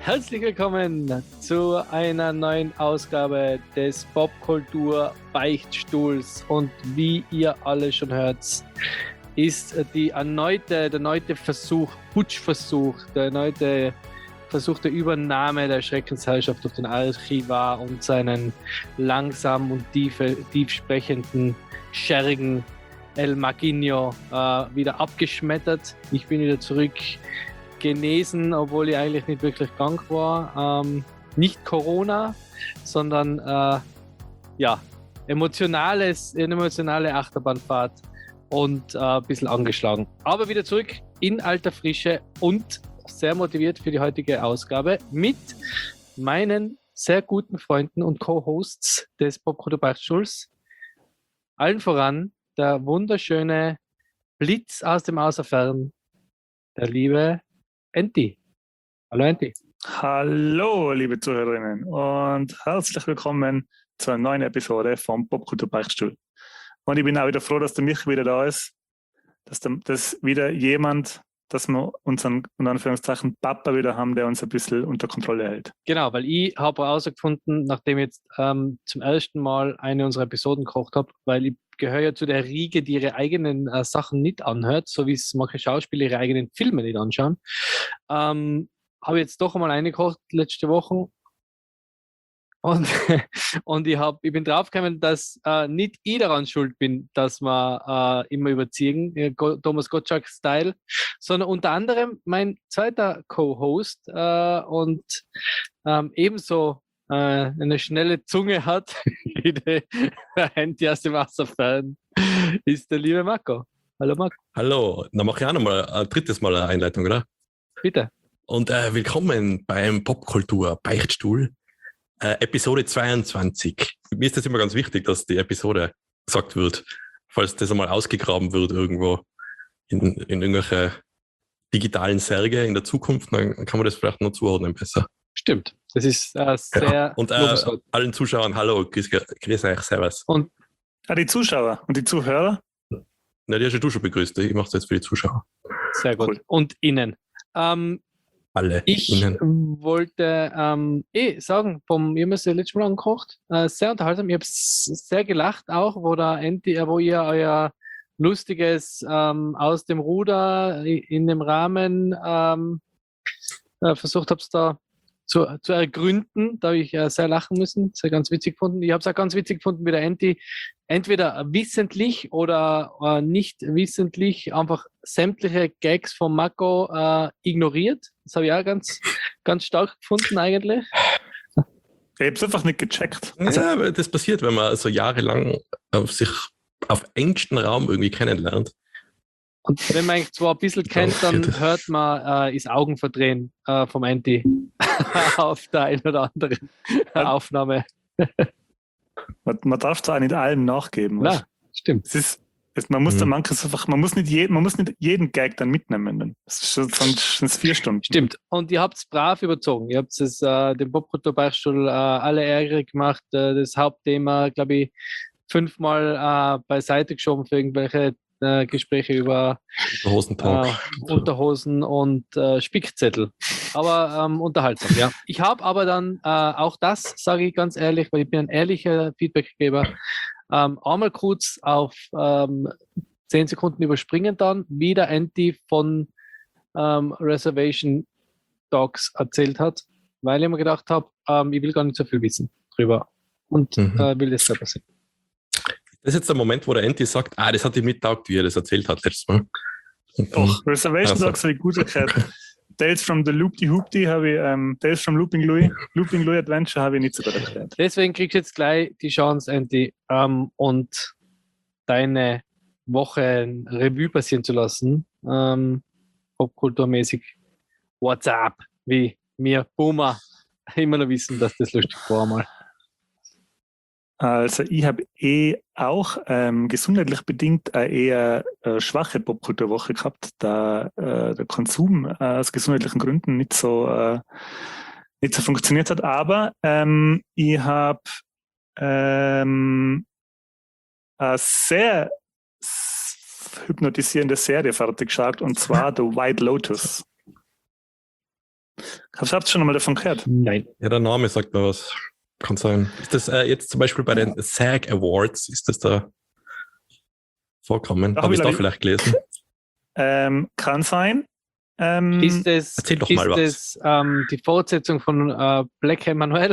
Herzlich willkommen zu einer neuen Ausgabe des Popkultur Beichtstuhls. Und wie ihr alle schon hört, ist der erneute Putschversuch, der erneute Versuch der Übernahme der Schreckensherrschaft durch den Archivar und seinen langsam und tief sprechenden, scherrigen El Maquinho wieder abgeschmettert. Ich bin wieder zurück, genesen, obwohl ich eigentlich nicht wirklich krank war. Nicht Corona, sondern eine emotionale Achterbahnfahrt und ein bisschen angeschlagen. Aber wieder zurück in alter Frische und sehr motiviert für die heutige Ausgabe mit meinen sehr guten Freunden und Co-Hosts des Popkultur Beichtstuhls. Allen voran der wunderschöne Blitz aus dem Außerfern, der liebe Enti. Hallo Enti. Hallo liebe Zuhörerinnen und herzlich willkommen zu einer neuen Episode vom Popkultur Beichtstuhl. Und ich bin auch wieder froh, dass der Mich wieder da ist, dass wieder jemand, dass wir unseren, in Anführungszeichen, Papa wieder haben, der uns ein bisschen unter Kontrolle hält. Genau, weil ich habe herausgefunden, nachdem ich jetzt zum ersten Mal eine unserer Episoden gekocht habe, weil ich gehöre ja zu der Riege, die ihre eigenen Sachen nicht anhört, so wie es manche Schauspieler ihre eigenen Filme nicht anschauen, habe ich jetzt doch einmal eine gekocht letzte Woche. Und ich bin draufgekommen, dass nicht ich daran schuld bin, dass wir immer überziehen, Thomas Gottschalk-Style, sondern unter anderem mein zweiter Co-Host und ebenso eine schnelle Zunge hat, wie der Handy aus dem Wasserfern, ist der liebe Marco. Hallo Marco. Hallo, dann mache ich auch nochmal ein drittes Mal eine Einleitung, oder? Bitte. Und willkommen beim Popkultur Beichtstuhl. Episode 22. Mir ist das immer ganz wichtig, dass die Episode gesagt wird, falls das einmal ausgegraben wird irgendwo in irgendwelche digitalen Särge in der Zukunft, dann kann man das vielleicht noch zuordnen besser. Stimmt. Das ist sehr ja. Und allen Zuschauern, hallo, grüß euch, servus. Und die Zuschauer und die Zuhörer? Na, die hast du schon begrüßt. Ich mache es jetzt für die Zuschauer. Sehr gut. Cool. Und Ihnen. Alle. Ich wollte sagen, wir haben es ja letztes Mal angekocht, sehr unterhaltsam. Ich habe sehr gelacht auch, wo ihr euer lustiges aus dem Ruder in dem Rahmen versucht habt, da zu ergründen. Da habe ich sehr lachen müssen, sehr ganz witzig gefunden. Ich habe es auch ganz witzig gefunden, wie der Enti entweder wissentlich oder nicht wissentlich einfach sämtliche Gags von Marco ignoriert. Das habe ich auch ganz, ganz stark gefunden eigentlich. Ich habe es einfach nicht gecheckt. Ja, aber das passiert, wenn man so jahrelang sich auf engstem Raum irgendwie kennenlernt. Und wenn man eigentlich zwar ein bisschen kennt, dann hört man das Augenverdrehen vom Enti auf der einen oder anderen Aufnahme. Man darf zwar nicht allem nachgeben. Ja, stimmt. Man muss dann manches einfach, man muss nicht jeden Gag dann mitnehmen. Dann. Das ist schon, sonst sind es 4 Stunden. Stimmt. Und ihr habt es brav überzogen. Ihr habt es dem Popkultur Beichtstuhl alle Ärger gemacht. Das Hauptthema, glaube ich, 5-mal beiseite geschoben für irgendwelche Gespräche über Unterhosen und Spickzettel. Aber unterhaltsam, ja. Ich habe aber dann auch das, sage ich ganz ehrlich, weil ich bin ein ehrlicher Feedbackgeber, einmal kurz auf 10 Sekunden überspringen dann, wie der Anti von Reservation Dogs erzählt hat, weil ich mir gedacht habe, ich will gar nicht so viel wissen drüber und will das selber sehen. Das ist jetzt der Moment, wo der Enti sagt, das hat ihm nicht taugt, wie er das erzählt hat letztes Mal. Doch, Reservation Dogs habe ich gut erklärt. Tales from the Loop-de-Hoop-de habe ich, Tales from Looping Louis Adventure habe ich nicht so gut erklärt. Deswegen kriegst du jetzt gleich die Chance, Enti, und deine Woche Revue passieren zu lassen. Popkulturmäßig WhatsApp, wie mir Boomer immer noch wissen, dass das lustig war mal. Also ich habe auch gesundheitlich bedingt eine eher schwache Popkulturwoche gehabt, da der Konsum aus gesundheitlichen Gründen nicht so funktioniert hat. Aber ich habe eine sehr hypnotisierende Serie fertig geschaut, und zwar The White Lotus. Habt ihr schon mal davon gehört? Nein. Ja, der Name sagt mir was. Kann sein. Ist das jetzt zum Beispiel bei den SAG Awards, ist das da vorkommen? Ach, Habe ich wie da lange- vielleicht gelesen? Kann sein. Ist es, Erzähl doch ist mal was. es die Fortsetzung von Black Emanuel?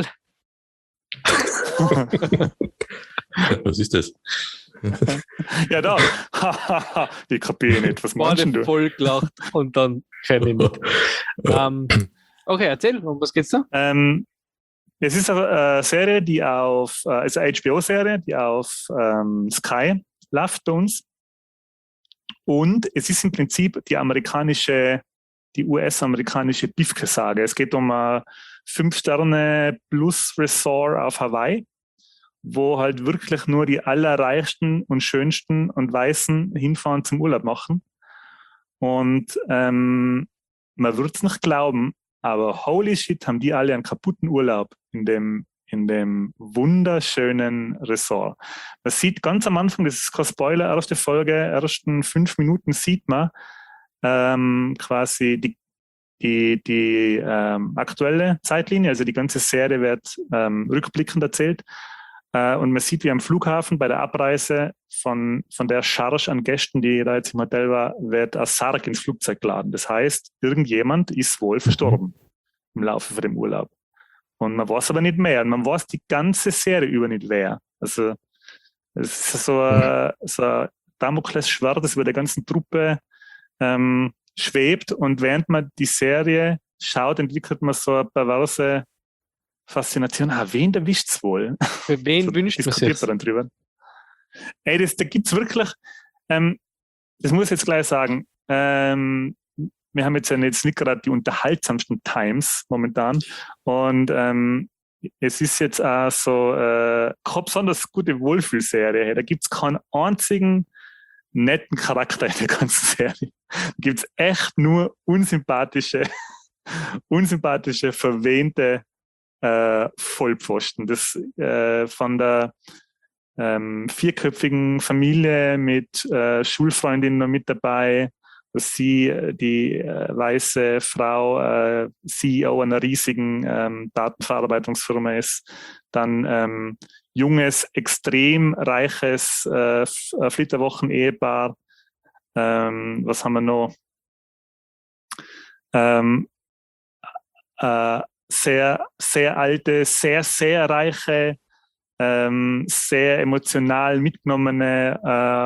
Was ist das? Ja, da. Ich kapiere nicht. Was meinst Wurde du? voll gelacht und dann kenne ich nicht. Okay, erzähl, um was geht's da? Es ist eine Serie, die ist eine HBO-Serie, die auf Sky läuft bei uns. Und es ist im Prinzip die US-amerikanische Bifke-Sage. Es geht um ein 5-Sterne-Plus-Resort auf Hawaii, wo halt wirklich nur die allerreichsten und schönsten und Weißen hinfahren zum Urlaub machen. Und man wird es nicht glauben, aber holy shit, haben die alle einen kaputten Urlaub in dem wunderschönen Resort. Man sieht ganz am Anfang, das ist kein Spoiler, erste Folge, ersten 5 Minuten sieht man quasi die aktuelle Zeitlinie, also die ganze Serie wird rückblickend erzählt. Und man sieht, wie am Flughafen bei der Abreise von der Charge an Gästen, die da jetzt im Hotel war, wird ein Sarg ins Flugzeug geladen. Das heißt, irgendjemand ist wohl verstorben im Laufe von dem Urlaub. Und man weiß aber nicht mehr. Und man weiß die ganze Serie über nicht wer. Also es ist so ein Damoklesschwert, das über der ganzen Truppe schwebt. Und während man die Serie schaut, entwickelt man so eine perverse Faszination. Wen erwischt es wohl? Für wen So wünscht man diskutiert sich? man dann drüber. Ey, da gibt es wirklich, das muss ich jetzt gleich sagen, wir haben jetzt nicht gerade die unterhaltsamsten Times momentan und es ist jetzt auch so keine besonders gute Wohlfühlserie. Da gibt es keinen einzigen netten Charakter in der ganzen Serie. Da gibt es echt nur unsympathische, verwähnte Vollpfosten. Das von der 4-köpfigen Familie mit Schulfreundinnen noch mit dabei, dass sie die weiße Frau CEO einer riesigen Datenverarbeitungsfirma ist, dann junges, extrem reiches Flitterwochen-Ehepaar. Was haben wir noch? Sehr, sehr alte, sehr, sehr reiche, sehr emotional mitgenommene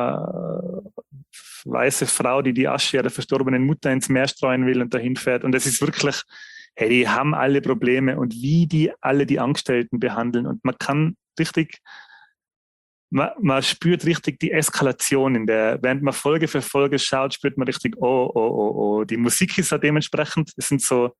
weiße Frau, die Asche ihrer verstorbenen Mutter ins Meer streuen will und dahin fährt. Und es ist wirklich, hey, die haben alle Probleme und wie die alle die Angestellten behandeln. Und man kann richtig, man spürt richtig die Eskalation während man Folge für Folge schaut, spürt man richtig, oh. Die Musik ist ja dementsprechend, es sind so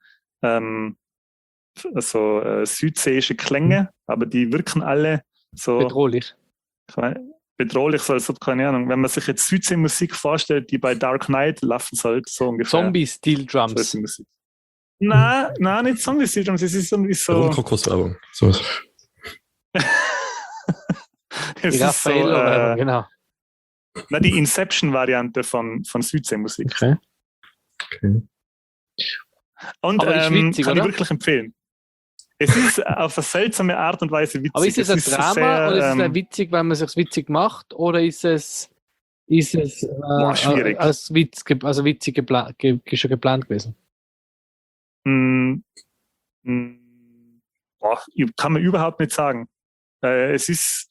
südseeische Klänge, aber die wirken alle so Bedrohlich. bedrohlich, so als ob, keine Ahnung, wenn man sich jetzt Südseemusik vorstellt, die bei Dark Knight laufen sollte, so ungefähr. Zombie-Steel-Drums. So ist die Musik. Nein, nicht Zombie-Steel-Drums, es ist irgendwie so. Kokoswerbung. So was. Es Die ist so, Raffaello, genau. die Inception-Variante von Südseemusik. Okay. Und Aber ist witzig, kann oder? ich wirklich empfehlen. Es ist auf eine seltsame Art und Weise witzig. Aber ist es ein Drama sehr, oder ist es eher witzig, weil man es sich witzig macht? Oder ist es schwierig. als Witz, also witzig schon geplant gewesen? Kann man überhaupt nicht sagen. Ich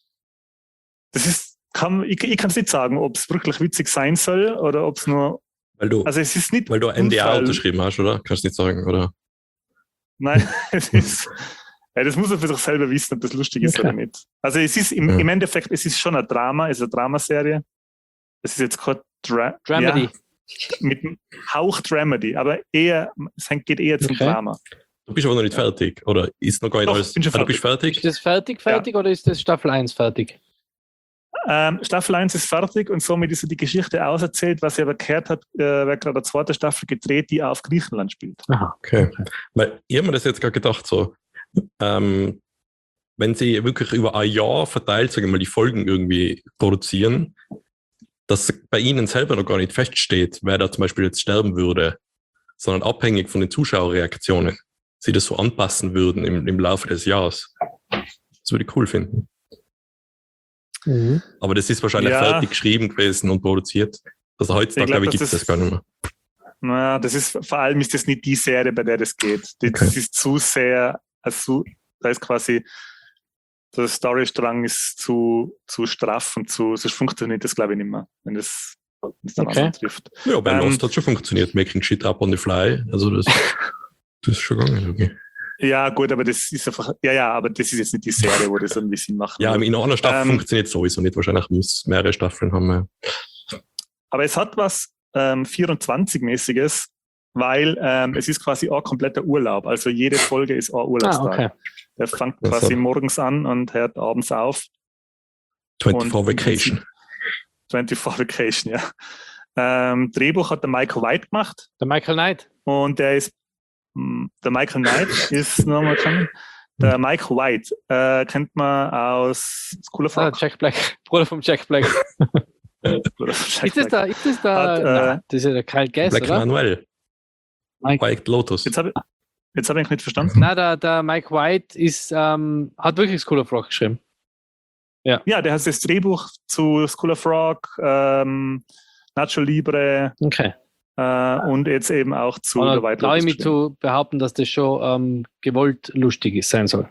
kann es nicht sagen, ob es wirklich witzig sein soll oder ob es nur. Weil es ist nicht. du NDA unterschrieben hast, oder? Kannst du nicht sagen, oder? Nein, es ist. Das muss er für sich selber wissen, ob das lustig ist oder nicht. Also es ist im Endeffekt, es ist schon ein Drama, es ist eine Dramaserie. Es ist jetzt kein Dramedy. Ja, mit einem Hauch Dramedy, aber es geht eher zum Drama. Du bist aber noch nicht fertig, oder ist noch gar nicht Doch, alles? bin schon Du bist fertig? Ist das fertig oder ist das Staffel 1 fertig? Staffel 1 ist fertig und somit ist die Geschichte auserzählt. Was ich aber gehört habe, wird gerade eine zweite Staffel gedreht, die auf Griechenland spielt. Aha. Okay. Weil ich habe mir das jetzt gerade gedacht, so, wenn sie wirklich über ein Jahr verteilt, sagen wir mal, die Folgen irgendwie produzieren, dass bei ihnen selber noch gar nicht feststeht, wer da zum Beispiel jetzt sterben würde. sondern abhängig von den Zuschauerreaktionen, sie das so anpassen würden im Laufe des Jahres. Das würde ich cool finden. Mhm. Aber das ist wahrscheinlich fertig geschrieben gewesen und produziert. Also heutzutage, glaube ich, gibt es das gar nicht mehr. Naja, vor allem ist das nicht die Serie, bei der das geht. Das ist zu sehr, da ist quasi, der Storystrang ist zu straff und sonst funktioniert das, glaube ich, nicht mehr, wenn das dann trifft. Ja, bei Lost hat schon funktioniert, making shit up on the fly. Also das ist schon gegangen. Okay. Ja, gut, aber das ist einfach, aber das ist jetzt nicht die Serie, wo das irgendwie Sinn macht. Ja, in einer Staffel funktioniert sowieso nicht. Wahrscheinlich muss es mehrere Staffeln haben. Aber es hat was 24-mäßiges, weil es ist quasi ein kompletter Urlaub. Also jede Folge ist ein Urlaubstag. Okay. Der fängt quasi morgens an und hört abends auf. 24 Vacation. 24 Vacation, ja. Drehbuch hat der Michael White gemacht. Der Michael Knight. Und der Michael Knight ist nochmal kennen. Der Mike White kennt man aus School of Rock. Jack Black, Bruder von Jack Black. Ist das da? Das ist ja der Kyle Gass, Black oder? Manuel. White Lotus. Jetzt hab ich nicht verstanden. Nein, der Mike White hat wirklich School of Rock geschrieben. Ja, der hat das Drehbuch zu School of Rock, Nacho Libre. Okay. Und jetzt eben auch zu der White Lotus. Traue ich mich zu behaupten, dass das schon gewollt lustig sein soll.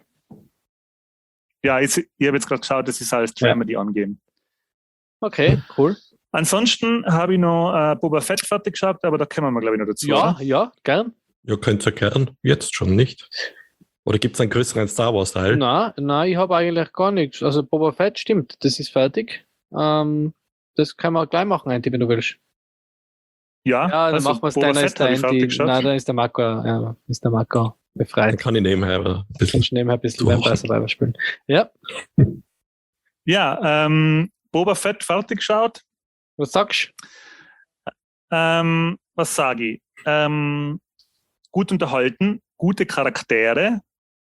Ja, ich habe jetzt gerade geschaut, das ist als Dramedy angehen. Okay, cool. Ansonsten habe ich noch Boba Fett fertig geschaut, aber da kommen wir, glaube ich, noch dazu. Ja, gern. Ja, könnt ihr gern. Jetzt schon nicht. Oder gibt es einen größeren Star Wars-Teil? Nein, ich habe eigentlich gar nichts. Also Boba Fett stimmt, das ist fertig. Das können wir gleich machen, wenn du willst. Ja, dann also machen wir es dann. Dann ist der Marco befreit. Dann kann ich nebenher ein bisschen Vampire Survivor spielen. Ja. Ja, Boba Fett fertig geschaut. Was sagst du? Was sage ich? Gut unterhalten, gute Charaktere.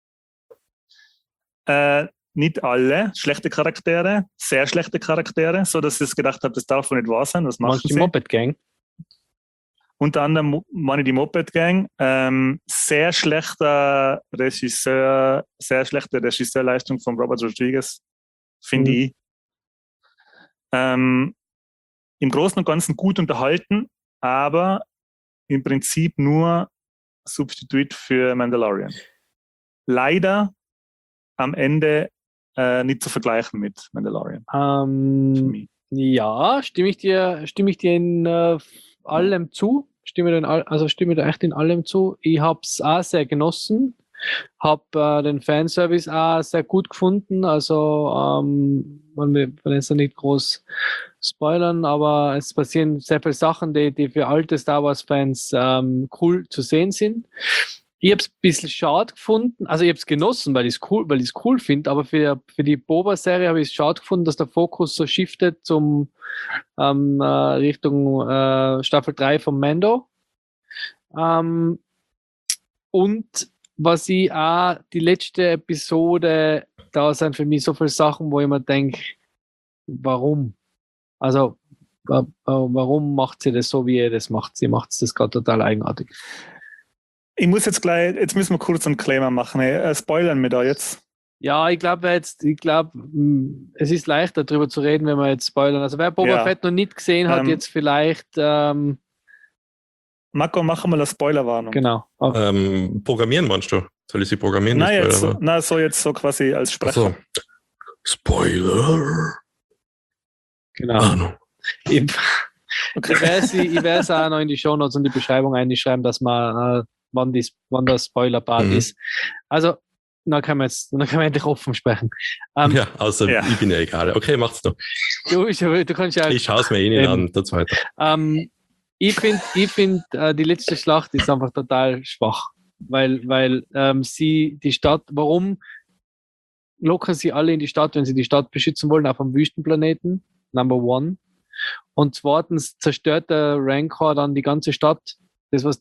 Nicht alle schlechte Charaktere, sehr schlechte Charaktere, so dass ich gedacht habe, das darf wohl nicht wahr sein. Was machen sie? Die Moped Gang? Unter anderem meine die Moped Gang. Sehr schlechte Regisseurleistung von Robert Rodriguez, finde ich. Im Großen und Ganzen gut unterhalten, aber im Prinzip nur Substitut für Mandalorian. Leider am Ende nicht zu vergleichen mit Mandalorian. Ja, stimme ich dir in allem zu. Stimme da echt in allem zu. Ich habe es auch sehr genossen. Habe den Fanservice auch sehr gut gefunden. Also, man will jetzt nicht groß spoilern, aber es passieren sehr viele Sachen, die für alte Star Wars-Fans cool zu sehen sind. Ich habe es ein bisschen schade gefunden, also ich habe es genossen, weil ich es cool finde, aber für die Boba-Serie habe ich es schade gefunden, dass der Fokus so shiftet zum Richtung Staffel 3 von Mando. Und was ich auch, die letzte Episode, da sind für mich so viele Sachen, wo ich mir denke, warum? Also, warum macht sie das so, wie ihr das macht? Sie macht das gerade total eigenartig. Ich muss jetzt müssen wir kurz einen Claimer machen. Spoilern wir da jetzt? Ja, ich glaube, es ist leichter darüber zu reden, wenn wir jetzt spoilern. Also wer Boba Fett noch nicht gesehen hat, jetzt vielleicht Marco, machen wir eine Spoilerwarnung. Genau. Okay. Programmieren meinst du? Soll ich sie programmieren? Nein, so quasi als Sprecher. So. Spoiler. Genau. Ich werde es auch noch in die Shownotes und die Beschreibung einschreiben, dass man wann der Spoiler-Part ist. Also, dann können wir endlich offen sprechen. Ich bin ja egal. Okay, macht's doch. Du kannst ja. Ich schaue es mir nicht an, der zweite. Ich finde, die letzte Schlacht ist einfach total schwach, weil sie die Stadt, warum locken sie alle in die Stadt, wenn sie die Stadt beschützen wollen, auf einem Wüstenplaneten, Number One. Und zweitens zerstört der Rancor dann die ganze Stadt. Das, was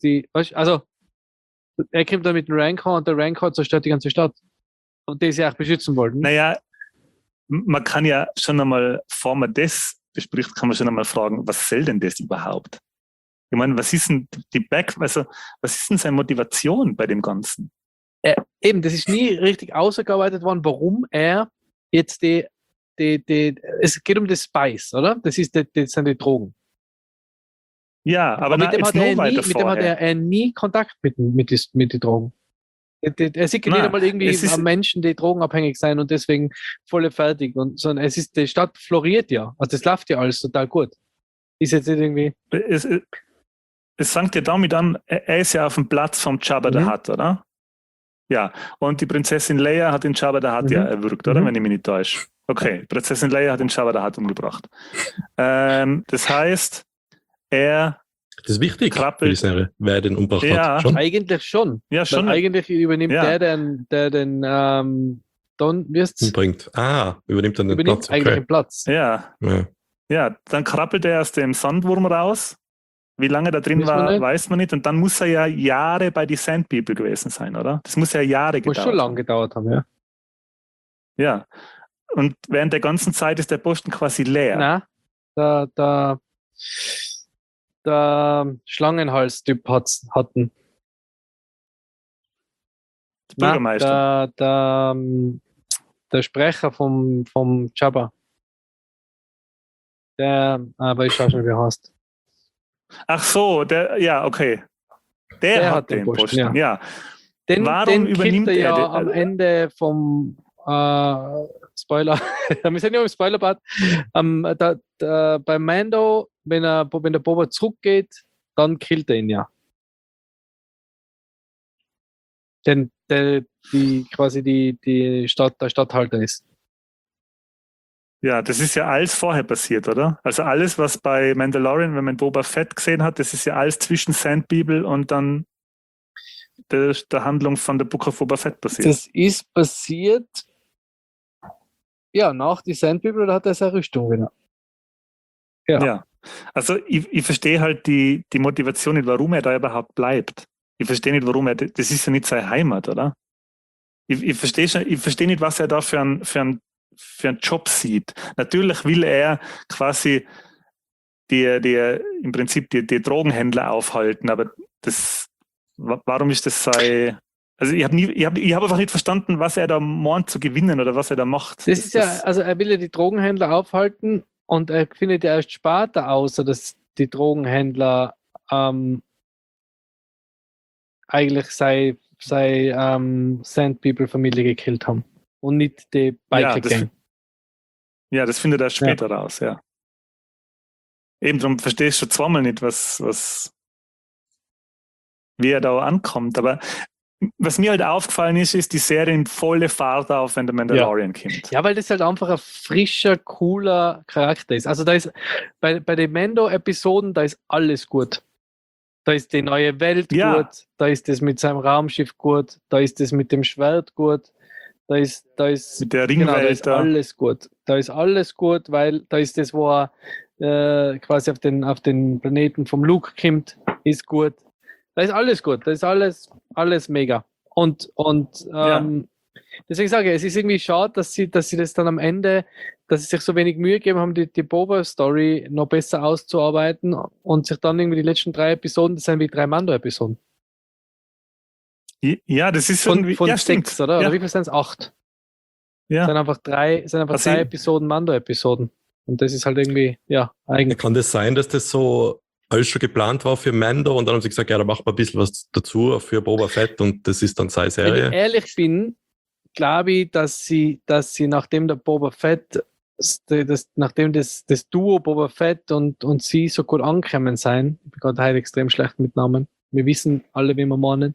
er kommt dann mit dem Rancor und der Rancor zerstört die ganze Stadt. Und die sie auch beschützen wollten. Naja, man kann ja schon einmal, bevor man das bespricht, kann man schon einmal fragen, was soll denn das überhaupt? Ich meine, was ist denn was ist denn seine Motivation bei dem Ganzen? Eben, das ist nie richtig ausgearbeitet worden, warum er jetzt es geht um das Spice, oder? Das sind die Drogen. Ja, aber mit dem hat vorher. er nie Kontakt mit den Drogen. Er sieht nicht einmal irgendwie Menschen, die drogenabhängig sein und deswegen voll fertig. Sondern die Stadt floriert ja. Also das läuft ja alles total gut. Ist jetzt nicht irgendwie. Es fängt ja damit an, er ist ja auf dem Platz vom Jabba the Hutt, oder? Ja, und die Prinzessin Leia hat den Jabba the Hutt ja erwürgt, oder? Wenn ich mich nicht täusche. Okay, Prinzessin Leia hat den Jabba the Hutt umgebracht. Das heißt, er Das ist wichtig für die Serie, wer den umgebracht hat. Schon? Eigentlich schon. Ja, schon. Weil eigentlich übernimmt der den Don, wie heißt's? Umbringt. Übernimmt dann den Platz. Eigentlich den Platz. Ja, dann krabbelt er aus dem Sandwurm raus. Wie lange da drin war, weiß man nicht. Und dann muss er ja Jahre bei die Sand People gewesen sein, oder? Das muss ja Jahre gedauert haben. Muss schon lange gedauert haben, ja. Ja. Und während der ganzen Zeit ist der Posten quasi leer. Na, der Schlangenhals-Typ hatten. Der Bürgermeister. Der Sprecher vom Jabba. Aber ich schau schon, wie er heißt. Ach so, okay. Der hat den Posten, ja. Warum übernimmt er am Ende vom Spoiler, wir sind ja im Spoilerbad, bei Mando, wenn der Boba zurückgeht, dann killt er ihn ja. Denn der Stadthalter ist. Ja, das ist ja alles vorher passiert, oder? Also alles, was bei Mandalorian, wenn man Boba Fett gesehen hat, das ist ja alles zwischen Sand People und dann der Handlung von der Book of Boba Fett passiert. Das ist passiert, ja, nach die Sand People, da hat er seine Rüstung wieder. Ja. Also ich verstehe halt die Motivation nicht, warum er da überhaupt bleibt. Ich verstehe nicht, warum das ist ja nicht seine Heimat, oder? Ich verstehe nicht, was er da für einen Job sieht. Natürlich will er quasi im Prinzip die Drogenhändler aufhalten, aber warum ist das sein? Also ich habe einfach nicht verstanden, was er da meint zu gewinnen oder was er da macht. Also er will ja die Drogenhändler aufhalten und er findet ja erst später außer, dass die Drogenhändler eigentlich sei Sand People Familie gekillt haben und nicht die Biker Gang. Ja, das findet er später raus, ja. Eben, darum verstehst du zweimal nicht, wie er da ankommt. Aber was mir halt aufgefallen ist, die Serie nimmt volle Fahrt auf, wenn der Mandalorian kommt. Ja, weil das halt einfach ein frischer, cooler Charakter ist. Also da ist bei den Mando-Episoden, da ist alles gut. Da ist die neue Welt gut, da ist das mit seinem Raumschiff gut, da ist das mit dem Schwert gut, da ist mit der Ringwelt, da ist alles gut. Da ist alles gut, weil da ist das, wo er quasi auf den Planeten vom Luke kommt, ist gut. Da ist alles gut, da ist alles mega. Und deswegen sage ich, es ist irgendwie schade, dass sie das dann am Ende, dass sie sich so wenig Mühe gegeben haben, die Boba-Story noch besser auszuarbeiten und sich dann irgendwie die letzten 3 Episoden, das sind wie 3 Mando-Episoden. Ja, das ist von irgendwie... Von ja, 6, oder? Ja. Oder wie viel sind es? 8? Ja. Sind einfach 3 Episoden Mando-Episoden. Und das ist halt irgendwie, eigentlich. Kann das sein, dass das so alles schon geplant war für Mando und dann haben sie gesagt, ja, da machen wir ein bisschen was dazu für Boba Fett und das ist dann seine Serie? Wenn ich ehrlich bin, glaube ich, dass sie nachdem der Boba Fett, nachdem das Duo Boba Fett und sie so gut angekommen sein, ich bin gerade heute extrem schlecht mit Namen, wir wissen alle, wie wir meinen,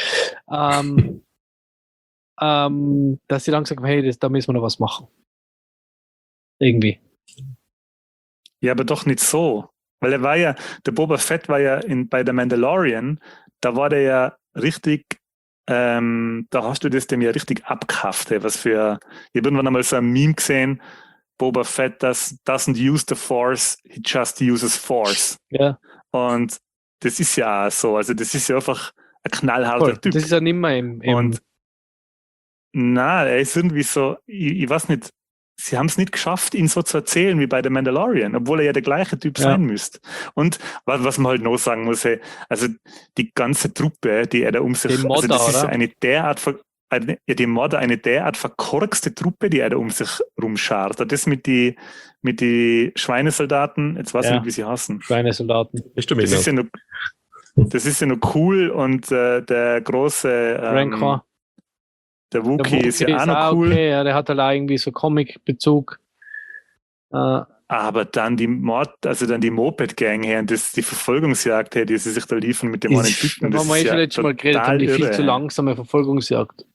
dass sie langsam sagen, hey, da müssen wir noch was machen. Irgendwie. Ja, aber doch nicht so. Weil der Boba Fett war ja bei der Mandalorian, da war der ja richtig, da hast du das dem ja richtig abgehafft. Ich habe irgendwann einmal so ein Meme gesehen, Boba Fett doesn't use the Force, he just uses Force. Ja. Und das ist ja auch so, also das ist ja einfach ein knallharter Typ. Das ist ja nicht mehr im Und na, er ist irgendwie so, ich weiß nicht, sie haben es nicht geschafft, ihn so zu erzählen wie bei The Mandalorian, obwohl er ja der gleiche Typ sein müsste. Und was man halt noch sagen muss, hey, also die ganze Truppe, die er da um sich, Modder, also das ist oder? eine derart verkorkste Truppe, die er da um sich rumschart. Das mit die Schweinesoldaten, jetzt weiß ich nicht, wie sie heißen. Schweinesoldaten. Das ist ja noch cool und der große Rancor. Der Wookie ist ja auch noch cool. Okay, ja, der hat halt auch irgendwie so Comic-Bezug. Aber dann die Moped-Gang her und die Verfolgungsjagd her, die sie sich da liefern mit dem einen Typen. Das haben wir schon letztes Mal geredet, haben die viel zu langsame Verfolgungsjagd.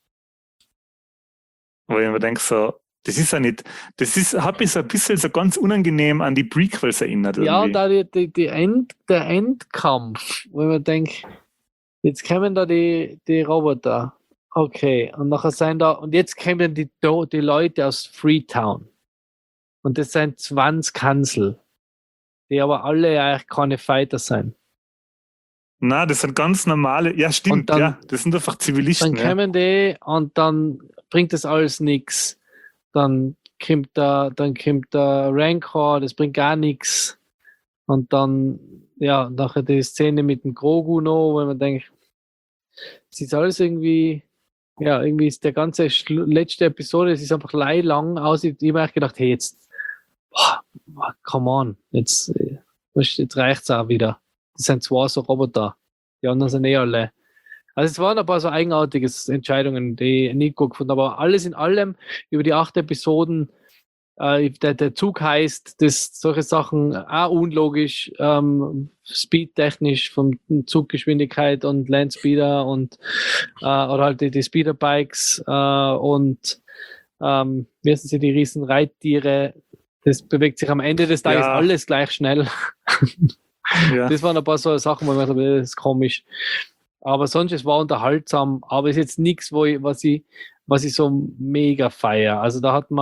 Wo ich mir denke, so, hat mich so ein bisschen so ganz unangenehm an die Prequels erinnert. Ja, irgendwie. der Endkampf, wo man denkt, jetzt kommen da die Roboter. Okay, und nachher sind da, und jetzt kommen die Leute aus Freetown. Und das sind 20 Kansel, die aber alle eigentlich keine Fighter sind. Na, das sind ganz normale, ja stimmt, dann, das sind einfach Zivilisten. Dann kommen die und dann bringt das alles nichts. Dann kommt der Rancor, das bringt gar nichts. Und dann, ja, nachher die Szene mit dem Grogu noch, wo man denkt, es ist alles irgendwie, ja, irgendwie ist der ganze letzte Episode, es ist einfach lang aussieht. Ich habe mir gedacht, hey, jetzt, come on, jetzt reicht es auch wieder. Das sind zwar so Roboter, die anderen sind alle. Also es waren ein paar so eigenartige Entscheidungen, die ich nicht gut gefunden habe, aber alles in allem über die 8 Episoden, der Zug heißt, dass solche Sachen auch unlogisch, speedtechnisch von Zuggeschwindigkeit und Landspeeder und oder halt die Speederbikes und wie heißen sie, die riesen Reittiere, das bewegt sich am Ende des Tages alles gleich schnell. Ja. Das waren ein paar so Sachen, wo ich dachte, das ist komisch. Aber sonst, es war unterhaltsam, aber es ist jetzt nichts, was ich so mega feiere. Also da hat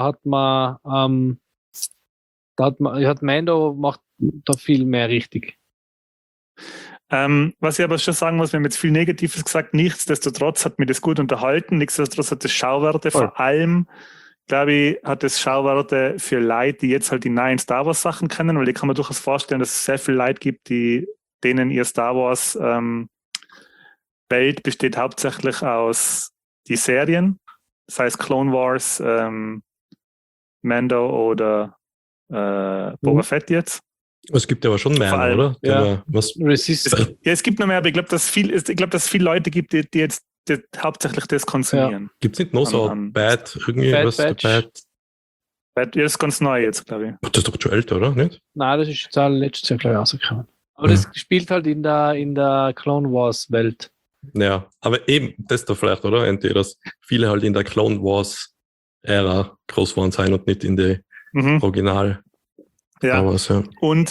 Mando macht da viel mehr richtig. Was ich aber schon sagen muss, wir haben jetzt viel Negatives gesagt, nichtsdestotrotz hat mich das gut unterhalten, nichtsdestotrotz hat das Schauwerte, vor allem, glaube ich, hat das Schauwerte für Leute, die jetzt halt die neuen Star Wars Sachen kennen, weil ich kann mir durchaus vorstellen, dass es sehr viele Leute gibt, denen ihr Star Wars Welt besteht hauptsächlich aus die Serien, das heißt Clone Wars, Mando oder Boba Fett jetzt. Es gibt aber schon mehr, oder? Ja. Es gibt noch mehr, aber ich glaube, dass es viele Leute gibt, die jetzt hauptsächlich das konsumieren. Ja. Gibt es nicht noch so Bad, irgendwie Bad was? Batch. Ja, das ist ganz neu jetzt, glaube ich. Das ist doch schon älter, oder? Nicht? Nein, das ist jetzt letztes Jahr, glaube ich, rausgekommen. Aber das spielt halt in der Clone Wars Welt. Ja, aber eben, das da vielleicht, oder? Dass viele halt in der Clone Wars Ära groß geworden sein und nicht in der Original. Ja. Und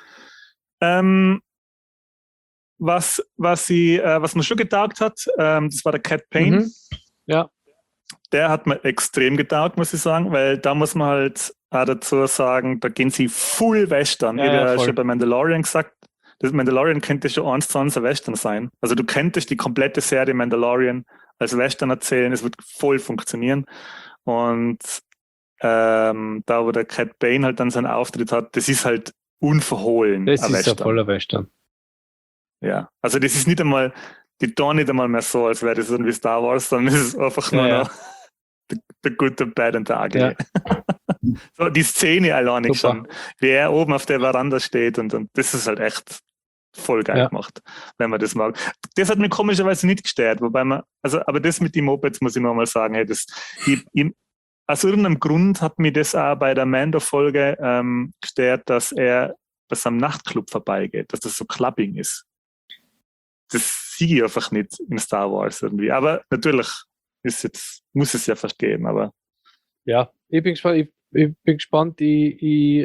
was mir schon getaugt hat, das war der Cat Payne. Ja. Der hat mir extrem getaugt, muss ich sagen, weil da muss man halt auch dazu sagen, da gehen sie full Western. Ich habe ja schon bei Mandalorian gesagt, das Mandalorian könnte schon 1:1 ein Western sein. Also du könntest die komplette Serie Mandalorian als Western erzählen, es wird voll funktionieren. Und da, wo der Cat Bane halt dann seinen Auftritt hat, das ist halt unverhohlen. Das ist ein voller Western. Ja, also das ist nicht einmal, die tun nicht einmal mehr so, als wäre das irgendwie Star Wars, sondern es ist einfach nur noch the good, the bad and the ugly. Ja. So, die Szene alleine schon, wie er oben auf der Veranda steht und das ist halt echt voll geil gemacht, wenn man das mag. Das hat mich komischerweise nicht gestört, wobei man, aber das mit den Mopeds muss ich noch mal sagen, hey, aus irgendeinem Grund hat mich das auch bei der Mando-Folge gestört, dass er am Nachtclub vorbeigeht, dass das so Clubbing ist. Das sehe ich einfach nicht in Star Wars irgendwie. Aber natürlich muss es ja verstehen, aber. Ja, ich bin gespannt. Ich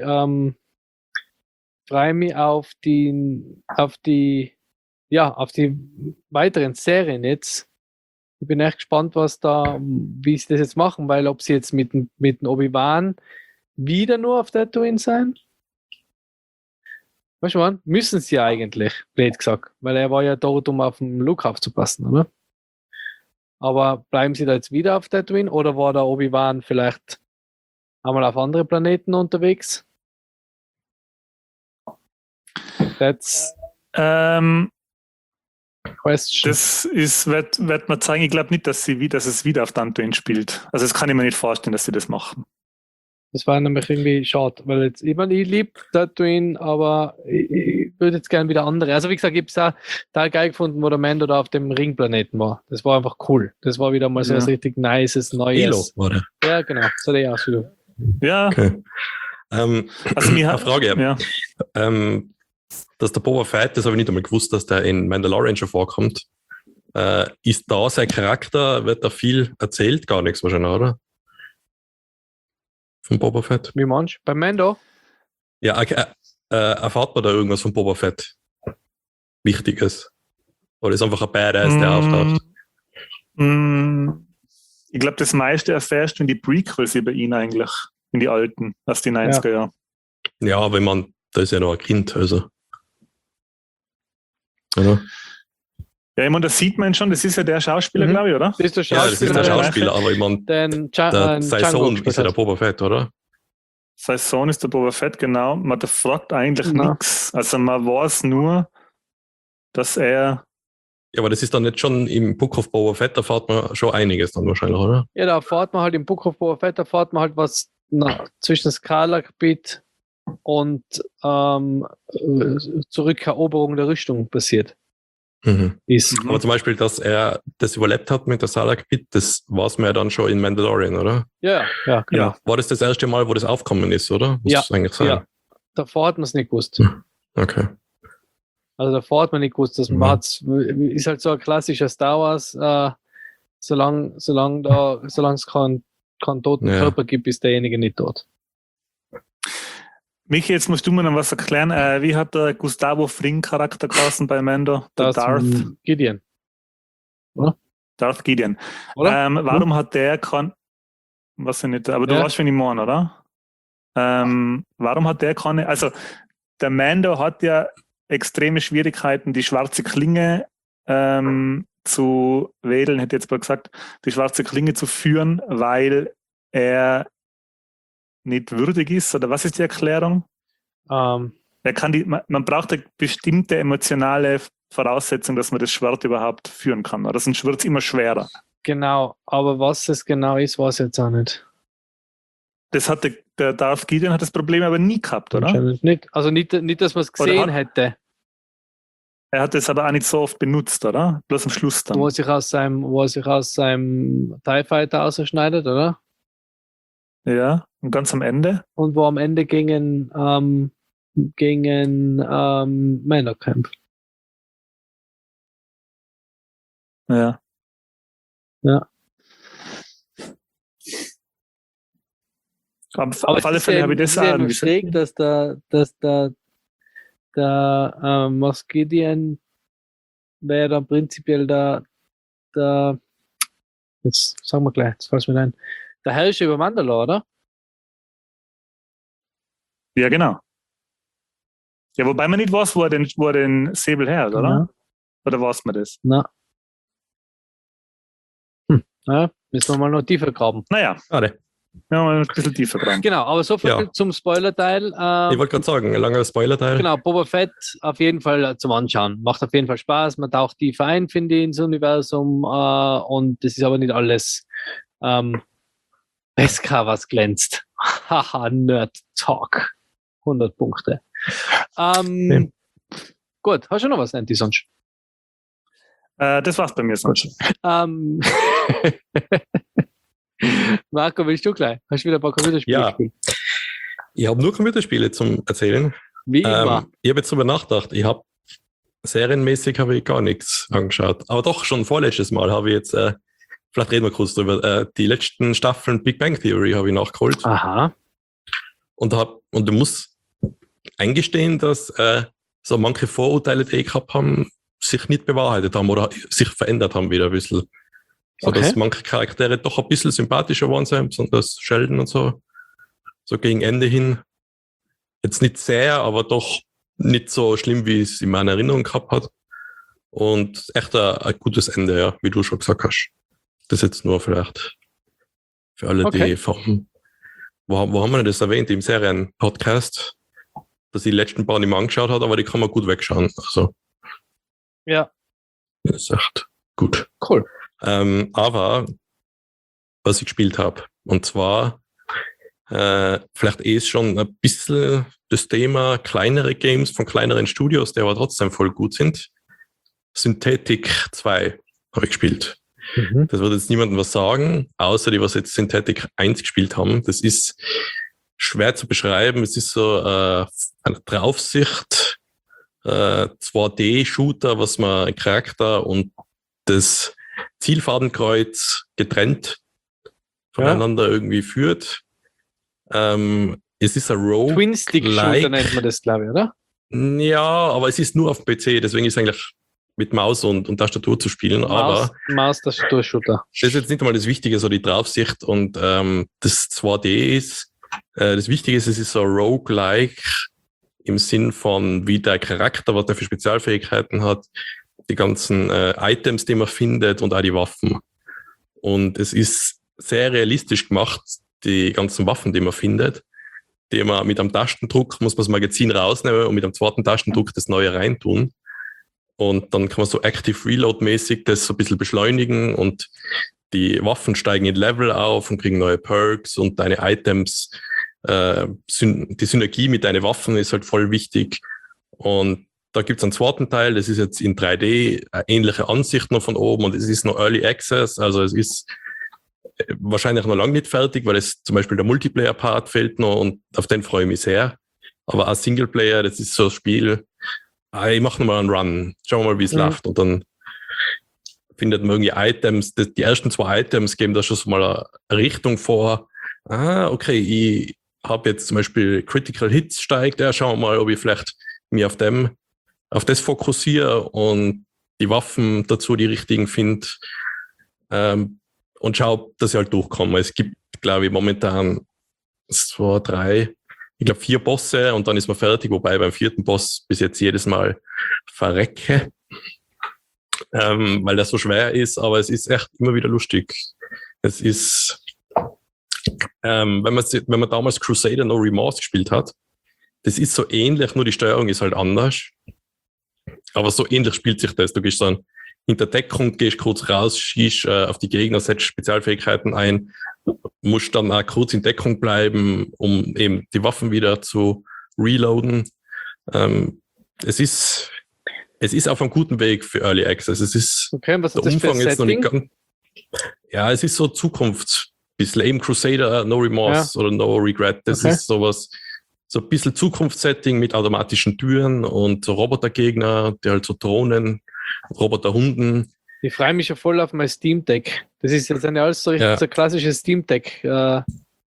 freue mich auf die weiteren Serien jetzt. Ich bin echt gespannt, wie sie das jetzt machen, weil ob sie jetzt mit dem Obi-Wan wieder nur auf Tatooine sein? Weißt du, müssen sie ja eigentlich, blöd gesagt, weil er war ja dort, um auf den Luke aufzupassen, oder? Aber bleiben sie da jetzt wieder auf Tatooine oder war der Obi-Wan vielleicht einmal auf andere Planeten unterwegs? That's question. Das wird man zeigen. Ich glaube nicht, dass es wieder auf Dantooine spielt. Also das kann ich mir nicht vorstellen, dass sie das machen. Das war nämlich irgendwie schade, weil jetzt, ich liebe Tatooine, aber ich würde jetzt gerne wieder andere. Also wie gesagt, ich habe es auch da geil gefunden, wo der Mando da auf dem Ringplaneten war. Das war einfach cool. Das war wieder mal so was richtig nices, Elo Neues. war der. Ja, genau. So der auch so. Ja, Okay. also mir eine Frage. Ja. Dass der Boba Fett, das habe ich nicht einmal gewusst, dass der in Mandalorian schon vorkommt. Ist da sein Charakter, wird da viel erzählt? Gar nichts wahrscheinlich, oder? Von Boba Fett? Wie meinst du? Bei Mando? Ja, erfahrt man da irgendwas von Boba Fett? Wichtiges? Oder ist einfach ein Badass, der auftaucht? Ich glaube, das meiste erfährst du in die Prequels über ihn eigentlich. In die alten, aus den 90er Jahren. Ja, wenn man, da ist ja noch ein Kind, also. Oder? Ja, ich meine, das sieht man schon, das ist ja der Schauspieler, glaube ich, oder? Das ist der Ja, das ist der Schauspieler, aber ich meine, sein Sohn ist ja der Boba Fett, oder? Sein Sohn ist der Boba Fett, genau. Man fragt eigentlich nichts. Also man weiß nur, dass er... Ja, aber das ist dann nicht schon im Book of Boba Fett, da erfahrt man schon einiges dann wahrscheinlich, oder? Ja, da erfahrt man halt im Book of Boba Fett, erfahrt man halt, was zwischen Skala-Gebiet und zur Rückeroberung der Rüstung passiert. Ist. Aber zum Beispiel, dass er das überlebt hat mit der Salak-Pit, das war es mir ja dann schon in Mandalorian, oder? Ja, genau. Ja. War das erste Mal, wo das aufgekommen ist, oder? Muss ja, eigentlich sein. Ja. Davor hat man es nicht gewusst. Okay. Also davor hat man nicht gewusst, dass man ist halt so ein klassischer Star Wars, solange es keinen toten Körper gibt, ist derjenige nicht tot. Michi, jetzt musst du mir noch was erklären. Wie hat der Gustavo Fring Charakter geheißen bei Mando? Der Darth Gideon. Oder? Darth Gideon. Oder? Warum hat der was ich nicht, aber du weißt, wen ich meine, oder? Warum hat der keine, also der Mando hat ja extreme Schwierigkeiten, die schwarze Klinge zu wählen, hätte ich jetzt mal gesagt, die schwarze Klinge zu führen, weil er nicht würdig ist, oder was ist die Erklärung? Man braucht eine bestimmte emotionale Voraussetzung, dass man das Schwert überhaupt führen kann. Oder sonst wird es immer schwerer. Genau, aber was es genau ist, weiß ich jetzt auch nicht. Das hat der Darth Gideon hat das Problem aber nie gehabt, oder? Nicht. Also nicht, dass man es gesehen hätte. Er hat es aber auch nicht so oft benutzt, oder? Bloß am Schluss dann. Wo er sich aus seinem TIE Fighter ausschneidet, oder? Ja, und ganz am Ende. Und wo am Ende gegen Mando kämpft. Ja. Ja. Auf alle Fälle habe ich das auch schräg, dass der Moff Gideon wäre dann prinzipiell der jetzt sagen wir gleich, jetzt fällt mir ein, der Herrscher über Mandalore, oder? Ja, genau. Ja, wobei man nicht weiß, wo er den Säbel her hat, oder? Ja. Oder weiß man das? Na. Ja, müssen wir mal noch tiefer graben. Naja. Schade. Ja, mal ein bisschen tiefer graben. Genau, aber so viel zum Spoiler-Teil. Ich wollte gerade sagen, ein langer Spoiler-Teil. Genau, Boba Fett auf jeden Fall zum Anschauen. Macht auf jeden Fall Spaß. Man taucht tiefer ein, finde ich, ins Universum. Und das ist aber nicht alles Beskar, was glänzt. Haha, Nerd Talk. 100 Punkte. Gut, hast du noch was, Andy, sonst? Das war's bei mir sonst. Marco, willst du gleich? Hast du wieder ein paar Computerspiele gespielt? Ich habe nur Computerspiele zum Erzählen. Wie immer. Ich habe jetzt drüber nachgedacht. Ich habe serienmäßig gar nichts angeschaut. Aber doch, schon vorletztes Mal habe ich jetzt, vielleicht reden wir kurz drüber, die letzten Staffeln Big Bang Theory habe ich nachgeholt. Aha. Und du musst eingestehen, dass so manche Vorurteile, die ich gehabt haben, sich nicht bewahrheitet haben oder sich verändert haben wieder ein bisschen. So dass manche Charaktere doch ein bisschen sympathischer waren sind, besonders Sheldon und so. So gegen Ende hin. Jetzt nicht sehr, aber doch nicht so schlimm, wie es in meiner Erinnerung gehabt hat. Und echt ein gutes Ende, ja, wie du schon gesagt hast. Das jetzt nur vielleicht für alle, die vom wo haben wir denn das erwähnt? Im Serien-Podcast, dass ich die letzten paar nicht mehr angeschaut habe, aber die kann man gut wegschauen. Also, Ja, das ist echt gut. cool. Aber was ich gespielt habe, und zwar vielleicht ist schon ein bisschen das Thema kleinere Games von kleineren Studios, die aber trotzdem voll gut sind. Synthetic 2 habe ich gespielt. Mhm. Das wird jetzt niemandem was sagen, außer die, was jetzt Synthetic 1 gespielt haben. Das ist schwer zu beschreiben. Es ist so eine Draufsicht, 2D-Shooter, was man ein Charakter und das Zielfadenkreuz getrennt voneinander irgendwie führt. Es ist ein Rogue. Twin-Stick-Shooter nennt man das, glaube ich, oder? Ja, aber es ist nur auf dem PC, deswegen ist es eigentlich mit Maus und Tastatur zu spielen. Aber Maus-Tastatur-Shooter. das ist jetzt nicht einmal das Wichtige, so die Draufsicht und das 2D ist. Das Wichtige ist, es ist so Roguelike im Sinn von, wie der Charakter, was der für Spezialfähigkeiten hat, die ganzen Items, die man findet und auch die Waffen. Und es ist sehr realistisch gemacht, die ganzen Waffen, die man findet, die man mit einem Tastendruck muss man das Magazin rausnehmen und mit einem zweiten Tastendruck das neue reintun. Und dann kann man so Active Reload-mäßig das so ein bisschen beschleunigen und die Waffen steigen in Level auf und kriegen neue Perks und deine Items, die Synergie mit deinen Waffen ist halt voll wichtig. Und da gibt es einen zweiten Teil, das ist jetzt in 3D, eine ähnliche Ansicht noch von oben und es ist noch Early Access, also es ist wahrscheinlich noch lange nicht fertig, weil es zum Beispiel der Multiplayer-Part fehlt noch und auf den freue ich mich sehr. Aber als Singleplayer, das ist so ein Spiel, ich mache nochmal einen Run, schauen wir mal, wie es läuft. Und dann findet man irgendwie Items, die ersten 2 Items geben da schon so mal eine Richtung vor. Okay, ich habe jetzt zum Beispiel Critical Hits steigt, ja, schauen wir mal, ob ich vielleicht mich auf das fokussiere und die Waffen dazu die richtigen finde. Und schau, dass ich halt durchkomme. Es gibt, glaube ich, momentan 2, 3, ich glaube 4 Bosse und dann ist man fertig, wobei beim 4. Boss bis jetzt jedes Mal verrecke, weil das so schwer ist, aber es ist echt immer wieder lustig. Es ist, wenn man damals Crusader No Remorse gespielt hat, das ist so ähnlich, nur die Steuerung ist halt anders. Aber so ähnlich spielt sich das. Du gehst dann in der Deckung, gehst kurz raus, schießt auf die Gegner, setzt Spezialfähigkeiten ein, musst dann auch kurz in Deckung bleiben, um eben die Waffen wieder zu reloaden. Es ist auf einem guten Weg für Early Access. Es ist Okay, was ist der das für Umfang ein jetzt noch nicht Setting? ganz. Ja, es ist so Zukunft. Bisschen eben Crusader, No Remorse oder No Regret. Das ist sowas, so ein bisschen Zukunftssetting mit automatischen Türen und so Robotergegner, die halt so Drohnen, Roboterhunden. Ich freue mich schon voll auf mein Steam Deck. Das ist jetzt alles so richtig so ein klassisches Steam Deck. Ja,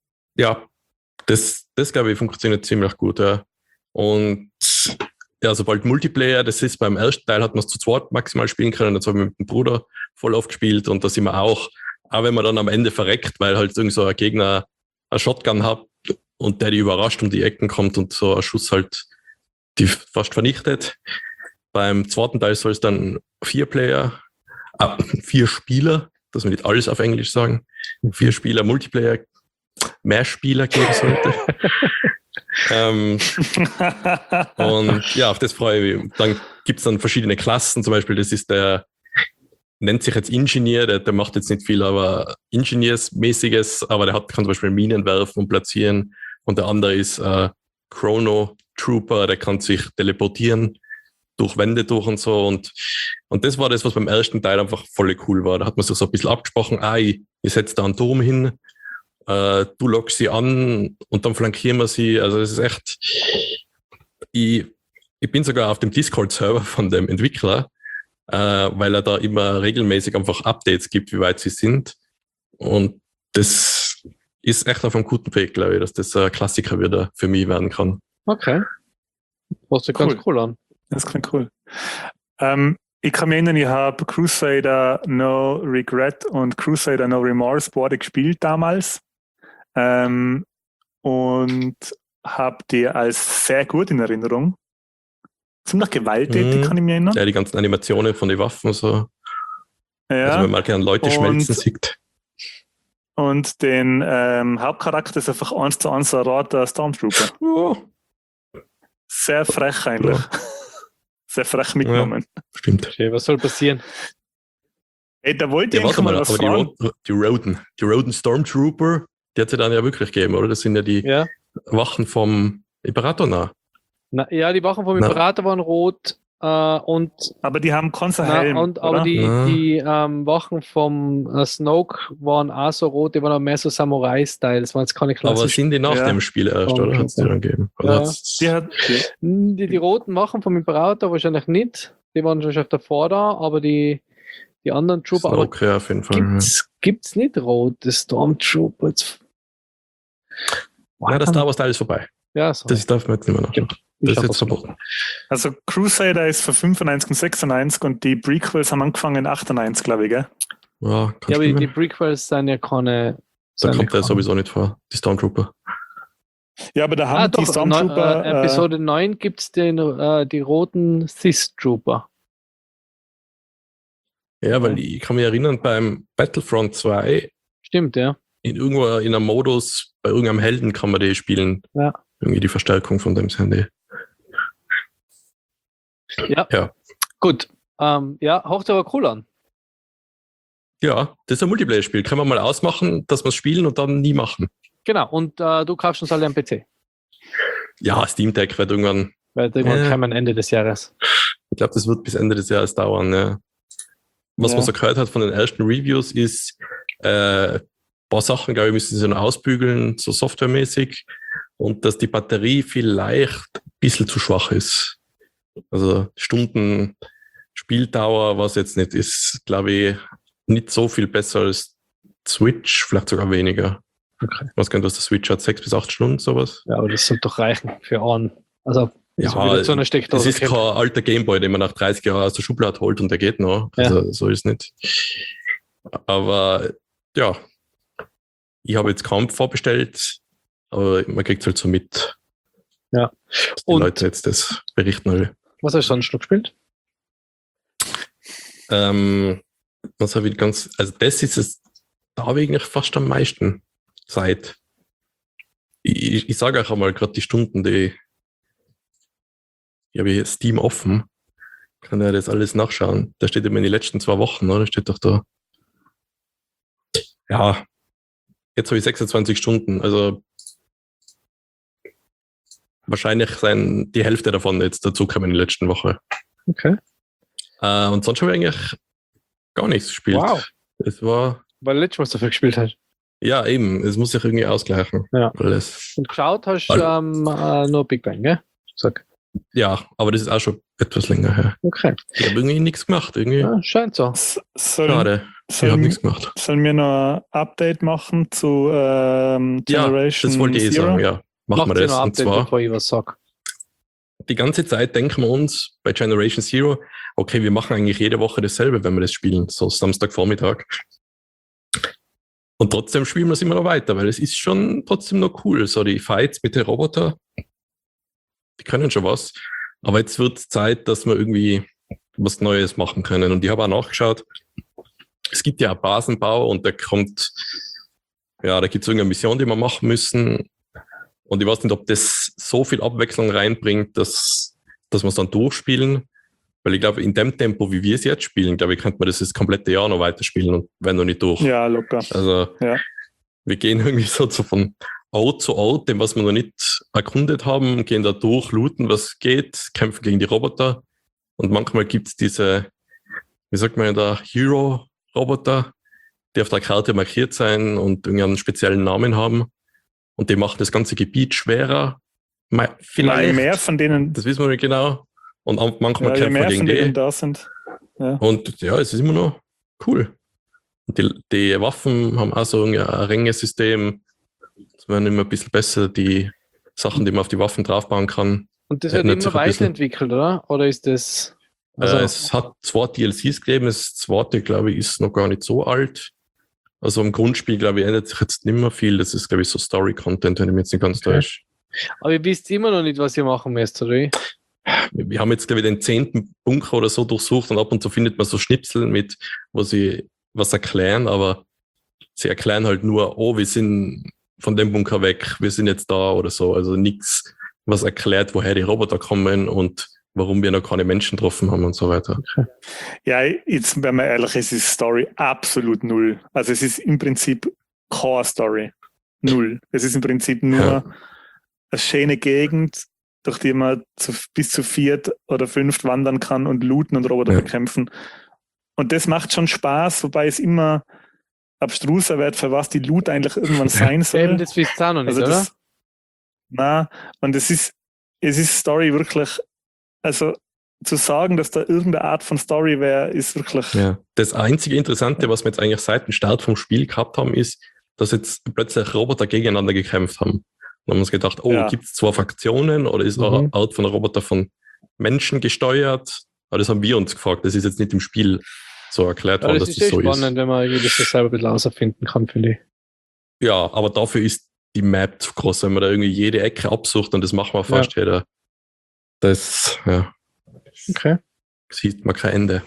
das glaube ich funktioniert ziemlich gut. Ja. Und ja, sobald Multiplayer, das ist beim ersten Teil, hat man es zu zweit maximal spielen können. Das habe ich mit dem Bruder voll aufgespielt und da sind wir auch wenn man dann am Ende verreckt, weil halt irgend so ein Gegner eine Shotgun hat und der die überrascht um die Ecken kommt und so ein Schuss halt die fast vernichtet. Beim zweiten Teil soll es dann 4 Spieler, dass wir nicht alles auf Englisch sagen, 4 Spieler Multiplayer, mehr Spieler geben sollte. Und ja, auf das freue ich mich. Dann gibt es dann verschiedene Klassen, zum Beispiel das ist der, nennt sich jetzt Ingenieur, der macht jetzt nicht viel, aber Ingenieursmäßiges, aber der kann zum Beispiel Minen werfen und platzieren und der andere ist Chrono Trooper, der kann sich teleportieren durch Wände durch und so und das war das, was beim ersten Teil einfach voll cool war. Da hat man sich so ein bisschen abgesprochen, ich setze da einen Turm hin, du lockst sie an und dann flankieren wir sie. Also es ist echt, ich bin sogar auf dem Discord-Server von dem Entwickler, weil er da immer regelmäßig einfach Updates gibt, wie weit sie sind. Und das ist echt auf einem guten Weg, glaube ich, dass das ein Klassiker wieder für mich werden kann. Okay. Das hört sich ganz cool an. Das klingt cool. Ich kann mich erinnern, ich habe Crusader No Regret und Crusader No Remorse beide gespielt damals und habe die als sehr gut in Erinnerung. Ziemlich gewalttätig, kann ich mich erinnern. Ja, die ganzen Animationen von den Waffen so. Ja. Also wenn man gerne Leute schmelzen sieht. und den Hauptcharakter ist einfach 1:1 ein roter Stormtrooper. Ja, Sehr frech eigentlich. Sehr frech mitgenommen. stimmt. Okay, was soll passieren? Ey, da wollte ich Ja, eigentlich warte mal, mal was aber fragen. die Roden Stormtrooper, die hat es ja dann ja wirklich gegeben, oder? Das sind ja die Ja. Wachen vom Imperator nah. Ja, die Wachen vom Na. Imperator waren rot und, Aber die haben keinen Helm, aber oder? die Wachen vom Snoke waren auch so rot, die waren auch mehr so Samurai-Style. Das waren jetzt keine Aber klassischen. sind die nach Ja. dem Spiel erst, oder? Hat es die dann gegeben? Oder Ja. hat's- Die hat, Die roten Wachen vom Imperator wahrscheinlich nicht. Die waren schon davor da, aber die anderen Trooper. Aber Snoke, ja, auf jeden Fall. Ja. gibt's nicht rote Stormtrooper? Jetzt- Ja, das Star Wars Teil ist vorbei. Ja, so. Das darf man jetzt nicht mehr nachschauen. Das ist jetzt verboten. also Crusader ist von 95 und 96 und die Prequels haben angefangen in 98, glaube ich, gell? Ja, kann Ja, aber stimmen. die Prequels sind ja keine. Da sind kommt ja der keine- sowieso nicht vor, die Stormtrooper. Ja, aber da haben die doch, Stormtrooper... Episode 9 gibt es die roten Sith-Trooper. Ja, weil ich kann mich erinnern, beim Battlefront 2, Stimmt, ja. irgendwo in einem Modus, bei irgendeinem Helden kann man die spielen. Ja. Irgendwie die Verstärkung von dem Handy. Ja. Ja. Gut. Ja, haucht aber cool an. Ja, das ist ein Multiplayer-Spiel. Kann man mal ausmachen, dass wir es spielen und dann nie machen. Genau. Und du kaufst uns alle einen PC. Ja, Steam Deck wird irgendwann, Weil irgendwann Ja. kommen Ende des Jahres. ich glaube, das wird bis Ende des Jahres dauern. Ja. Was Ja. man so gehört hat von den ersten Reviews ist, ein paar Sachen, glaube ich, müssen sie noch ausbügeln, so softwaremäßig. Und dass die Batterie vielleicht ein bisschen zu schwach ist. Also Stunden Spieldauer, was jetzt nicht ist, glaube ich, nicht so viel besser als Switch, vielleicht sogar weniger. Okay. Was könnte das, der Switch hat 6 bis 8 Stunden, sowas. Ja, aber das sollte doch reichen für einen. Also, so wie du zu einer Das Steckdose ist kein alter Gameboy, den man nach 30 Jahren aus der Schublade holt und der geht noch. Also so ist es nicht. Aber ja, ich habe jetzt kaum vorbestellt, aber man kriegt es halt so mit. Ja. Dass die Und- Leute jetzt das berichten alle. Was hast du sonst noch gespielt? Was habe ich also das ist es, da habe ich eigentlich fast am meisten Zeit. Ich sage euch einmal gerade die Stunden, die habe ich Steam offen. Kann ja das alles nachschauen. Da steht immer in den letzten 2 Wochen, oder? Steht doch da. Ja, jetzt habe ich 26 Stunden. Also wahrscheinlich sein die Hälfte davon jetzt dazu kommen in der letzten Woche. Okay. Und sonst habe ich eigentlich gar nichts gespielt. Wow. Es war, Weil du letztes Mal so viel gespielt hast. ja eben, es muss sich irgendwie ausgleichen. Ja. Alles. Und geschaut hast du All- nur Big Bang, gell? Sag. Ja, aber das ist auch schon etwas länger her. Okay. Ich habe irgendwie nichts gemacht. Irgendwie Ja, scheint so. schade. Ich habe Sollen nichts gemacht. wir noch ein Update machen zu Generation Das wollte ich Zero? sagen, ja. Machen wir Macht ihr das. noch ein Und Update, zwar, bevor ich was sage. die ganze Zeit denken wir uns bei Generation Zero, okay, wir machen eigentlich jede Woche dasselbe, wenn wir das spielen, so Samstagvormittag. Und trotzdem spielen wir es immer noch weiter, weil es ist schon trotzdem noch cool. So die Fights mit den Robotern, die können schon was. Aber jetzt wird es Zeit, dass wir irgendwie was Neues machen können. Und ich habe auch nachgeschaut, es gibt ja einen Basenbau und da gibt es irgendeine Mission, die wir machen müssen. Und ich weiß nicht, ob das so viel Abwechslung reinbringt, dass wir es dann durchspielen. Weil ich glaube, in dem Tempo, wie wir es jetzt spielen, glaube ich, könnte man das komplette Jahr noch weiterspielen und wenn noch nicht durch. Ja, locker. Also Ja. wir gehen irgendwie so von Ort zu Ort, dem was wir noch nicht erkundet haben, gehen da durch, looten, was geht, kämpfen gegen die Roboter. Und manchmal gibt es diese, wie sagt man da, Hero-Roboter, die auf der Karte markiert sein und irgendeinen speziellen Namen haben. Und die machen das ganze Gebiet schwerer. Je Vielleicht. mehr von denen, Das wissen wir nicht genau. Und manchmal je kämpfen wir mehr gegen von die. denen da sind. Ja. Und ja, es ist immer noch cool. Und die Waffen haben auch so ein Rängesystem. Es werden immer ein bisschen besser, die Sachen, die man auf die Waffen draufbauen kann. Und das Ja, wird nicht immer so ein bisschen. weiterentwickelt, oder? Oder ist das. Also, Es hat 2 DLCs gegeben. Das zweite, glaube ich, ist noch gar nicht so alt. Also im Grundspiel, glaube ich, ändert sich jetzt nicht mehr viel. Das ist, glaube ich, so Story-Content, wenn ich mich jetzt nicht ganz täusche. aber ihr wisst immer noch nicht, was ihr machen müsst, oder? wie? Wir haben jetzt, glaube ich, den 10. Bunker oder so durchsucht und ab und zu findet man so Schnipsel mit, wo sie was erklären, aber sie erklären halt nur, oh, wir sind von dem Bunker weg, wir sind jetzt da oder so. Also nichts, was erklärt, woher die Roboter kommen und warum wir noch keine Menschen getroffen haben und so weiter. Ja, jetzt, wenn man ehrlich ist, ist Story absolut null. Also es ist im Prinzip keine Story. Null. Es ist im Prinzip nur eine schöne Gegend, durch die man bis zu 4 oder 5 wandern kann und looten und Roboter bekämpfen. Und das macht schon Spaß, wobei es immer abstruser wird, für was die Loot eigentlich irgendwann sein soll. Eben, das wisst ihr auch noch nicht, also oder? Und es ist Story wirklich, also zu sagen, dass da irgendeine Art von Story wäre, ist wirklich... Ja. Das einzige Interessante, was wir jetzt eigentlich seit dem Start vom Spiel gehabt haben, ist, dass jetzt plötzlich Roboter gegeneinander gekämpft haben. Dann haben wir uns gedacht, gibt es 2 Fraktionen oder ist eine Art von Roboter von Menschen gesteuert? Aber das haben wir uns gefragt. Das ist jetzt nicht im Spiel so erklärt worden, dass das so ist. Das ist spannend, wenn man das selber ein bisschen herausfinden kann, finde ich. Ja, aber dafür ist die Map zu groß, wenn man da irgendwie jede Ecke absucht und das machen wir fast jeder. Das, Okay. Sieht man kein Ende.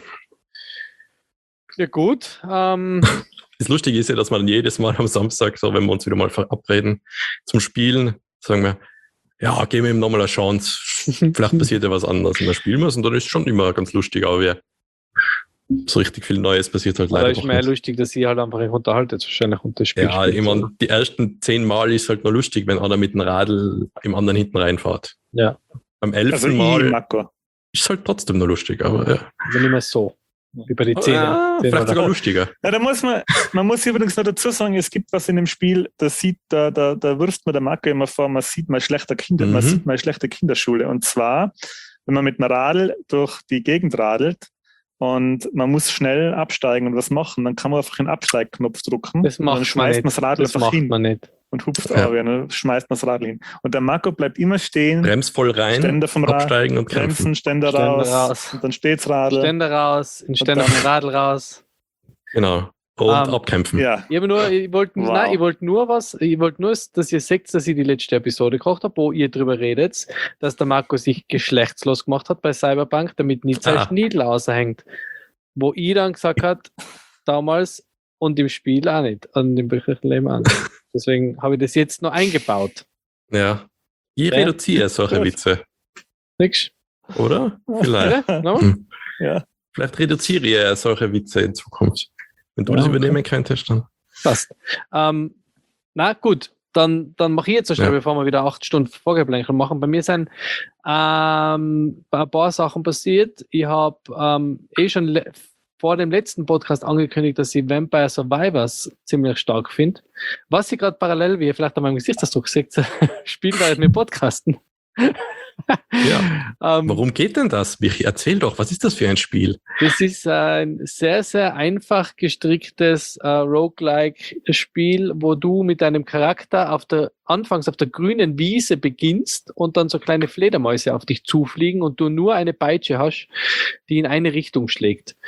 Ja, gut. Das Lustige ist ja, dass man jedes Mal am Samstag, so wenn wir uns wieder mal verabreden zum Spielen, sagen wir, ja, geben wir ihm nochmal eine Chance. Vielleicht passiert ja was anderes. Und dann spielen wir es und dann ist es schon immer ganz lustig, aber so richtig viel Neues passiert halt leider nicht. Aber ist mehr lustig, dass ihr halt einfach unterhaltet, wahrscheinlich und das Spiel. Ja, ich meine, die ersten 10 Mal ist halt nur lustig, wenn einer mit dem Radl im anderen hinten reinfährt. Ja. Beim 11. Mal ist es halt trotzdem nur lustig, aber ja. Also nicht mehr so. Wie bei den 10. Vielleicht sogar lustiger. Ja, da muss man muss übrigens noch dazu sagen, es gibt was in dem Spiel, da wirft man der Marco immer vor, man sieht mal schlechte Kinderschule. Und zwar, wenn man mit dem Radl durch die Gegend radelt und man muss schnell absteigen und was machen, dann kann man einfach einen Absteigknopf drücken. Das macht und dann schmeißt man das Radl einfach hin. Man nicht. Und hupft dann schmeißt man das Radl hin. Und der Marco bleibt immer stehen. Bremst voll rein, Ständer vom absteigen und kämpfen. Bremsen, Ständer raus. Und dann steht's Radl. Ständer raus, Ständer vom Radl raus. Genau. Und abkämpfen. Ja. Ich wollte nur, dass ihr seht, dass ich die letzte Episode gekocht habe, wo ihr drüber redet, dass der Marco sich geschlechtslos gemacht hat bei Cyberpunk, damit nicht sein Schniedel aushängt. Wo ich dann gesagt hat, damals und im Spiel auch nicht, und im wirklichen Leben auch nicht. Deswegen habe ich das jetzt noch eingebaut. Ja. Ich reduziere solche Witze. Nix. Oder? Vielleicht. Ja. Vielleicht reduziere ich solche Witze in Zukunft. Wenn du das übernehmen könntest, dann. Passt. Na gut, dann mache ich jetzt so schnell, bevor wir wieder 8 Stunden Vorgeplänkel machen. Bei mir sind ein paar Sachen passiert. Ich habe schon vor dem letzten Podcast angekündigt, dass ich Vampire Survivors ziemlich stark finde. Was ich gerade parallel, wie ihr vielleicht an meinem Gesichtsausdruck seht, spielt da mit Podcasten. Ja. Warum geht denn das? Michi, erzähl doch, was ist das für ein Spiel? Das ist ein sehr, sehr einfach gestricktes Roguelike-Spiel, wo du mit deinem Charakter anfangs auf der grünen Wiese beginnst und dann so kleine Fledermäuse auf dich zufliegen und du nur eine Peitsche hast, die in eine Richtung schlägt.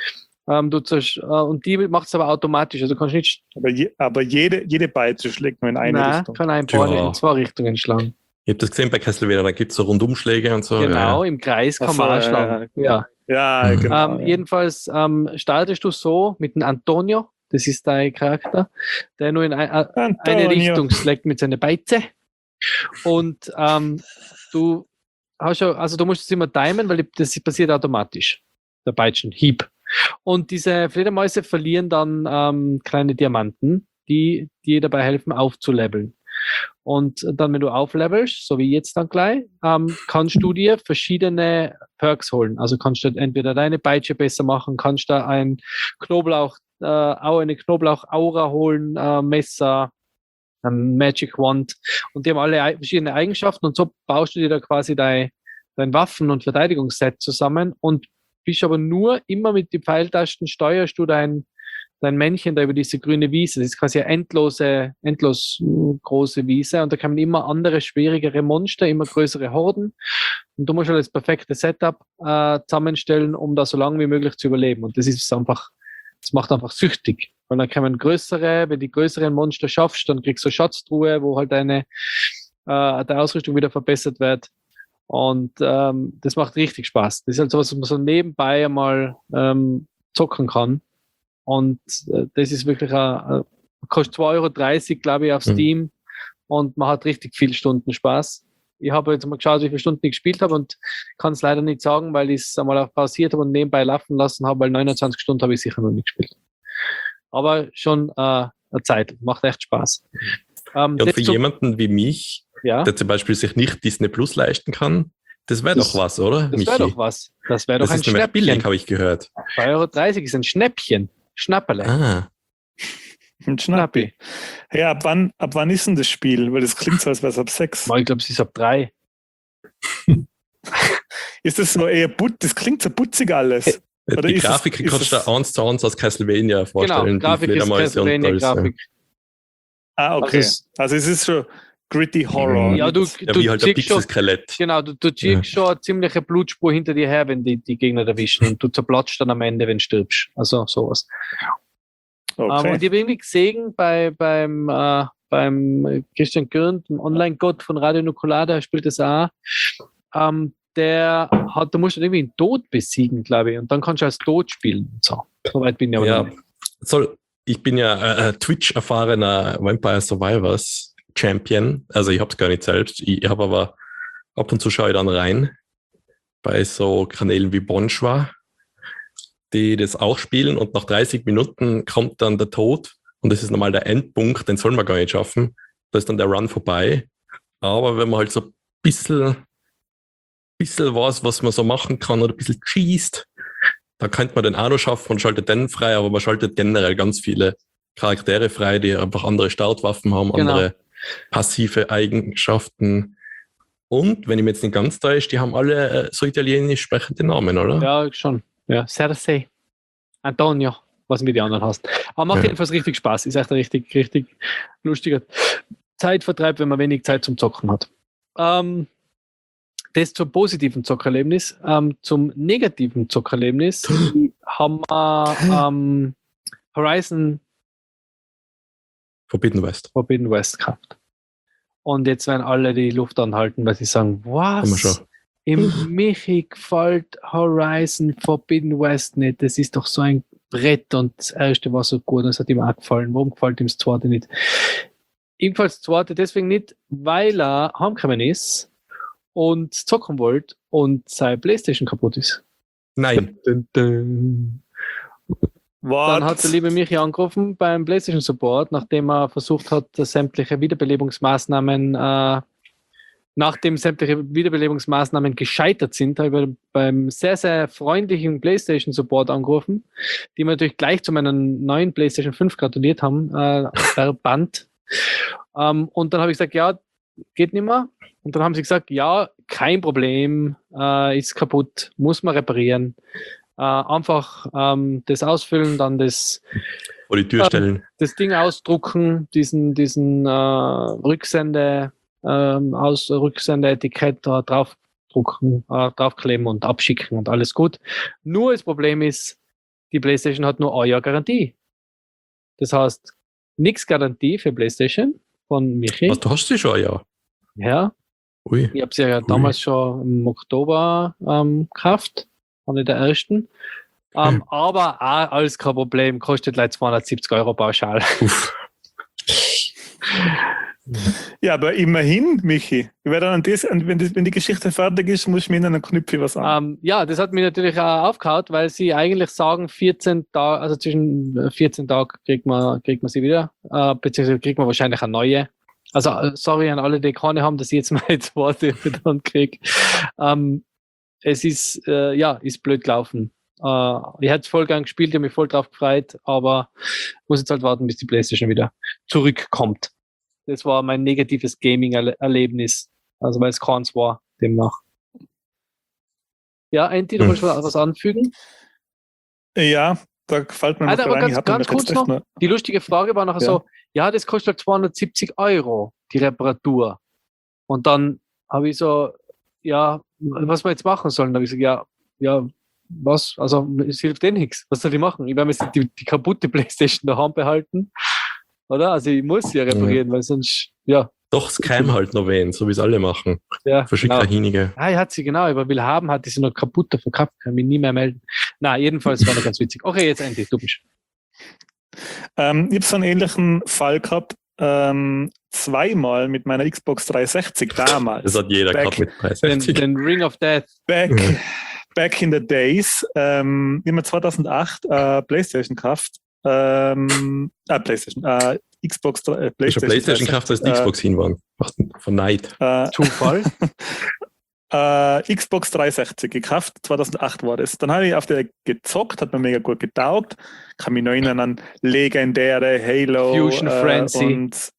Und die macht es aber automatisch. Also du kannst nicht. Aber jede Peitsche schlägt nur in eine Richtung. Kann ein paar in 2 Richtungen schlagen. Ich habe das gesehen bei Castlevania, da gibt es so Rundumschläge und so. Genau, im Kreis kann man auch schlagen. Ja, genau. Jedenfalls startest du so mit dem Antonio, das ist dein Charakter, der nur in eine Richtung schlägt mit seiner Beize. Und du musst es immer timen, weil das passiert automatisch, der Peitschenhieb. Und diese Fledermäuse verlieren dann kleine Diamanten, die dir dabei helfen, aufzuleveln. Und dann, wenn du auflevelst, so wie jetzt dann gleich, kannst du dir verschiedene Perks holen. Also kannst du entweder deine Peitsche besser machen, kannst du eine Knoblauch-Aura holen, Messer, ein Magic Wand. Und die haben alle verschiedene Eigenschaften und so baust du dir da quasi dein Waffen- und Verteidigungsset zusammen und bist aber nur immer mit den Pfeiltasten steuerst du dein Männchen da über diese grüne Wiese. Das ist quasi eine endlos große Wiese und da kann man immer andere, schwierigere Monster, immer größere Horden und du musst halt das perfekte Setup zusammenstellen, um da so lange wie möglich zu überleben und das macht einfach süchtig. Und dann kann man wenn du die größeren Monster schaffst, dann kriegst du eine Schatztruhe, wo halt deine Ausrüstung wieder verbessert wird. Und das macht richtig Spaß. Das ist halt sowas, was man so nebenbei einmal zocken kann. Und das ist wirklich eine kostet 2,30 Euro, glaube ich, auf Steam und man hat richtig viele Stunden Spaß. Ich habe jetzt mal geschaut, wie viele Stunden ich gespielt habe und kann es leider nicht sagen, weil ich es einmal auch pausiert habe und nebenbei laufen lassen habe, weil 29 Stunden habe ich sicher noch nicht gespielt. Aber schon eine Zeit, macht echt Spaß. Ja, und für jemanden wie mich, ja, der zum Beispiel sich nicht Disney Plus leisten kann, das wäre doch was, oder, das Michi? wäre doch was. Das wäre doch Das ein ist nämlich Schnäppchen. billig, habe ich gehört. 2,30 Euro ist ein Schnäppchen. Schnapperle. Ah, Ein Schnappi. Ja, ab wann ist denn das Spiel? Weil das klingt so, als wäre es ab 6. Ich glaube, es ist ab 3. Ist das so eher das klingt so putzig alles. Oder die ist Grafik kannst du da 1:1 aus Castlevania vorstellen. Genau, Grafik ist Castlevania-Grafik. Ah, okay. Also es ist schon gritty Horror. Ja, wie halt ein siehst schon, Pixel-Skelett. genau, du ziehst schon eine ziemliche Blutspur hinter dir her, wenn die Gegner erwischen und du zerplatzt dann am Ende, wenn du stirbst. Also sowas. Okay. Und ich habe irgendwie gesehen beim Christian Gürnt, dem Online-Gott von Radio Nukular, der spielt das auch. Da musst du irgendwie einen Tod besiegen, glaube ich, und dann kannst du als Tod spielen. So weit bin ich aber noch nicht. Ich bin ja Twitch-erfahrener Vampire Survivors Champion. Also ich habe es gar nicht selbst. Ich habe aber ab und zu schaue ich dann rein bei so Kanälen wie Bonschwa, die das auch spielen und nach 30 Minuten kommt dann der Tod und das ist normal der Endpunkt, den soll man gar nicht schaffen. Da ist dann der Run vorbei. Aber wenn man halt so ein bisschen was man so machen kann oder ein bisschen cheest, dann könnte man den auch noch schaffen und schaltet den frei, aber man schaltet generell ganz viele Charaktere frei, die einfach andere Startwaffen haben, andere passive Eigenschaften. Und, wenn ich mich jetzt nicht ganz täusche, die haben alle so italienisch sprechende Namen, oder? Ja, schon. Ja, Cersei, Antonio, was mit den anderen hast. Aber macht jedenfalls richtig Spaß. Ist echt ein richtig, richtig lustiger Zeitvertreib, wenn man wenig Zeit zum Zocken hat. Das zum positiven Zockerlebnis. Zum negativen Zockerlebnis haben wir Horizon Forbidden West gehabt. Und jetzt werden alle die Luft anhalten, weil sie sagen, was? Im Michi gefällt Horizon Forbidden West nicht. Das ist doch so ein Brett und das erste war so gut, das hat ihm auch gefallen. Warum gefällt ihm das zweite nicht? Ihm gefällt das zweite deswegen nicht, weil er heimgekommen ist und zocken wollte und seine Playstation kaputt ist. Nein. Dann hat der liebe Michi angerufen beim PlayStation Support, nachdem er versucht hat, sämtliche Wiederbelebungsmaßnahmen, nachdem sämtliche Wiederbelebungsmaßnahmen gescheitert sind, habe ich beim sehr, sehr freundlichen PlayStation Support angerufen, die mir natürlich gleich zu meiner neuen PlayStation 5 gratuliert haben, per Band. Und dann habe ich gesagt, ja, geht nicht mehr. Und dann haben sie gesagt, ja, kein Problem, ist kaputt, muss man reparieren. Einfach das ausfüllen, dann das vor die Tür stellen. Das Ding ausdrucken, diesen Rücksendeetikett da draufdrucken, draufkleben und abschicken und alles gut. Nur das Problem ist, die PlayStation hat nur ein Jahr Garantie. Das heißt, nichts Garantie für PlayStation von Michi. Was, du hast sie schon ein Jahr? Ja. Ui. Ich habe sie ja damals schon im Oktober gekauft. Nicht der ersten. Aber auch alles kein Problem, kostet leider 270 Euro pauschal. Ja, aber immerhin, Michi. Wenn die Geschichte fertig ist, muss ich mir in einen Knüpfi was an. Ja, das hat mich natürlich auch aufgehauen, weil sie eigentlich sagen, 14 Tage, also zwischen 14 Tagen kriegt man sie wieder, beziehungsweise kriegt man wahrscheinlich eine neue. Also, sorry an alle, die keine haben, dass ich jetzt mal jetzt warte dann kriege. Es ist, ist blöd gelaufen. Ich hätte es voll gern gespielt, ich habe mich voll drauf gefreut, aber muss jetzt halt warten, bis die PlayStation wieder zurückkommt. Das war mein negatives Gaming-Erlebnis. Also, weil es keins war, demnach. Ja, Andy, du wolltest was anfügen? Ja, da gefällt mir noch aber ganz kurz noch, die lustige Frage war nachher so, ja, das kostet halt 270 Euro, die Reparatur. Und dann habe ich so, ja, was wir jetzt machen sollen. Da habe ich gesagt, ja, was? Also, es hilft eh nichts. Was soll ich machen? Ich werde mir die kaputte PlayStation daheim behalten. Oder? Also, ich muss sie ja reparieren, weil sonst, ja. Doch, es käme halt noch wen, so wie es alle machen. Ja, verschickt hinige. Ich hatte sie, genau, aber will haben, hatte sie noch kaputt verkauft, kann mich nie mehr melden. Na, jedenfalls war das ganz witzig. Okay, jetzt endlich, du bist. Ich habe so einen ähnlichen Fall gehabt, zweimal mit meiner Xbox 360 damals. Das hat jeder gehabt mit 360. Den Ring of Death. Back in the days. Ich habe 2008 PlayStation gekauft. PlayStation. Xbox PlayStation gekauft, als die Xbox hin waren. Von Neid. Zufall. Xbox 360 gekauft, 2008 war das. Dann habe ich auf der gezockt, hat mir mega gut getaugt. Kann mich noch erinnern an legendäre Halo Fusion Frenzy und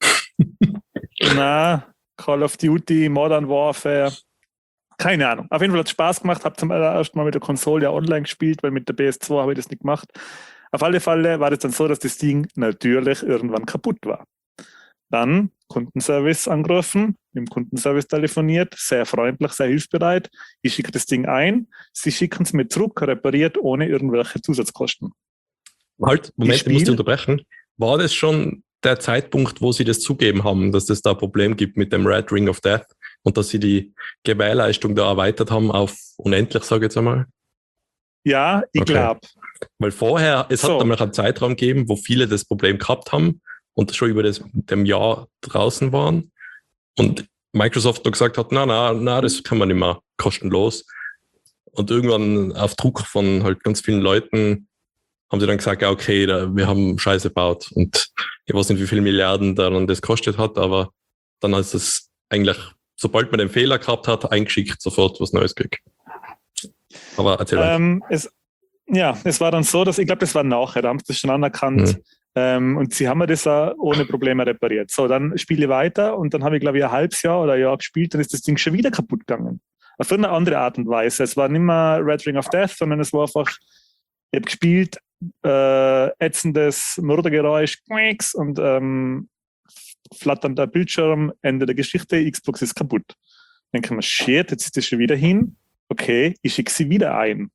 Call of Duty, Modern Warfare. Keine Ahnung. Auf jeden Fall hat es Spaß gemacht. Habe zum ersten Mal mit der Konsole ja online gespielt, weil mit der PS2 habe ich das nicht gemacht. Auf alle Fälle war es dann so, dass das Ding natürlich irgendwann kaputt war. Dann Kundenservice angerufen, mit dem Kundenservice telefoniert, sehr freundlich, sehr hilfsbereit. Ich schicke das Ding ein, sie schicken es mir zurück, repariert, ohne irgendwelche Zusatzkosten. Halt, Moment, ich muss dich unterbrechen. War das schon der Zeitpunkt, wo sie das zugeben haben, dass es da ein Problem gibt mit dem Red Ring of Death und dass sie die Gewährleistung da erweitert haben auf unendlich, sage ich jetzt einmal? Ja, ich glaube. Weil vorher, es hat nämlich einen Zeitraum gegeben, wo viele das Problem gehabt haben und schon über dem Jahr draußen waren und Microsoft da gesagt hat, na, das kann man nicht mehr kostenlos. Und irgendwann auf Druck von halt ganz vielen Leuten haben sie dann gesagt, ja okay, wir haben Scheiße gebaut und ich weiß nicht, wie viele Milliarden dann das kostet hat, aber dann ist es eigentlich, sobald man den Fehler gehabt hat, eingeschickt, sofort was Neues gekriegt. Aber erzähl weiter. Es war dann so, dass ich glaube, das war nachher, da haben sie das schon anerkannt. Und sie haben mir das auch ohne Probleme repariert. So, dann spiele ich weiter und dann habe ich, glaube ich, ein halbes Jahr oder ein Jahr gespielt, dann ist das Ding schon wieder kaputt gegangen. Auf eine andere Art und Weise. Es war nicht mehr Red Ring of Death, sondern es war einfach, ich habe gespielt, ätzendes Mördergeräusch und flatternder Bildschirm, Ende der Geschichte, Xbox ist kaputt. Dann kann man, shit, jetzt ist das schon wieder hin. Okay, ich schicke sie wieder ein.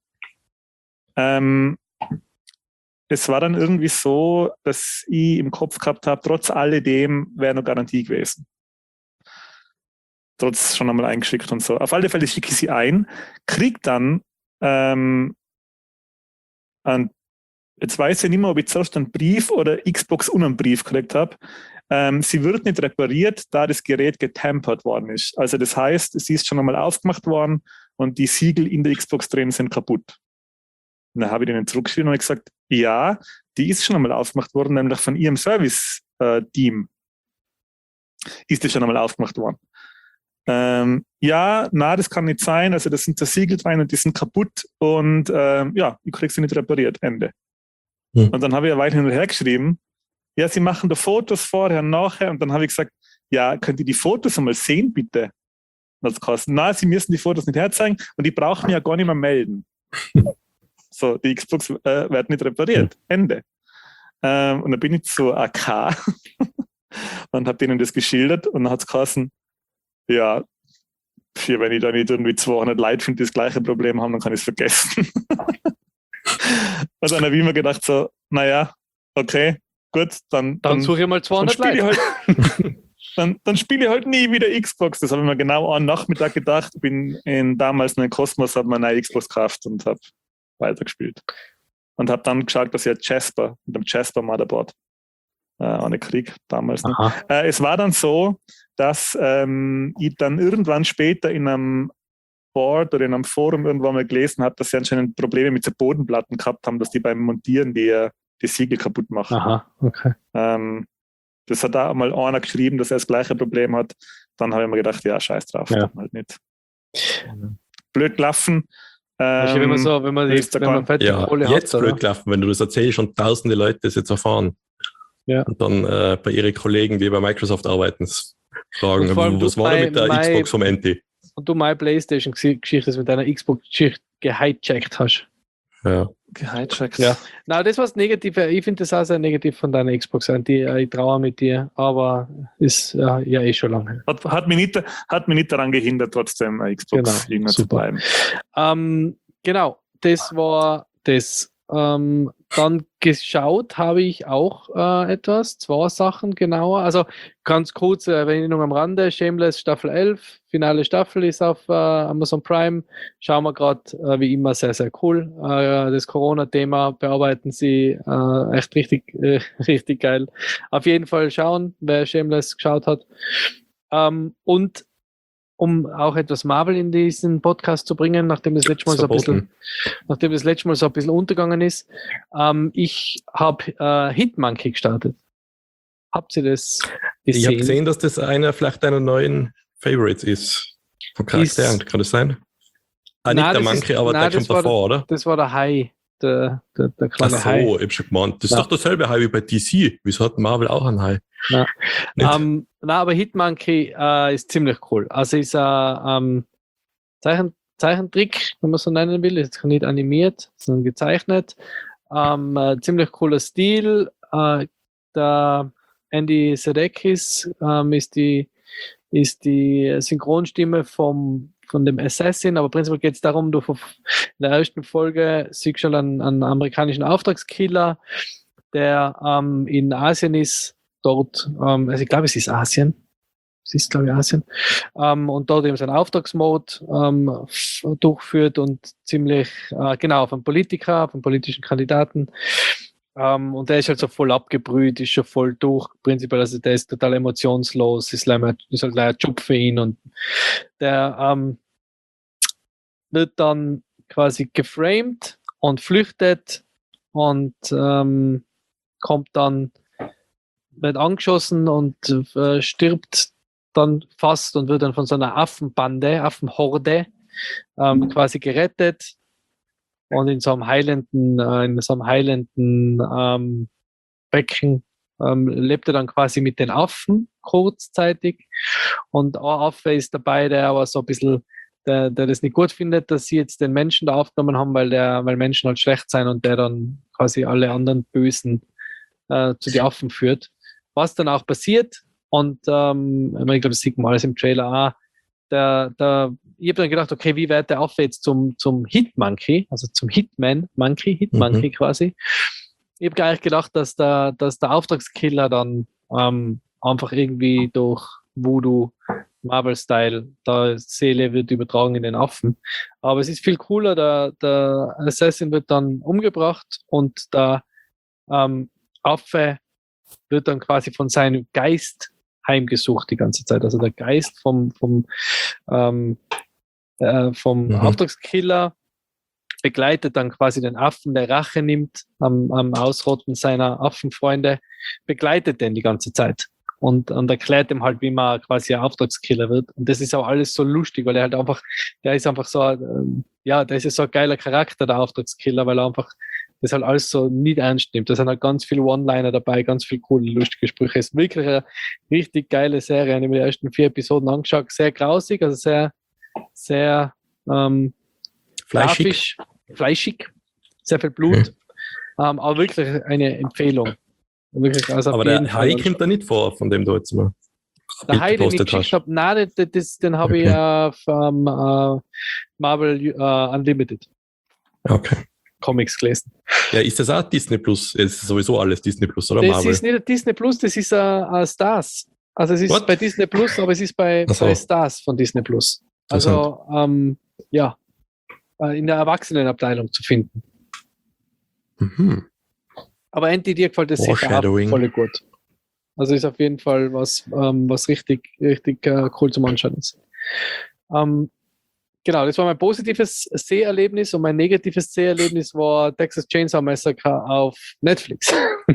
Es war dann irgendwie so, dass ich im Kopf gehabt habe, trotz alledem wäre noch Garantie gewesen. Trotz schon einmal eingeschickt und so. Auf alle Fälle schicke ich sie ein, kriege dann jetzt weiß ich nicht mehr, ob ich zuerst einen Brief oder Xbox und einen Brief gekriegt habe. Sie wird nicht repariert, da das Gerät getampert worden ist. Also das heißt, sie ist schon einmal aufgemacht worden und die Siegel in der Xbox drin sind kaputt. Und dann habe ich denen zurückgeschrieben und gesagt, ja, die ist schon einmal aufgemacht worden, nämlich von ihrem Service-Team ist die schon einmal aufgemacht worden. Das kann nicht sein, also das sind da Siegel drin und die sind kaputt und ich kriege sie nicht repariert, Ende. Und dann habe ich eine Weile hin und her geschrieben, ja, sie machen da Fotos vorher und nachher und dann habe ich gesagt, ja, könnt ihr die Fotos einmal sehen, bitte? Das kostet. Na, sie müssen die Fotos nicht herzeigen und die brauchen ja gar nicht mehr melden. So, die Xbox wird nicht repariert. Ende. Und dann bin ich zu AK und habe denen das geschildert und dann hat es geheißen, ja, wenn ich da nicht irgendwie 200 Leute für das gleiche Problem haben, dann kann ich es vergessen. Und dann habe ich mir gedacht so, naja, okay, gut, dann suche ich mal 200 Leute. Dann spiele ich halt nie wieder Xbox. Das habe ich mir genau am Nachmittag gedacht. Bin damals in den Kosmos, habe mir eine Xbox gekauft und habe weitergespielt. Und habe dann geschaut, dass ich Jasper mit dem Jasper Motherboard einen Krieg damals noch. Es war dann so, dass ich dann irgendwann später in einem Board oder in einem Forum irgendwann mal gelesen habe, dass sie anscheinend Probleme mit den Bodenplatten gehabt haben, dass die beim Montieren die Siegel kaputt machen. Aha, okay. Das hat da mal einer geschrieben, dass er das gleiche Problem hat. Dann habe ich mir gedacht, ja, scheiß drauf, halt nicht. Blöd gelaufen. Wenn man fette Kohle jetzt hat, blöd gelaufen, wenn du das erzählst und tausende Leute das jetzt erfahren. Ja. Und dann bei ihren Kollegen, die bei Microsoft arbeiten, fragen, was war da mit der Xbox vom NT? Und du meine PlayStation-Geschichte, das mit deiner Xbox-Geschichte gehijackt hast. Ja. Gehijackt? Ja. Na, das war das Negative. Ich finde das auch sehr negativ von deiner Xbox. Ich traue mit dir, aber ist ja schon lange. Hat mich nicht daran gehindert, trotzdem eine Xbox zu bleiben. Genau, das war das. dann geschaut habe ich auch zwei Sachen genauer. Also ganz kurz, Erinnerung am Rande, Shameless Staffel 11, finale Staffel ist auf Amazon Prime. Schauen wir gerade, wie immer, sehr, sehr cool. Das Corona-Thema bearbeiten sie echt richtig, richtig geil. Auf jeden Fall schauen, wer Shameless geschaut hat. Und um auch etwas Marvel in diesen Podcast zu bringen, nachdem das letzte Mal so ein bisschen untergegangen ist. Ich habe Hitmonkey gestartet. Habt ihr das gesehen? Ich habe gesehen, dass das vielleicht einer neuen Favorites ist. Von Charakteren, kann das sein? Nicht der Monkey, aber der kommt davor, oder? Das war der Hai, der kleine Ach Hai. so, ich habe schon gemeint. Das ist doch dasselbe Hai wie bei DC. Wieso hat Marvel auch einen Hai? Ja. Aber Hitmonkey ist ziemlich cool. Also ist Zeichentrick, wenn man so nennen will, ist nicht animiert, sondern gezeichnet. Ziemlich cooler Stil. Der Andy Serkis ist die Synchronstimme von dem Assassin, aber prinzipiell geht es darum, in der ersten Folge siehst du schon einen amerikanischen Auftragskiller, der in Asien ist, dort, also ich glaube, es ist Asien. Es ist, glaube ich, Asien. Und dort eben seinen Auftragsmord durchführt und ziemlich, genau, auf einen Politiker, auf einen politischen Kandidaten. Und der ist halt so voll abgebrüht, ist schon voll durch, prinzipiell, also der ist total emotionslos, ist halt gleich ein Job für ihn und der wird dann quasi geframed und flüchtet und kommt dann, wird angeschossen und stirbt dann fast und wird dann von so einer Affenhorde quasi gerettet und in so einem heilenden Becken lebt er dann quasi mit den Affen kurzzeitig und ein Affe ist dabei, der aber so ein bisschen der das nicht gut findet, dass sie jetzt den Menschen da aufgenommen haben, weil Menschen halt schlecht sein und der dann quasi alle anderen Bösen zu den Affen führt. Was dann auch passiert und ich glaube, das sieht man alles im Trailer auch, ich habe dann gedacht, okay, wie wird der Affe jetzt zum Hitmonkey, also zum Hitmonkey quasi. Ich habe gar nicht gedacht, dass der Auftragskiller dann einfach irgendwie durch Voodoo Marvel-Style, da Seele wird übertragen in den Affen. Aber es ist viel cooler, der Assassin wird dann umgebracht und der Affe wird dann quasi von seinem Geist heimgesucht die ganze Zeit. Also der Geist vom Auftragskiller begleitet dann quasi den Affen, der Rache nimmt am Ausrotten seiner Affenfreunde, begleitet den die ganze Zeit und erklärt ihm halt, wie man quasi ein Auftragskiller wird. Und das ist auch alles so lustig, weil der ist einfach so, der ist ja so ein geiler Charakter, der Auftragskiller, weil er einfach das halt alles so nicht ernst nimmt. Da sind halt ganz viele One-Liner dabei, ganz viele coole, lustige Sprüche. Es ist wirklich eine richtig geile Serie. Ich habe mir die ersten 4 Episoden angeschaut. Sehr grausig, also sehr, sehr fleischig, sehr viel Blut. Aber wirklich eine Empfehlung. Wirklich, also aber der Hai kommt da nicht vor, von dem du jetzt mal der Hai, den ich geschickt habe, nein, den habe ich auf Marvel Unlimited. Okay. Comics gelesen. Ja, ist das auch Disney Plus? Es ist sowieso alles Disney Plus, oder? Das Marvel? ist nicht Disney Plus, das ist Stars. Also es ist What? bei Disney Plus, aber es ist bei Stars von Disney Plus. Also in der Erwachsenenabteilung zu finden. Mhm. Aber Andy, dir gefällt das sicher auch voll gut. Also ist auf jeden Fall was richtig, richtig cool zum Anschauen ist. Genau, das war mein positives Seherlebnis und mein negatives Seherlebnis war Texas Chainsaw Massacre auf Netflix.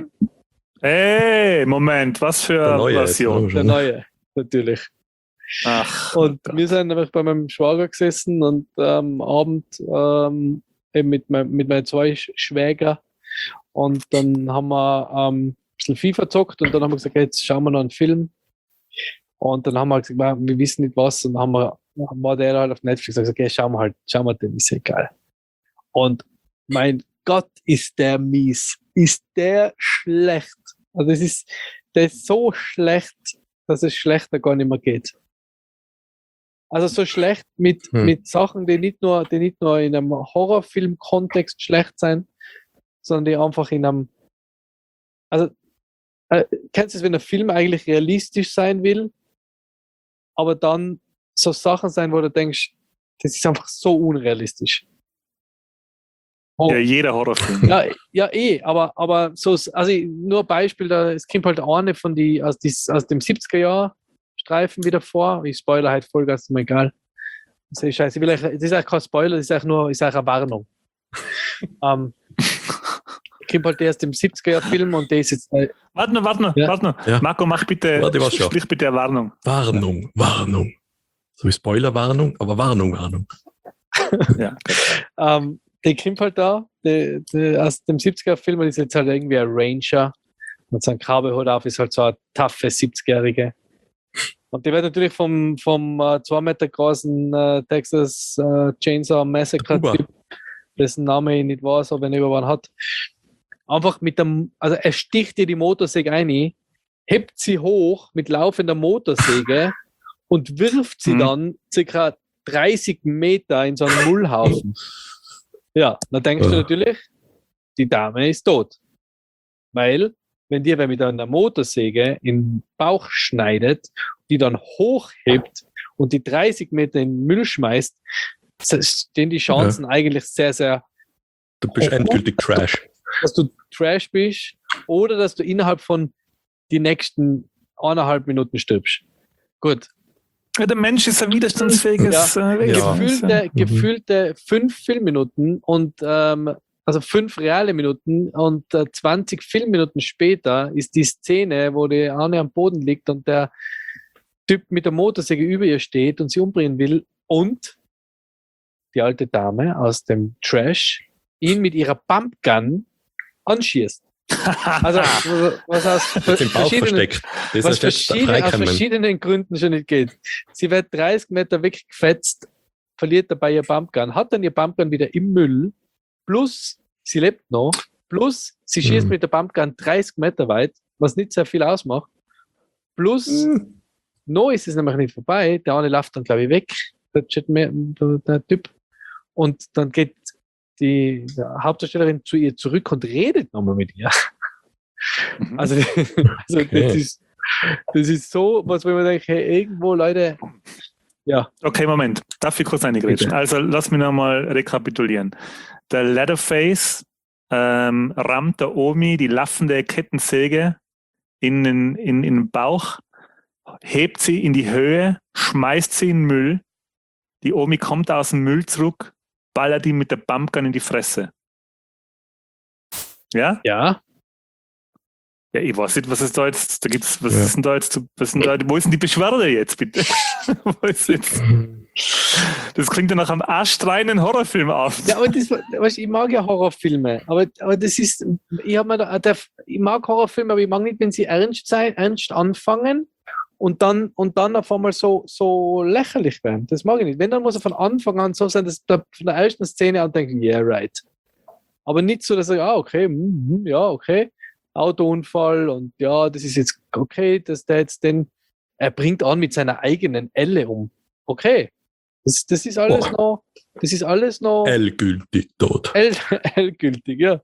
Hey, Moment, was für eine Version? Der neue, natürlich. Ach, und wir sind nämlich bei meinem Schwager gesessen und am Abend eben mit meinen 2 Schwäger und dann haben wir ein bisschen FIFA gezockt und dann haben wir gesagt, jetzt schauen wir noch einen Film. Und dann haben wir gesagt, wir wissen nicht was. Und dann war der halt auf Netflix und gesagt, okay, schauen wir den, ist egal. Und mein Gott, ist der mies. Ist der schlecht. Also der ist so schlecht, dass es schlechter gar nicht mehr geht. Also so schlecht mit Sachen, die nicht nur in einem Horrorfilm-Kontext schlecht sein, sondern die einfach in einem, also kennst du es, wenn ein Film eigentlich realistisch sein will, aber dann so Sachen sein, wo du denkst, das ist einfach so unrealistisch. Oh. Ja, jeder Horrorfilm. Ja, aber so, also nur ein Beispiel, es kommt halt eine von aus dem 70er-Jahr-Streifen wieder vor. Ich spoiler halt Vollgas, ist mir egal. Das ist scheiße. Das ist eigentlich kein Spoiler, das ist eigentlich eine Warnung. Kommt halt erst im 70er-Jahr-Film und der ist jetzt. Warte noch. Ja. Marco, sprich bitte eine Warnung. Warnung. So wie Spoilerwarnung, aber Warnung. Ja. Der kommt halt da, aus dem 70er-Film, ist jetzt halt irgendwie ein Ranger und sein Kabelhut auf, ist halt so ein taffe 70-Jährige. Und der wird natürlich vom 2 Meter großen Texas Chainsaw Massacre-Typ, dessen Name ich nicht weiß, ob er überwann hat, einfach also er sticht dir die Motorsäge ein, hebt sie hoch mit laufender Motorsäge und wirft sie dann ca. 30 Meter in so einen Müllhaufen. Ja, dann denkst du natürlich, die Dame ist tot. Weil, wenn dir wer mit einer Motorsäge in den Bauch schneidet, die dann hochhebt und die 30 Meter in den Müll schmeißt, stehen die Chancen eigentlich sehr, sehr Du bist endgültig Trash. Dass du Trash bist oder dass du innerhalb von die nächsten 1,5 Minuten stirbst. Gut. Ja, der Mensch ist ein widerstandsfähiges Wesen. Gefühlte 5 Filmminuten und also 5 reale Minuten und 20 Filmminuten später ist die Szene, wo die Anne am Boden liegt und der Typ mit der Motorsäge über ihr steht und sie umbringen will und die alte Dame aus dem Trash ihn mit ihrer Pumpgun anschießt. Also, was aus verschiedenen Gründen schon nicht geht. Sie wird 30 Meter weggefetzt, verliert dabei ihr Pumpgun, hat dann ihr Pumpgun wieder im Müll, plus sie lebt noch, plus sie schießt mit der Pumpgun 30 Meter weit, was nicht sehr viel ausmacht, plus noch ist es nämlich nicht vorbei, der eine läuft dann, glaube ich, weg, der Typ, und dann geht die Hauptdarstellerin zu ihr zurück und redet nochmal mit ihr. Also okay. das ist so, was wenn man denkt, hey, irgendwo, Leute, ja. Okay, Moment. Darf ich kurz reingrätschen? Also lass mich nochmal rekapitulieren. Der Leatherface rammt der Omi die laffende Kettensäge in den Bauch, hebt sie in die Höhe, schmeißt sie in den Müll. Die Omi kommt aus dem Müll zurück, ballert ihn mit der Pumpgun in die Fresse. Ja? Ja. Ja, ich weiß nicht, was ist da jetzt, ist denn da jetzt, wo ist denn die Beschwerde jetzt, bitte? Wo ist jetzt? Das klingt ja nach einem astreinen Horrorfilm auf. Ja, aber ich mag ja Horrorfilme, aber das ist, ich mag Horrorfilme, aber ich mag nicht, wenn sie ernst anfangen und dann auf einmal so lächerlich werden. Das mag ich nicht. Wenn, dann muss er von Anfang an so sein, dass von der ersten Szene an denken, yeah, right. Aber nicht so, dass er, okay, Autounfall und ja, das ist jetzt okay, dass der jetzt er bringt an mit seiner eigenen Elle um. Okay. Das ist alles noch. L-gültig tot. L-gültig, ja.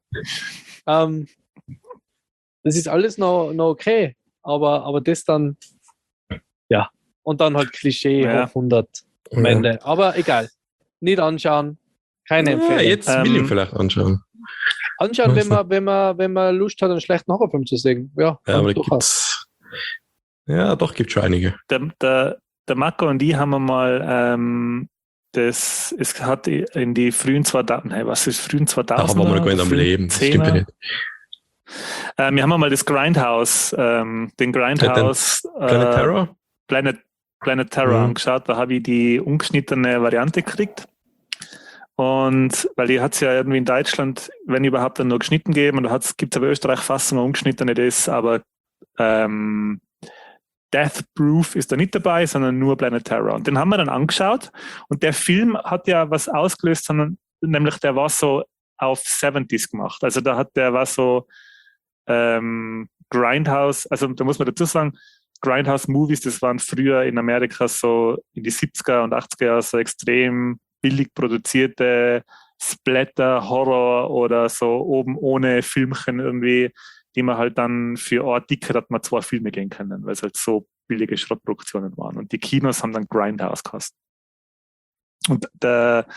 Das ist alles noch okay. Aber das dann, ja. Und dann halt Klischee auf 100 am Ende. Aber egal. Nicht anschauen. Keine Empfehlung. Ja, jetzt will ich vielleicht anschauen. Anschauen, wenn man Lust hat, einen schlechten Horrorfilm zu sehen. Ja, aber gibt's schon einige. Der Marco und ich haben mal es hat in die frühen 2000er, frühen 2000er? Da haben wir mal am Leben, das stimmt ja nicht. Wir haben mal das Grindhouse, den Grindhouse Planet Terror angeschaut, da habe ich die ungeschnittene Variante gekriegt. Und weil die hat es ja irgendwie in Deutschland, wenn überhaupt, dann nur geschnitten gegeben, und da gibt es aber Österreich-Fassung ungeschnittene, das, aber Death Proof ist da nicht dabei, sondern nur Planet Terror. Und den haben wir dann angeschaut und der Film hat ja was ausgelöst, nämlich der war so auf 70s gemacht. Also der war so Grindhouse, also da muss man dazu sagen, Grindhouse-Movies, das waren früher in Amerika so in die 70er und 80er Jahre so extrem billig produzierte Splatter, Horror oder so oben ohne Filmchen irgendwie, die man halt dann für Ticket hat man 2 Filme gehen können, weil es halt so billige Schrottproduktionen waren. Und die Kinos haben dann Grindhouse gekostet. Und der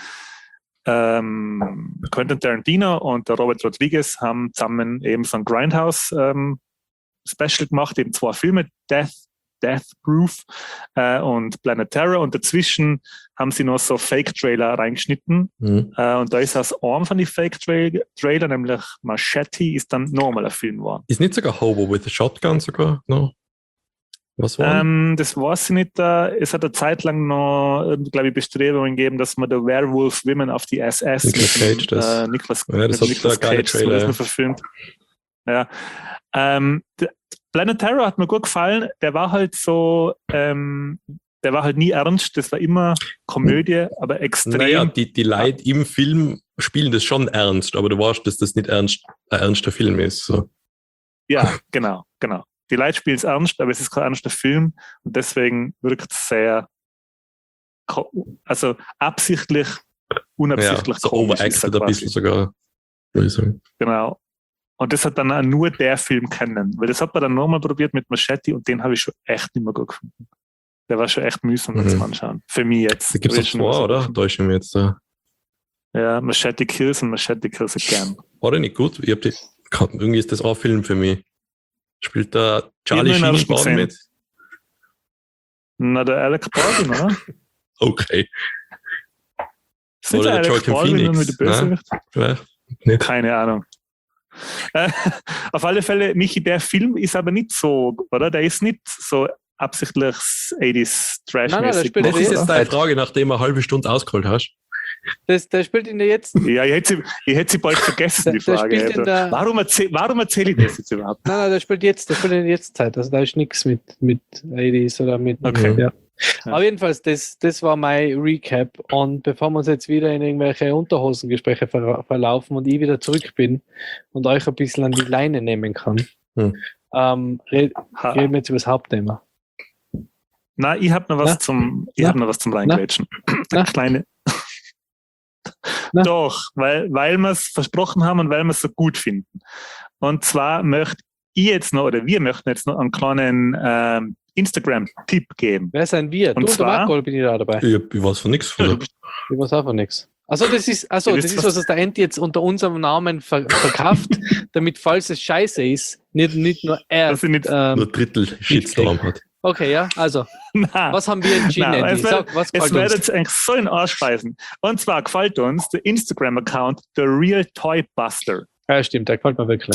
Quentin Tarantino und der Robert Rodriguez haben zusammen eben so ein Grindhouse Special gemacht, eben 2 Filme, Death Proof und Planet Terror, und dazwischen haben sie noch so Fake-Trailer reingeschnitten. Und da ist aus einem von den Fake-Trailer, nämlich Machete, ist dann nochmal ein Film geworden. Ist nicht sogar Hobo with a Shotgun sogar noch? Was war? Das weiß ich nicht. Es hat eine Zeit lang noch, glaube ich, Bestrebungen gegeben, dass man The Werewolf Women auf die SS Nicolas Cage, das. Nicolas hat geile Trailer. Das noch verfilmt. Ja. Planet Terror hat mir gut gefallen. Der war halt so, der war halt nie ernst. Das war immer Komödie, aber extrem. Naja, die Leute im Film spielen das schon ernst, aber du weißt, dass das nicht ein ernster Film ist. So. Ja, genau. Die Leute spielen es ernst, aber es ist kein ernster Film und deswegen wirkt es sehr, also absichtlich, unabsichtlich so overacted ein bisschen sogar, würde ich sagen. Genau. Und das hat dann auch nur der Film kennen, weil das hat man dann nochmal probiert mit Machete und den habe ich schon echt nicht mehr gut gefunden. Der war schon echt mühsam zum Anschauen. Für mich jetzt. Da gibt es noch 2, oder? Da ist mir jetzt da. Ja, Machete Kills und Machete Kills Again. War der nicht gut? Irgendwie ist das auch ein Film für mich. Spielt da Charlie Sheen mit? Na, der Alec Baldwin, oder? Okay. Sind oder der Joaquin Phoenix? Vielleicht nicht. Keine Ahnung. Auf alle Fälle, Michi, der Film ist aber nicht so, oder? Der ist nicht so absichtlich 80s Trash-mäßig. Das ist jetzt deine Frage, nachdem du eine halbe Stunde ausgeholt hast. Der spielt in der jetzt. Ja, ich hätte sie bald vergessen, die Frage. Also, warum erzähle ich das jetzt überhaupt? Nein, der spielt in der Jetztzeit. Also da ist nichts mit 80s oder mit. Okay. Ja. Aber jedenfalls, das war mein Recap. Und bevor wir uns jetzt wieder in irgendwelche Unterhosengespräche verlaufen und ich wieder zurück bin und euch ein bisschen an die Leine nehmen kann, reden wir jetzt über das Hauptthema. Nein, ich habe noch was zum Reingrätschen. Eine kleine. Doch, weil wir es versprochen haben und weil wir es so gut finden. Und zwar möchte ich jetzt noch, oder wir möchten jetzt noch einen kleinen Instagram-Tipp geben. Wer sind wir? Und du zwar, und der Marco bin ich da dabei. Ich weiß von nichts. Ich weiß auch von nichts. Also das ist was der Ent jetzt unter unserem Namen verkauft, damit, falls es scheiße ist, nicht nur er nur Drittel Shitstorm hat. Okay, ja, also. Was haben wir entschieden, Andy? Es wird jetzt eigentlich so in Arsch speisen. Und zwar gefällt uns der Instagram-Account The Real Toy Buster. Ja, stimmt, der gefällt mir wirklich.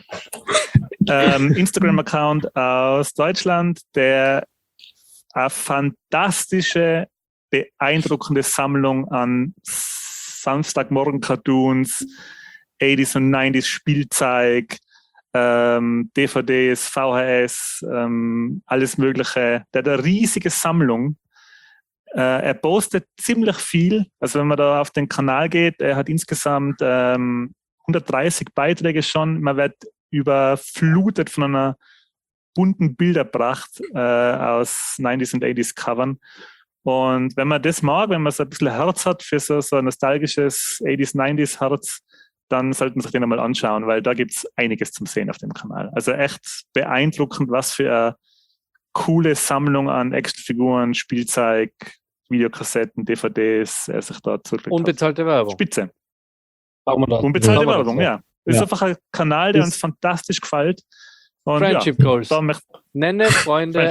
Instagram-Account aus Deutschland, der eine fantastische, beeindruckende Sammlung an Samstagmorgen-Cartoons, 80s und 90s Spielzeug, DVDs, VHS, alles Mögliche. Der hat eine riesige Sammlung. Er postet ziemlich viel. Also wenn man da auf den Kanal geht, er hat insgesamt 130 Beiträge schon. Man wird überflutet von einer bunten Bilderpracht aus 90s und 80s Covern. Und wenn man das mag, wenn man so ein bisschen Herz hat für so ein nostalgisches 80s, 90s Herz, dann sollten Sie sich den einmal anschauen, weil da gibt es einiges zum Sehen auf dem Kanal. Also echt beeindruckend, was für eine coole Sammlung an Actionfiguren, Spielzeug, Videokassetten, DVDs er sich da zurücklegt. Unbezahlte Werbung. Spitze. Unbezahlte Werbung, ja. Ist einfach ein Kanal, der uns fantastisch gefällt. Und Friendship Goals. Nenne Freunde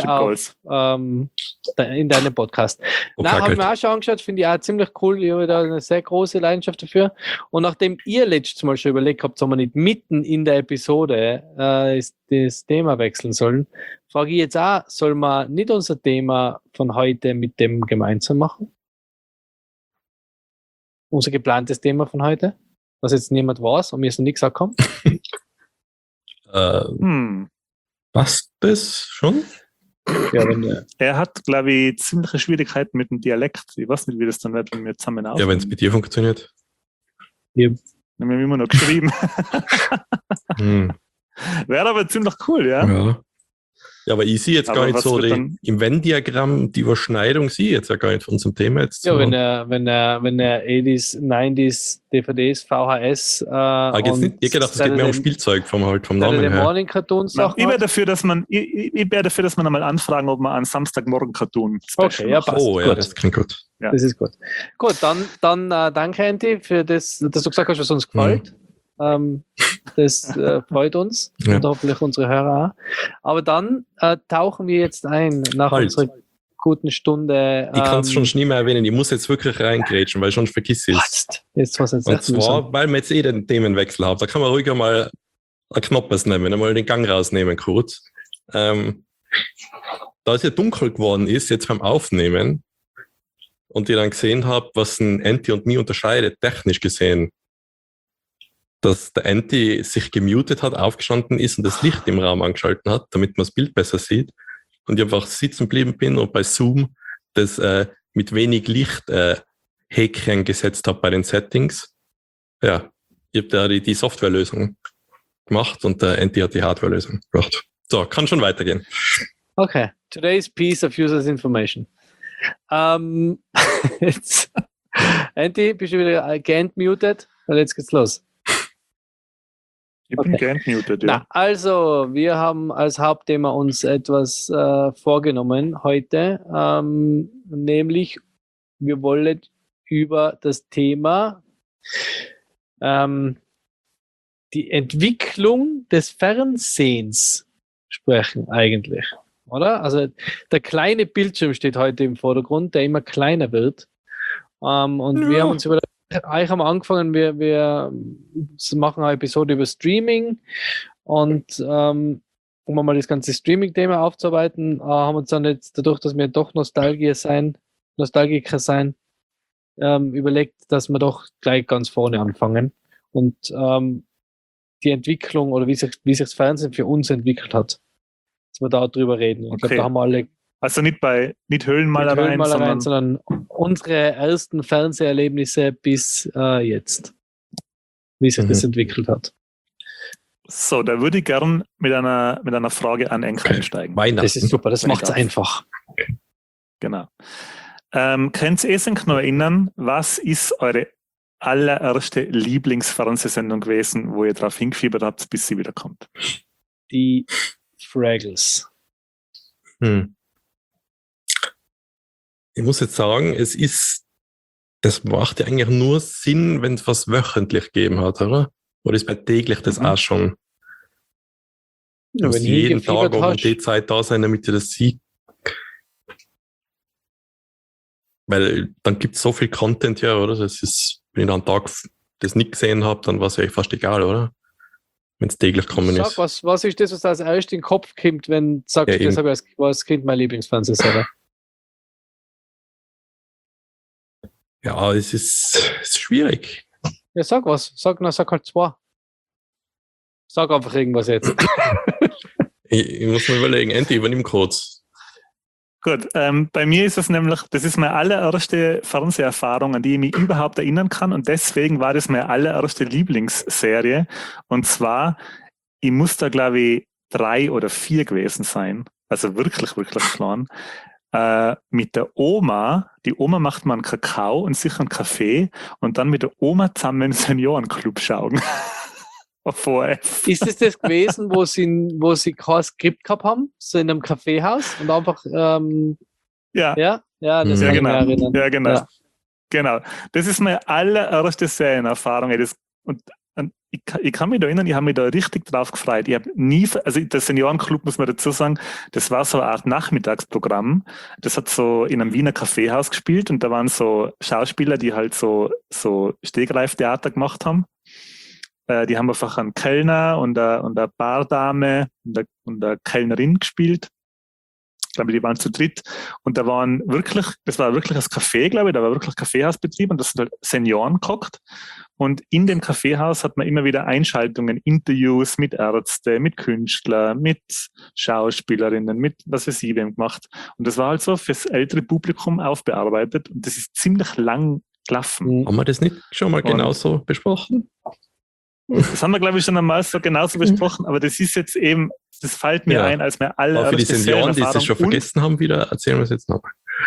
in deinem Podcast. Na, habe ich mir auch schon angeschaut, finde ich auch ziemlich cool. Ich habe da eine sehr große Leidenschaft dafür. Und nachdem ihr letztes Mal schon überlegt habt, ob wir nicht mitten in der Episode das Thema wechseln sollen, frage ich jetzt auch, soll man nicht unser Thema von heute mit dem gemeinsam machen? Unser geplantes Thema von heute? Was jetzt niemand weiß und mir ist noch nichts angekommen? Passt das schon? Ja, er hat, glaube ich, ziemliche Schwierigkeiten mit dem Dialekt. Ich weiß nicht, wie das dann wird, wenn wir zusammen aufnehmen. Ja, wenn es mit dir funktioniert. Ja. Wir haben immer noch geschrieben. Wäre aber ziemlich cool, ja? Ja, aber ich sehe jetzt Aber gar nicht was so wird dann- im Venn-Diagramm die Überschneidung, sehe ich jetzt ja gar nicht von unserem Thema jetzt. Ja, so. wenn er 80s, 90s, DVDs, VHS Geht's nicht? Ich gedacht, es geht mehr um Spielzeug vom Namen der her. Morning Cartoon Nein, Sachen. ich wäre dafür, dass man einmal anfragen, ob man einen Samstagmorgen-Cartoon Okay, ja, macht. passt. Oh, ja, Gut. das klingt gut. Ja. Das ist gut. Gut, dann danke, Andy, für das, dass du gesagt hast, was uns gefällt. Das freut uns Ja. und hoffentlich unsere Hörer auch. Aber dann tauchen wir jetzt ein nach Halt. unserer guten Stunde. Ich kann es schon nie mehr erwähnen, ich muss jetzt wirklich reingrätschen, weil sonst vergiss ich es. Passt. Jetzt was jetzt Und echt mühsam. zwar, weil wir jetzt den Themenwechsel haben, da kann man ruhig einmal einen Knoppes nehmen, einmal den Gang rausnehmen kurz. Da es ja dunkel geworden ist, jetzt beim Aufnehmen, und ich dann gesehen habe, was ein Anti und mich unterscheidet, technisch gesehen, dass der Anti sich gemutet hat, aufgestanden ist und das Licht im Raum angeschalten hat, damit man das Bild besser sieht. Und ich einfach sitzen geblieben bin und bei Zoom das mit wenig Licht Häkchen gesetzt habe bei den Settings. Ja, ich habe da die Softwarelösung gemacht und der Anti hat die Hardwarelösung gemacht. So, kann schon weitergehen. Okay, today's piece of users information. Jetzt, Andy, bist du wieder geentmutet? Weil jetzt geht's los. Ich bin Okay. geentmutet, ja. Na, also, wir haben als Hauptthema uns etwas vorgenommen heute, nämlich wir wollen über das Thema die Entwicklung des Fernsehens sprechen eigentlich, oder? Also der kleine Bildschirm steht heute im Vordergrund, der immer kleiner wird. Und wir haben uns überlegt, eigentlich haben wir angefangen, wir machen eine Episode über Streaming und um mal das ganze Streaming-Thema aufzuarbeiten, haben uns dann jetzt dadurch, dass wir doch Nostalgiker sein, überlegt, dass wir doch gleich ganz vorne anfangen und die Entwicklung oder wie sich das Fernsehen für uns entwickelt hat, dass wir da drüber reden. Ich glaube, Okay. da haben wir alle Also nicht Höhlenmalereien, sondern unsere ersten Fernseherlebnisse bis jetzt, wie sich das entwickelt hat. So, da würde ich gern mit einer Frage an Enk einsteigen. Weihnachten. Das ist super, das Wenn ich macht es darf. einfach. Genau. Könnt ihr euch noch erinnern, was ist eure allererste Lieblingsfernsehsendung gewesen, wo ihr drauf hingefiebert habt, bis sie wiederkommt? Die Fraggles. Ich muss jetzt sagen, das macht ja eigentlich nur Sinn, wenn es was wöchentlich gegeben hat, oder? Oder ist bei täglich das auch schon? Du Ja, musst wenn du jeden Tag hingefiebert um hast, die Zeit da sein, damit du das siehst. Weil dann gibt es so viel Content, ja, oder? Das ist, wenn ich dann einen Tag das nicht gesehen habe, dann war es ja fast egal, oder? Wenn es täglich kommen sag, ist. was ist das, was da als erstes in den Kopf kommt, wenn du sagst, Ja, das habe ich als Kind mein Lieblingsfernsehsender? Ja, es ist schwierig. Ja, sag was. Sag halt zwei. Sag einfach irgendwas jetzt. Ich muss mir überlegen, Andy, übernimm kurz. Gut, bei mir ist es nämlich, das ist meine allererste Fernseherfahrung, an die ich mich überhaupt erinnern kann und deswegen war das meine allererste Lieblingsserie und zwar, ich muss da glaube ich 3 oder 4 gewesen sein, also wirklich, wirklich klein, mit der Oma, die Oma macht mal einen Kakao und sicher einen Kaffee und dann mit der Oma zusammen einen Seniorenclub schauen. Auf ORF. Ist es das gewesen, wo sie kein Skript gehabt haben, so in einem Kaffeehaus und einfach, Ja, das Ja, kann ich mir genau. erinnern. Ja, genau. Ja. Genau. Das ist meine allererste Serienerfahrung. Und ich kann mich da erinnern, ich habe mich da richtig drauf gefreut. Ich habe nie, also der Seniorenclub, muss man dazu sagen, das war so eine Art Nachmittagsprogramm. Das hat so in einem Wiener Kaffeehaus gespielt und da waren so Schauspieler, die halt so Stegreiftheater gemacht haben. Die haben einfach einen Kellner und eine Bardame und eine Kellnerin gespielt. Ich glaube, die waren zu dritt. Und das war wirklich ein Café, glaube ich, da war wirklich Kaffeehausbetrieb und das sind halt Senioren gehockt. Und in dem Kaffeehaus hat man immer wieder Einschaltungen, Interviews mit Ärzten, mit Künstlern, mit Schauspielerinnen, mit was weiß ich wem gemacht. Und das war halt so fürs ältere Publikum aufbearbeitet und das ist ziemlich lang gelaufen. Haben wir das nicht schon mal Und- genauso besprochen? Das haben wir, glaube ich, schon einmal so genauso besprochen, aber das ist jetzt eben, das fällt mir ein, als wir alle... Aber für die Senioren, die es schon vergessen haben, wieder erzählen wir es jetzt noch.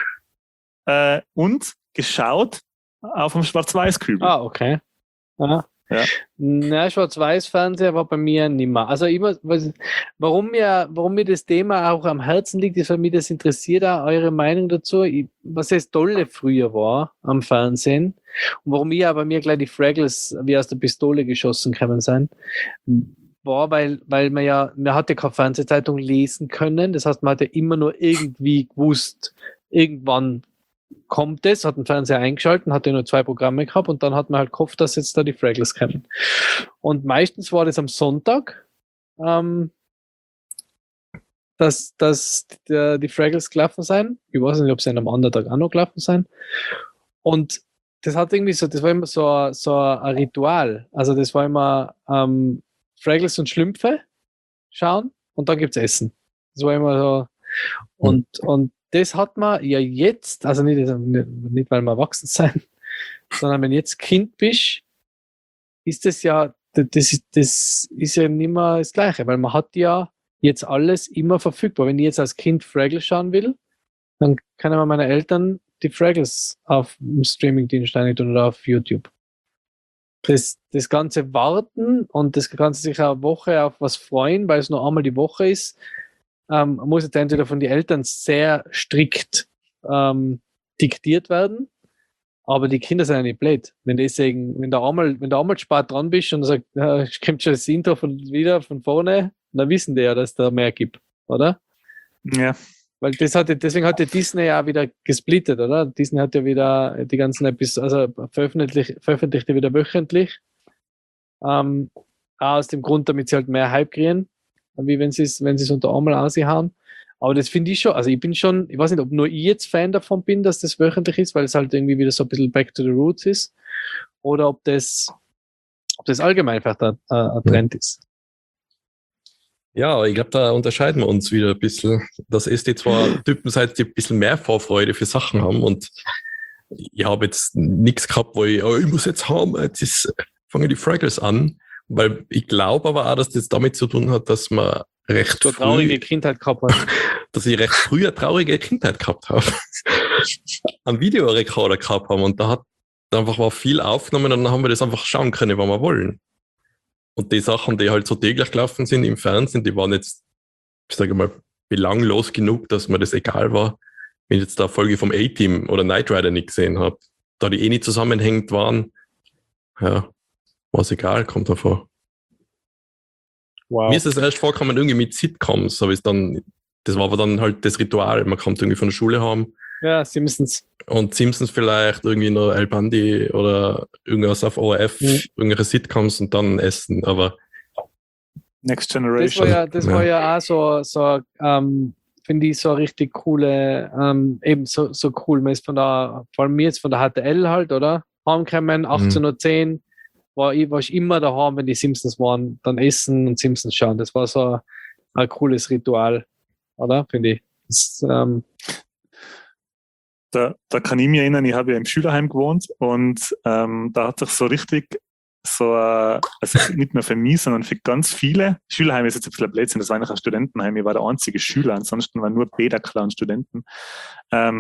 Und geschaut auf dem Schwarz-Weiß-Kübel. Ah, okay. Ja. Na, Schwarz-Weiß-Fernseher war bei mir nicht mehr. Also warum mir das Thema auch am Herzen liegt, ist, weil mich das interessiert, auch eure Meinung dazu, was das Tolle früher war am Fernsehen und warum bei mir gleich die Fraggles wie aus der Pistole geschossen können sein, war, weil man hatte keine Fernsehzeitung lesen können, das heißt, man hatte immer nur irgendwie gewusst, irgendwann kommt es, hat den Fernseher eingeschaltet, hatte nur 2 Programme gehabt und dann hat man halt gehofft, dass jetzt da die Fraggles kommen. Und meistens war das am Sonntag, dass die Fraggles gelaufen sind. Ich weiß nicht, ob sie am anderen Tag auch noch gelaufen sind. Und das hat irgendwie so, das war immer so ein Ritual. Also das war immer Fraggles und Schlümpfe schauen und dann gibt es Essen. Das war immer so. Und das hat man ja jetzt, also nicht weil wir erwachsen sind, sondern wenn du jetzt Kind bist, ist das ja, das ist ja nicht mehr das Gleiche, weil man hat ja jetzt alles immer verfügbar. Wenn ich jetzt als Kind Fraggles schauen will, dann kann man meine Eltern die Fraggles auf dem Streamingdienst einrichten oder auf YouTube. Das ganze Warten und das ganze sich eine Woche auf was freuen, weil es nur einmal die Woche ist, muss jetzt entweder von den Eltern sehr strikt diktiert werden, aber die Kinder sind ja nicht blöd. Wenn du einmal spät dran bist und sagst, kommt schon das Intro wieder von vorne, dann wissen die ja, dass es da mehr gibt, oder? Ja. Weil deswegen hat ja Disney ja wieder gesplittet, oder? Disney hat ja wieder die ganzen Episoden, also veröffentlicht ja wieder wöchentlich. Auch aus dem Grund, damit sie halt mehr Hype kriegen, wie wenn sie es unter einmal aushauen. Aber das finde ich schon, also ich weiß nicht, ob nur ich jetzt Fan davon bin, dass das wöchentlich ist, weil es halt irgendwie wieder so ein bisschen back to the roots ist, oder ob das allgemein vielleicht ein Trend ist. Ja, ich glaube, da unterscheiden wir uns wieder ein bisschen. Das ist die zwar Typen seid, die ein bisschen mehr Vorfreude für Sachen haben und ich habe jetzt nichts gehabt, wo ich muss jetzt haben, jetzt fangen die Fraggles an, weil ich glaube aber auch, dass das damit zu tun hat, dass man recht so traurige Kindheit gehabt hat. Dass ich recht früh eine traurige Kindheit gehabt habe. Einen Videorekorder gehabt haben und da hat einfach war viel aufgenommen und dann haben wir das einfach schauen können, wann wir wollen. Und die Sachen, die halt so täglich gelaufen sind im Fernsehen, die waren jetzt, ich sage mal, belanglos genug, dass mir das egal war, wenn ich jetzt da eine Folge vom A-Team oder Knight Rider nicht gesehen habe. Da die nicht zusammenhängend waren, ja, war es egal, kommt davor. Wow. Mir ist es erst vorgekommen, irgendwie mit Sitcoms, das war aber dann halt das Ritual, man kommt irgendwie von der Schule heim. Ja, Simpsons. Und Simpsons vielleicht, irgendwie noch El Bandi oder irgendwas auf ORF, irgendwelche Sitcoms und dann essen, aber Next Generation. Das war ja auch so finde ich, so richtig coole, eben so cool. Man ist vor allem jetzt von der HTL halt, oder? Heimgekommen, 18:10 Uhr, war ich immer daheim, wenn die Simpsons waren, dann essen und Simpsons schauen. Das war so ein cooles Ritual, oder? Finde ich. Da kann ich mich erinnern, ich habe ja im Schülerheim gewohnt und da hat sich so richtig also nicht nur für mich, sondern für ganz viele, Schülerheim ist jetzt ein bisschen Blödsinn, das war eigentlich ein Studentenheim, ich war der einzige Schüler, ansonsten waren nur Pädakler und Studenten. Da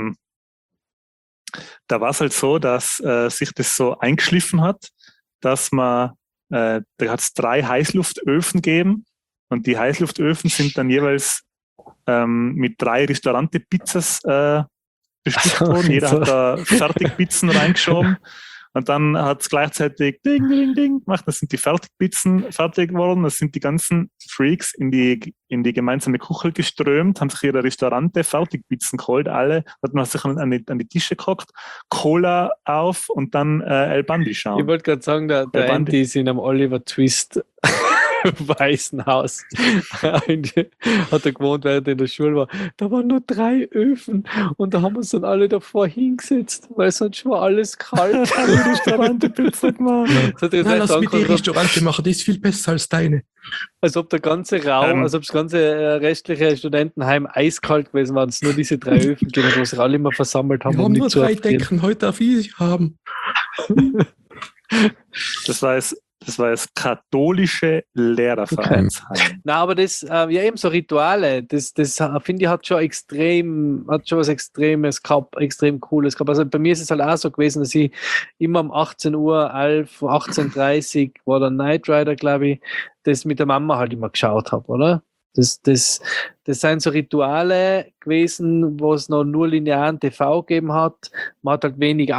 war es halt so, dass sich das so eingeschliffen hat, dass da hat es 3 Heißluftöfen gegeben und die Heißluftöfen sind dann jeweils mit 3 Restaurante-Pizzas bestückt worden. Jeder hat da Fertigpizzen reingeschoben und dann hat es gleichzeitig Ding, Ding, Ding gemacht. Das sind die Fertigpizzen fertig geworden. Das sind die ganzen Freaks in die gemeinsame Küche geströmt, haben sich ihre Restaurante Fertigpizzen geholt, alle. Hat man sich an die Tische gehockt, Cola auf und dann El Bandi schauen. Ich wollte gerade sagen, der Andy ist in einem Oliver Twist Weißen Haus hat er gewohnt, während er in der Schule war. Da waren nur 3 Öfen und da haben wir uns dann alle davor hingesetzt, weil sonst war alles kalt. Die Restaurante-Pizza gemacht. Nein, lass mich die Restaurante machen, die ist viel besser als deine. Als ob der ganze Raum, als ob das ganze restliche Studentenheim eiskalt gewesen war und es nur diese 3 Öfen gegeben, wo sich alle immer versammelt haben. Wir haben nur 3 Decken, heute darf ich haben. Das war es. Das war das katholische Lehrervereinsheim. Na, aber das, ja, eben so Rituale, das finde ich, hat schon was Extremes gehabt, extrem Cooles gehabt. Also bei mir ist es halt auch so gewesen, dass ich immer um 18 Uhr, 11, 18:30 war der Knight Rider, glaube ich, das mit der Mama halt immer geschaut habe, oder? Das sind so Rituale gewesen, wo es noch nur linearen TV gegeben hat. Man hat halt wenig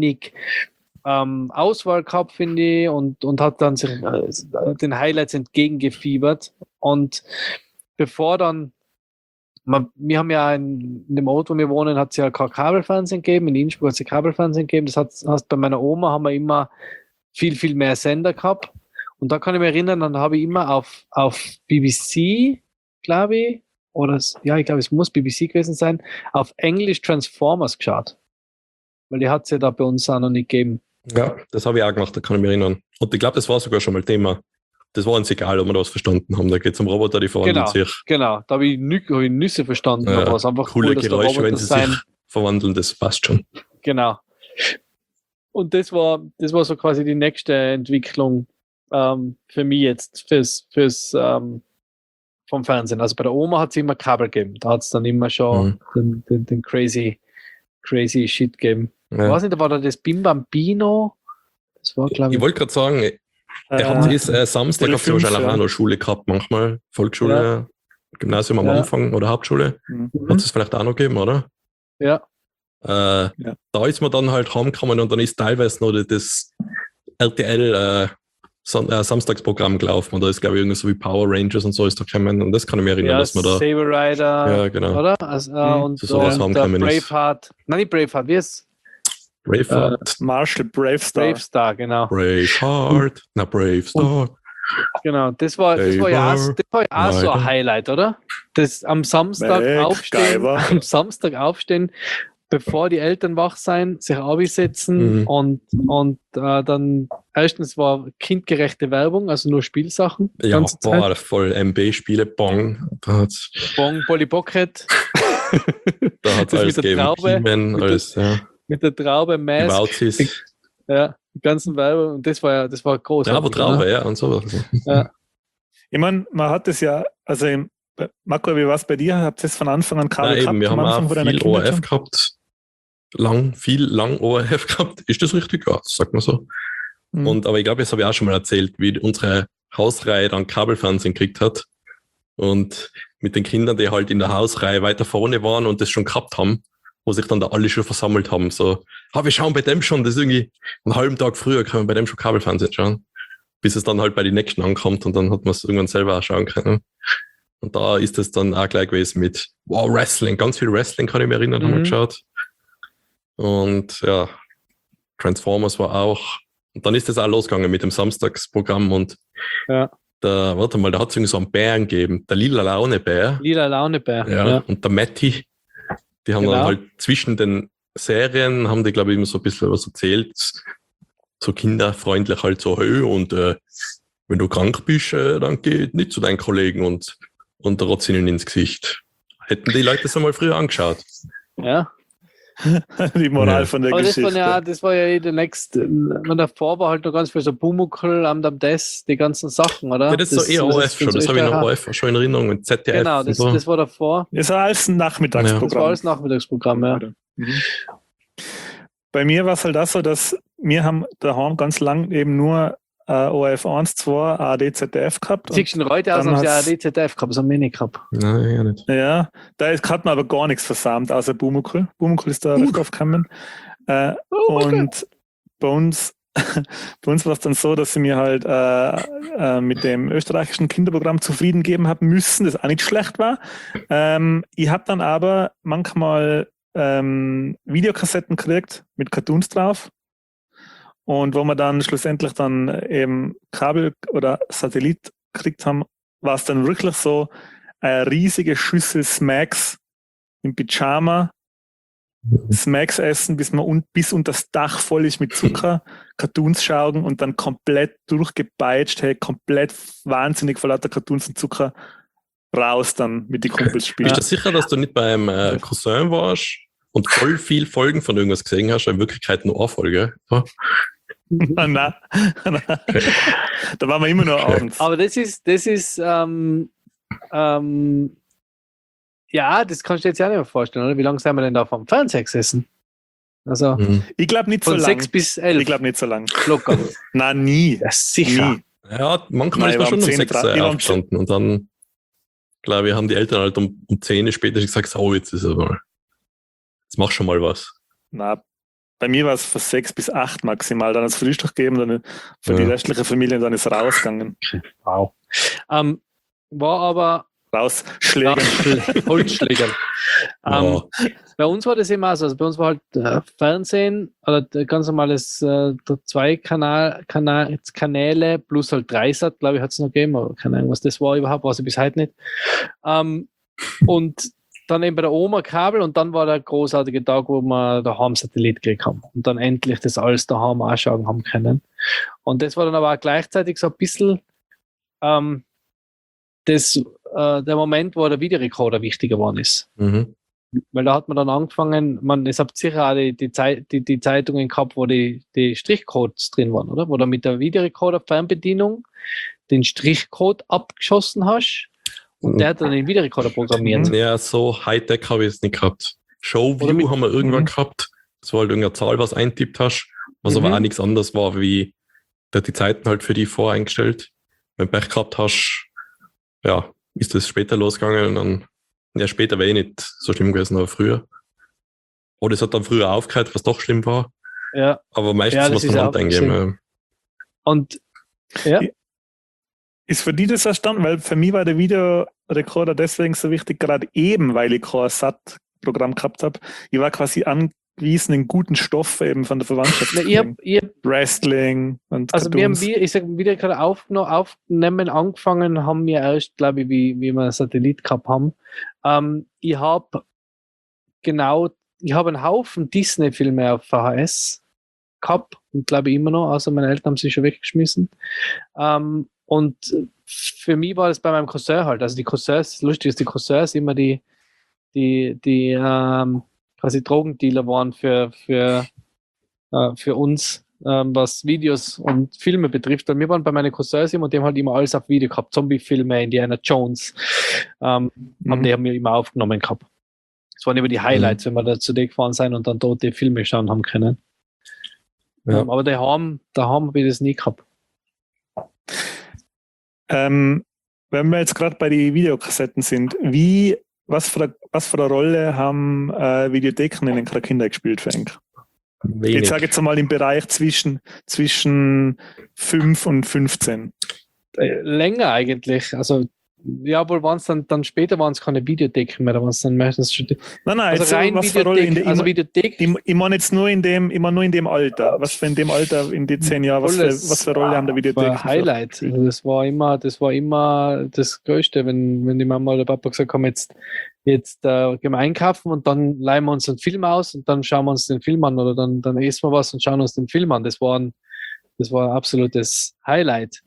Auswahl gehabt, finde ich, und hat dann sich den Highlights entgegengefiebert. Und bevor dann, wir haben ja in dem Ort, wo wir wohnen, hat es ja kein Kabelfernsehen gegeben, in Innsbruck hat es ja Kabelfernsehen gegeben, heißt, bei meiner Oma haben wir immer viel, viel mehr Sender gehabt. Und da kann ich mich erinnern, dann habe ich immer auf BBC, glaube ich, ich glaube, es muss BBC gewesen sein, auf Englisch Transformers geschaut. Weil die hat es ja da bei uns auch noch nicht gegeben. Ja, das habe ich auch gemacht, da kann ich mich erinnern. Und ich glaube, das war sogar schon mal Thema. Das war uns egal, ob wir das verstanden haben. Da geht es um Roboter, die verwandeln sich. Genau, da habe ich Nüsse verstanden. Ja, aber es einfach coole cool, dass Geräusche, wenn sie sich verwandeln, das passt schon. Genau. Und das war so quasi die nächste Entwicklung für mich jetzt fürs vom Fernsehen. Also bei der Oma hat es immer Kabel gegeben. Da hat es dann immer schon den crazy Shit gegeben. Ja. Ich weiß nicht, war da das Bim Bambino? Das war, glaube ich. Ich wollte gerade sagen, er hat Samstag auf der wahrscheinlich auch noch Schule gehabt, manchmal Volksschule, Gymnasium am Anfang oder Hauptschule. Hat es vielleicht auch noch gegeben, oder? Ja. Da ist man dann halt heimgekommen und dann ist teilweise noch das RTL Samstagsprogramm gelaufen und da ist, glaube ich, irgendwie so wie Power Rangers und so ist da gekommen und das kann ich mir erinnern, dass man da... Saber Rider, ja, genau. oder? Also, und Braveheart. Nein, nicht Braveheart, wie ist Braveheart. Marshall Bravestar. Bravestar, genau. Braveheart, Bravestar. Genau, das war ja auch so ein Highlight, oder? Das am Samstag aufstehen, bevor die Eltern wach sein, sich absetzen und dann erstens war kindgerechte Werbung, also nur Spielsachen. Ja, boah, voll MB-Spiele, Bong. Bong, Polly Pocket. Da hat es alles gegeben. Alles, mit der Traube, Mask. Ja, die ganzen Werbung. Und das war groß. Traube, ja, und so. Ja. Ich meine, man hat es ja, also Marco, wie war es bei dir? Habt ihr es von Anfang an Kabel gehabt? Wir haben auch viel ORF gehabt. Viel lang ORF gehabt. Ist das richtig? Ja, sagt man so. Aber ich glaube, das habe ich auch schon mal erzählt, wie unsere Hausreihe dann Kabelfernsehen gekriegt hat. Und mit den Kindern, die halt in der Hausreihe weiter vorne waren und das schon gehabt haben, wo sich dann da alle schon versammelt haben. So, wir schauen bei dem schon, das ist irgendwie einen halben Tag früher, können wir bei dem schon Kabelfernsehen schauen. Bis es dann halt bei den nächsten ankommt und dann hat man es irgendwann selber auch schauen können. Und da ist es dann auch gleich gewesen mit Wrestling, ganz viel Wrestling kann ich mich erinnern, haben wir geschaut. Und ja, Transformers war auch. Und dann ist das auch losgegangen mit dem Samstagsprogramm und da hat es irgendwie so einen Bären gegeben, der Lila Laune-Bär. Lila Laune-Bär. Ja, und der Matti. Die haben dann halt zwischen den Serien, haben die, glaube ich, immer so ein bisschen was erzählt, so kinderfreundlich halt so, hey, und wenn du krank bist, dann geh nicht zu deinen Kollegen und rotz ihnen ins Gesicht. Hätten die Leute das einmal früher angeschaut. Ja. Die Moral von der Geschichte. Das war ja der nächste. Davor war halt noch ganz viel so Pumuckl, die ganzen Sachen, oder? Ja, das ist so eher ORF schon. Das habe ich noch ORF schon in Erinnerung mit ZDF. Genau, das war davor. Das war alles ein Nachmittagsprogramm. Das war alles Nachmittagsprogramm, ja. Bei mir war es halt auch so, dass wir haben daheim ganz lang eben nur ORF 1, 2, ARD, ZDF gehabt. Siehst du heute aus, haben sie ARD, ZDF gehabt, das haben wir nicht gehabt. Nein, ja nicht. Ja, da hat man aber gar nichts versammelt, außer Bumuckl. Bumuckl ist da recht aufgekommen. Und bei uns war es dann so, dass sie mir halt mit dem österreichischen Kinderprogramm zufrieden geben haben müssen, das auch nicht schlecht war. Ich habe dann aber manchmal Videokassetten gekriegt mit Cartoons drauf. Und wo wir dann schlussendlich dann eben Kabel oder Satellit gekriegt haben, war es dann wirklich so eine riesige Schüssel Smacks im Pyjama, Smacks essen, bis unter das Dach voll ist mit Zucker, Cartoons schauen und dann komplett durchgepeitscht, hey, komplett wahnsinnig vor lauter Cartoons und Zucker raus dann mit den Kumpels spielen. Bist du sicher, dass du nicht beim Cousin warst und voll viel Folgen von irgendwas gesehen hast, in Wirklichkeit nur eine Folge? Ja. Nein. Da waren wir immer noch abends. Aber das ist ja, das kannst du dir jetzt ja nicht mehr vorstellen, oder? Wie lange sind wir denn da vom Fernseher gesessen? Also Ich glaube nicht so von lang. 6 bis 11. Ich glaube nicht so lang. Locker. Nein, nie. Ja, sicher. Nie. Ja, manchmal Nein, ist man wir schon haben um 10, 6 wir haben aufgestanden und dann, glaube ich, haben die Eltern halt um 10 später gesagt, so, jetzt ist es mal. Jetzt mach schon mal was. Na, bei mir war es von 6 bis 8 maximal. Dann hat es Frühstück gegeben, dann für die Ja. restliche Familie, dann ist es rausgegangen. Wow. War aber Rausschlägen. Holzschlägern. Ja. Bei uns war das immer so. Also bei uns war halt Fernsehen oder ganz normales 2 Kanäle plus halt 3sat, glaube ich, hat es noch gegeben. Aber keine Ahnung, was das war überhaupt, weiß ich bis heute nicht. Und dann eben bei der Oma Kabel und dann war der großartige Tag, wo wir daheim Satellit gekriegt haben und dann endlich das alles daheim anschauen haben können. Und das war dann aber auch gleichzeitig so ein bisschen der Moment, wo der Videorekorder wichtiger geworden ist. Mhm. Weil da hat man dann angefangen, es habt sicher auch die Zeitungen gehabt, wo die Strichcodes drin waren, oder? Wo du mit der Videorekorder-Fernbedienung den Strichcode abgeschossen hast und der hat dann den Videorekorder programmiert. Ja, so Hightech habe ich es nicht gehabt. Oder Showview mit- haben wir irgendwann gehabt. Das war halt irgendeine Zahl, was eintippt hast, was aber auch nichts anderes war, wie der hat die Zeiten halt für die voreingestellt. Wenn du Pech gehabt hast, ja, ist das später losgegangen und dann, ja, später wäre nicht so schlimm gewesen, aber früher. Oder es hat dann früher aufgehört, was doch schlimm war. Ja, Aber meistens Ja, das muss ist man auch Hand eingeben. und ja, Ist für die das verstanden? Weil für mich war der Videorekorder deswegen so wichtig, gerade eben, weil ich kein SAT-Programm gehabt habe. Ich war quasi angewiesen, einen guten Stoff eben von der Verwandtschaft zu ich kriegen. hab, Wrestling und also wir haben, Cartoons. ich sag, wieder gerade aufnehmen angefangen, haben wir erst, glaube ich, wie wir einen Satellit gehabt haben. Ich habe einen Haufen Disney-Filme auf VHS gehabt und glaube ich immer noch, außer meine Eltern haben sie schon weggeschmissen. Und für mich war das bei meinem Cousin halt, also die Cousins, lustig ist, die Cousins immer die quasi Drogendealer waren für uns, was Videos und Filme betrifft. Weil wir waren bei meinen Cousins immer und die haben halt immer alles auf Video gehabt. Zombie-Filme, Indiana Jones. Die haben wir immer aufgenommen gehabt. Das waren immer die Highlights, wenn wir da zu dir gefahren sind und dann dort die Filme schauen haben können. Ja. Aber daheim habe ich das nie gehabt. Wenn wir jetzt gerade bei den Videokassetten sind, was für eine Rolle haben Videotheken in den Kindern gespielt, Frank? Wenig. Jetzt sage ich jetzt mal im Bereich zwischen 5 und 15. Länger eigentlich. Also, ja, wohl waren es dann später waren es keine Videotheken mehr, da waren es dann meistens schon. Nein, Also jetzt, rein was für eine Rolle Videothek, also Videothek. ich meine jetzt nur in dem Alter. Was für in dem Alter, in die 10 Jahren, was für eine Rolle haben der Videotheken? War ein Highlight. Also das war immer das Größte, wenn die Mama oder Papa gesagt haben, jetzt gehen wir einkaufen und dann leihen wir uns einen Film aus und dann schauen wir uns den Film an oder dann essen wir was und schauen uns den Film an. Das war ein absolutes Highlight.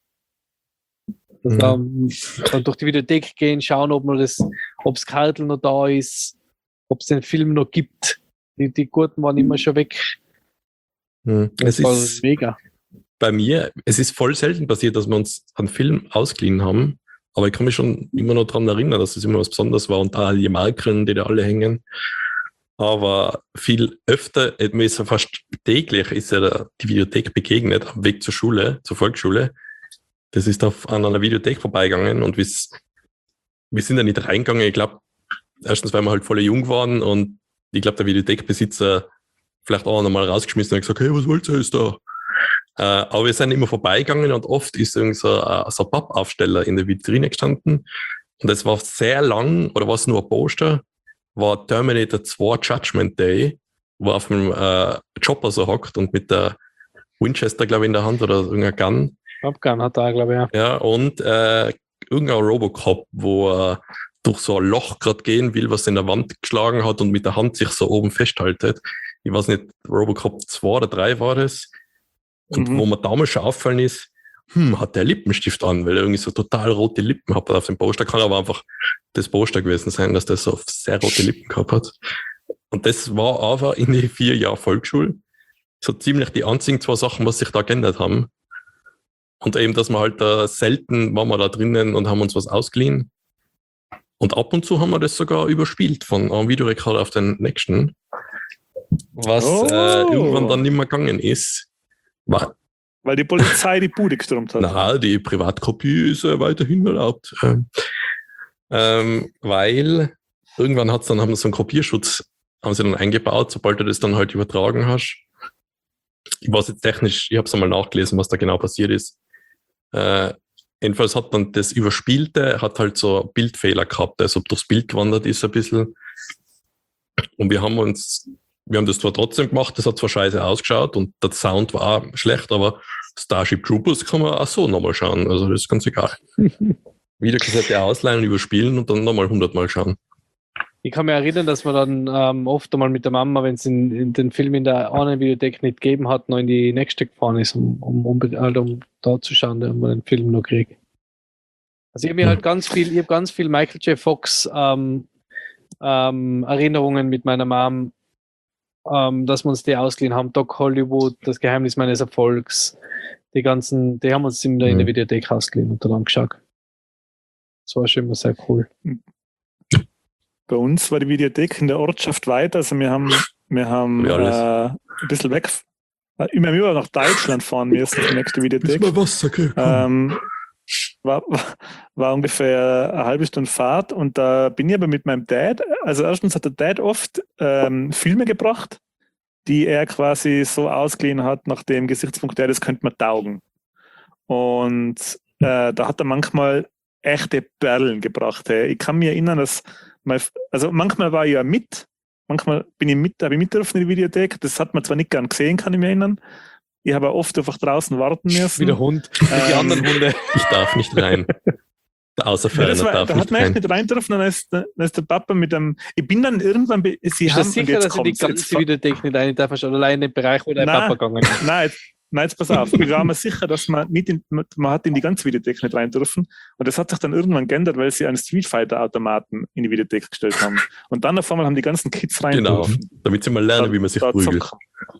Dann durch die Videothek gehen, schauen, ob das Kartel noch da ist, ob es den Film noch gibt. Die Gurten waren immer schon weg. Das Es war ist mega. bei mir, es ist voll selten passiert, dass wir uns einen Film ausgeliehen haben, aber ich kann mich schon immer noch daran erinnern, dass es immer was Besonderes war und da die Marken, die da alle hängen. Aber viel öfter, mir ist ja fast täglich, ist ja die Videothek begegnet, am Weg zur Schule, zur Volksschule. Das ist an einer Videothek vorbeigegangen und wir sind da nicht reingegangen. Ich glaube, erstens, weil wir halt voll jung waren und ich glaube, der Videothekbesitzer vielleicht auch nochmal rausgeschmissen und hat gesagt, hey, was wollt ihr jetzt da? Aber wir sind immer vorbeigegangen und oft ist irgend so ein Pappaufsteller in der Vitrine gestanden und es war sehr lang, oder war es nur ein Poster, war Terminator 2 Judgment Day, wo auf dem Chopper so hockt und mit der Winchester, glaube ich, in der Hand oder irgendein Gun. Abgang hat er, glaube ich, ja. Ja, und irgendein Robocop, wo er durch so ein Loch gerade gehen will, was in der Wand geschlagen hat und mit der Hand sich so oben festhaltet. Ich weiß nicht, Robocop 2 oder 3 war das. Und wo mir damals schon auffallen ist, hat der Lippenstift an, weil er irgendwie so total rote Lippen hat auf dem Poster. Kann aber einfach das Poster gewesen sein, dass der so sehr rote Lippen gehabt hat. Und das war aber in die 4 Jahre Volksschule. so ziemlich die einzigen 2 Sachen, was sich da geändert haben. Und eben, dass wir halt selten waren wir da drinnen und haben uns was ausgeliehen. Und ab und zu haben wir das sogar überspielt von einem Videorekorder auf den nächsten. Was irgendwann dann nicht mehr gegangen ist. Weil die Polizei die Bude gestürmt hat. Na, die Privatkopie ist weiterhin erlaubt. Weil irgendwann haben sie so einen Kopierschutz haben sie dann eingebaut, sobald du das dann halt übertragen hast. Ich weiß jetzt technisch, ich habe es einmal nachgelesen, was da genau passiert ist. Jedenfalls hat dann das Überspielte, hat halt so Bildfehler gehabt, also durchs Bild gewandert ist ein bisschen. Und wir haben das zwar trotzdem gemacht, das hat zwar scheiße ausgeschaut und der Sound war auch schlecht, aber Starship Troopers kann man auch so nochmal schauen, also das ist ganz egal. Videokassette ausleihen und überspielen und dann nochmal 100 Mal schauen. Ich kann mich erinnern, dass wir dann oft einmal mit der Mama, wenn es in den Film in der einen Videothek nicht gegeben hat, noch in die nächste gefahren ist, um da zu schauen, da man den Film noch kriegt. Also ich habe halt ganz viel Michael J. Fox Erinnerungen mit meiner Mom, dass wir uns die ausgeliehen haben. Doc Hollywood, Das Geheimnis meines Erfolgs, die haben wir uns in der Videothek ausgeliehen und dann angeschaut. Das war schon immer sehr cool. Bei uns war die Videothek in der Ortschaft weit, also wir haben ein bisschen weg, immer nach Deutschland fahren müssen, die nächste Videothek. War ungefähr eine halbe Stunde Fahrt und da bin ich aber mit meinem Dad, also erstens hat der Dad oft Filme gebracht, die er quasi so ausgeliehen hat, nach dem Gesichtspunkt, das könnte man taugen. Und da hat er manchmal echte Perlen gebracht. Hey. Ich kann mich erinnern, dass manchmal war ich ja manchmal habe ich mit dürfen in die Videothek, das hat man zwar nicht gern gesehen, kann ich mich erinnern. Ich habe auch oft einfach draußen warten müssen. Wie der Hund, wie die anderen Hunde. Ich darf nicht rein. Der Außerfallende darf nicht rein. Da hat man echt nicht rein dürfen, dann ist der Papa mit dem... Ich bin dann irgendwann... Ist das sicher, dass die ganze Videothek nicht rein darf, schon allein in den Bereich, wo der Papa gegangen ist? Nein, jetzt pass auf. Ich war mir sicher, dass man hat in die ganze Videothek nicht rein dürfen. Und das hat sich dann irgendwann geändert, weil sie einen Street Fighter Automaten in die Videothek gestellt haben. Und dann auf einmal haben die ganzen Kids rein dürfen. Genau, damit sie mal lernen, wie man sich prügelt.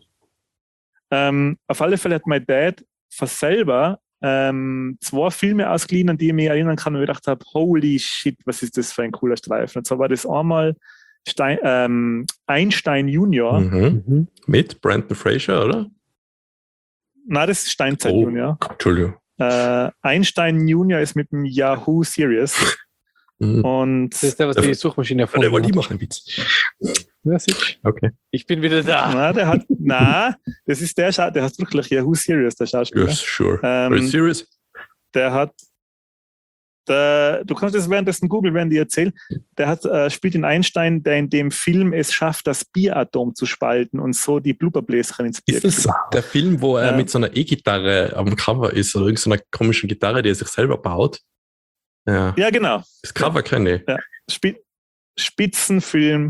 Auf alle Fälle hat mein Dad von selber 2 Filme ausgeliehen, an die ich mich erinnern kann, und ich gedacht habe, holy shit, was ist das für ein cooler Streifen. Und zwar war das einmal Einstein Junior. Mit Brandon Fraser, oder? Nein, das ist Steinzeit Junior. Entschuldigung. Einstein Junior ist mit dem Yahoo Serious. Und das ist der, was die Suchmaschine erfunden hat. Der wollte ich machen, Witz. Ja, sicher. Okay. Ich bin wieder da. Das ist der heißt wirklich Yahoo Serious, der Schauspieler. Yes, sure. Are you serious? Du kannst das währenddessen googeln, während ich erzähle. Der spielt in Einstein, der in dem Film es schafft, das Bieratom zu spalten und so die Blubberbläschen ins Bier. Ist das der Film, wo er mit so einer E-Gitarre am Cover ist oder irgendeiner komischen Gitarre, die er sich selber baut? Ja, genau. Das Cover kenne ich. Ja. Spitzenfilm,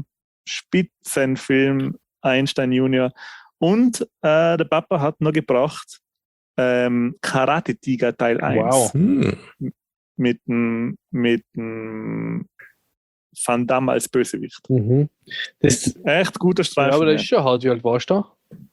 Einstein Junior. Und der Papa hat noch gebracht Karate Tiger Teil 1. Wow. Mit dem Van Damme als Bösewicht. Das ist echt guter Streifen. Ja, aber das ist schon hart. Wie alt warst du da?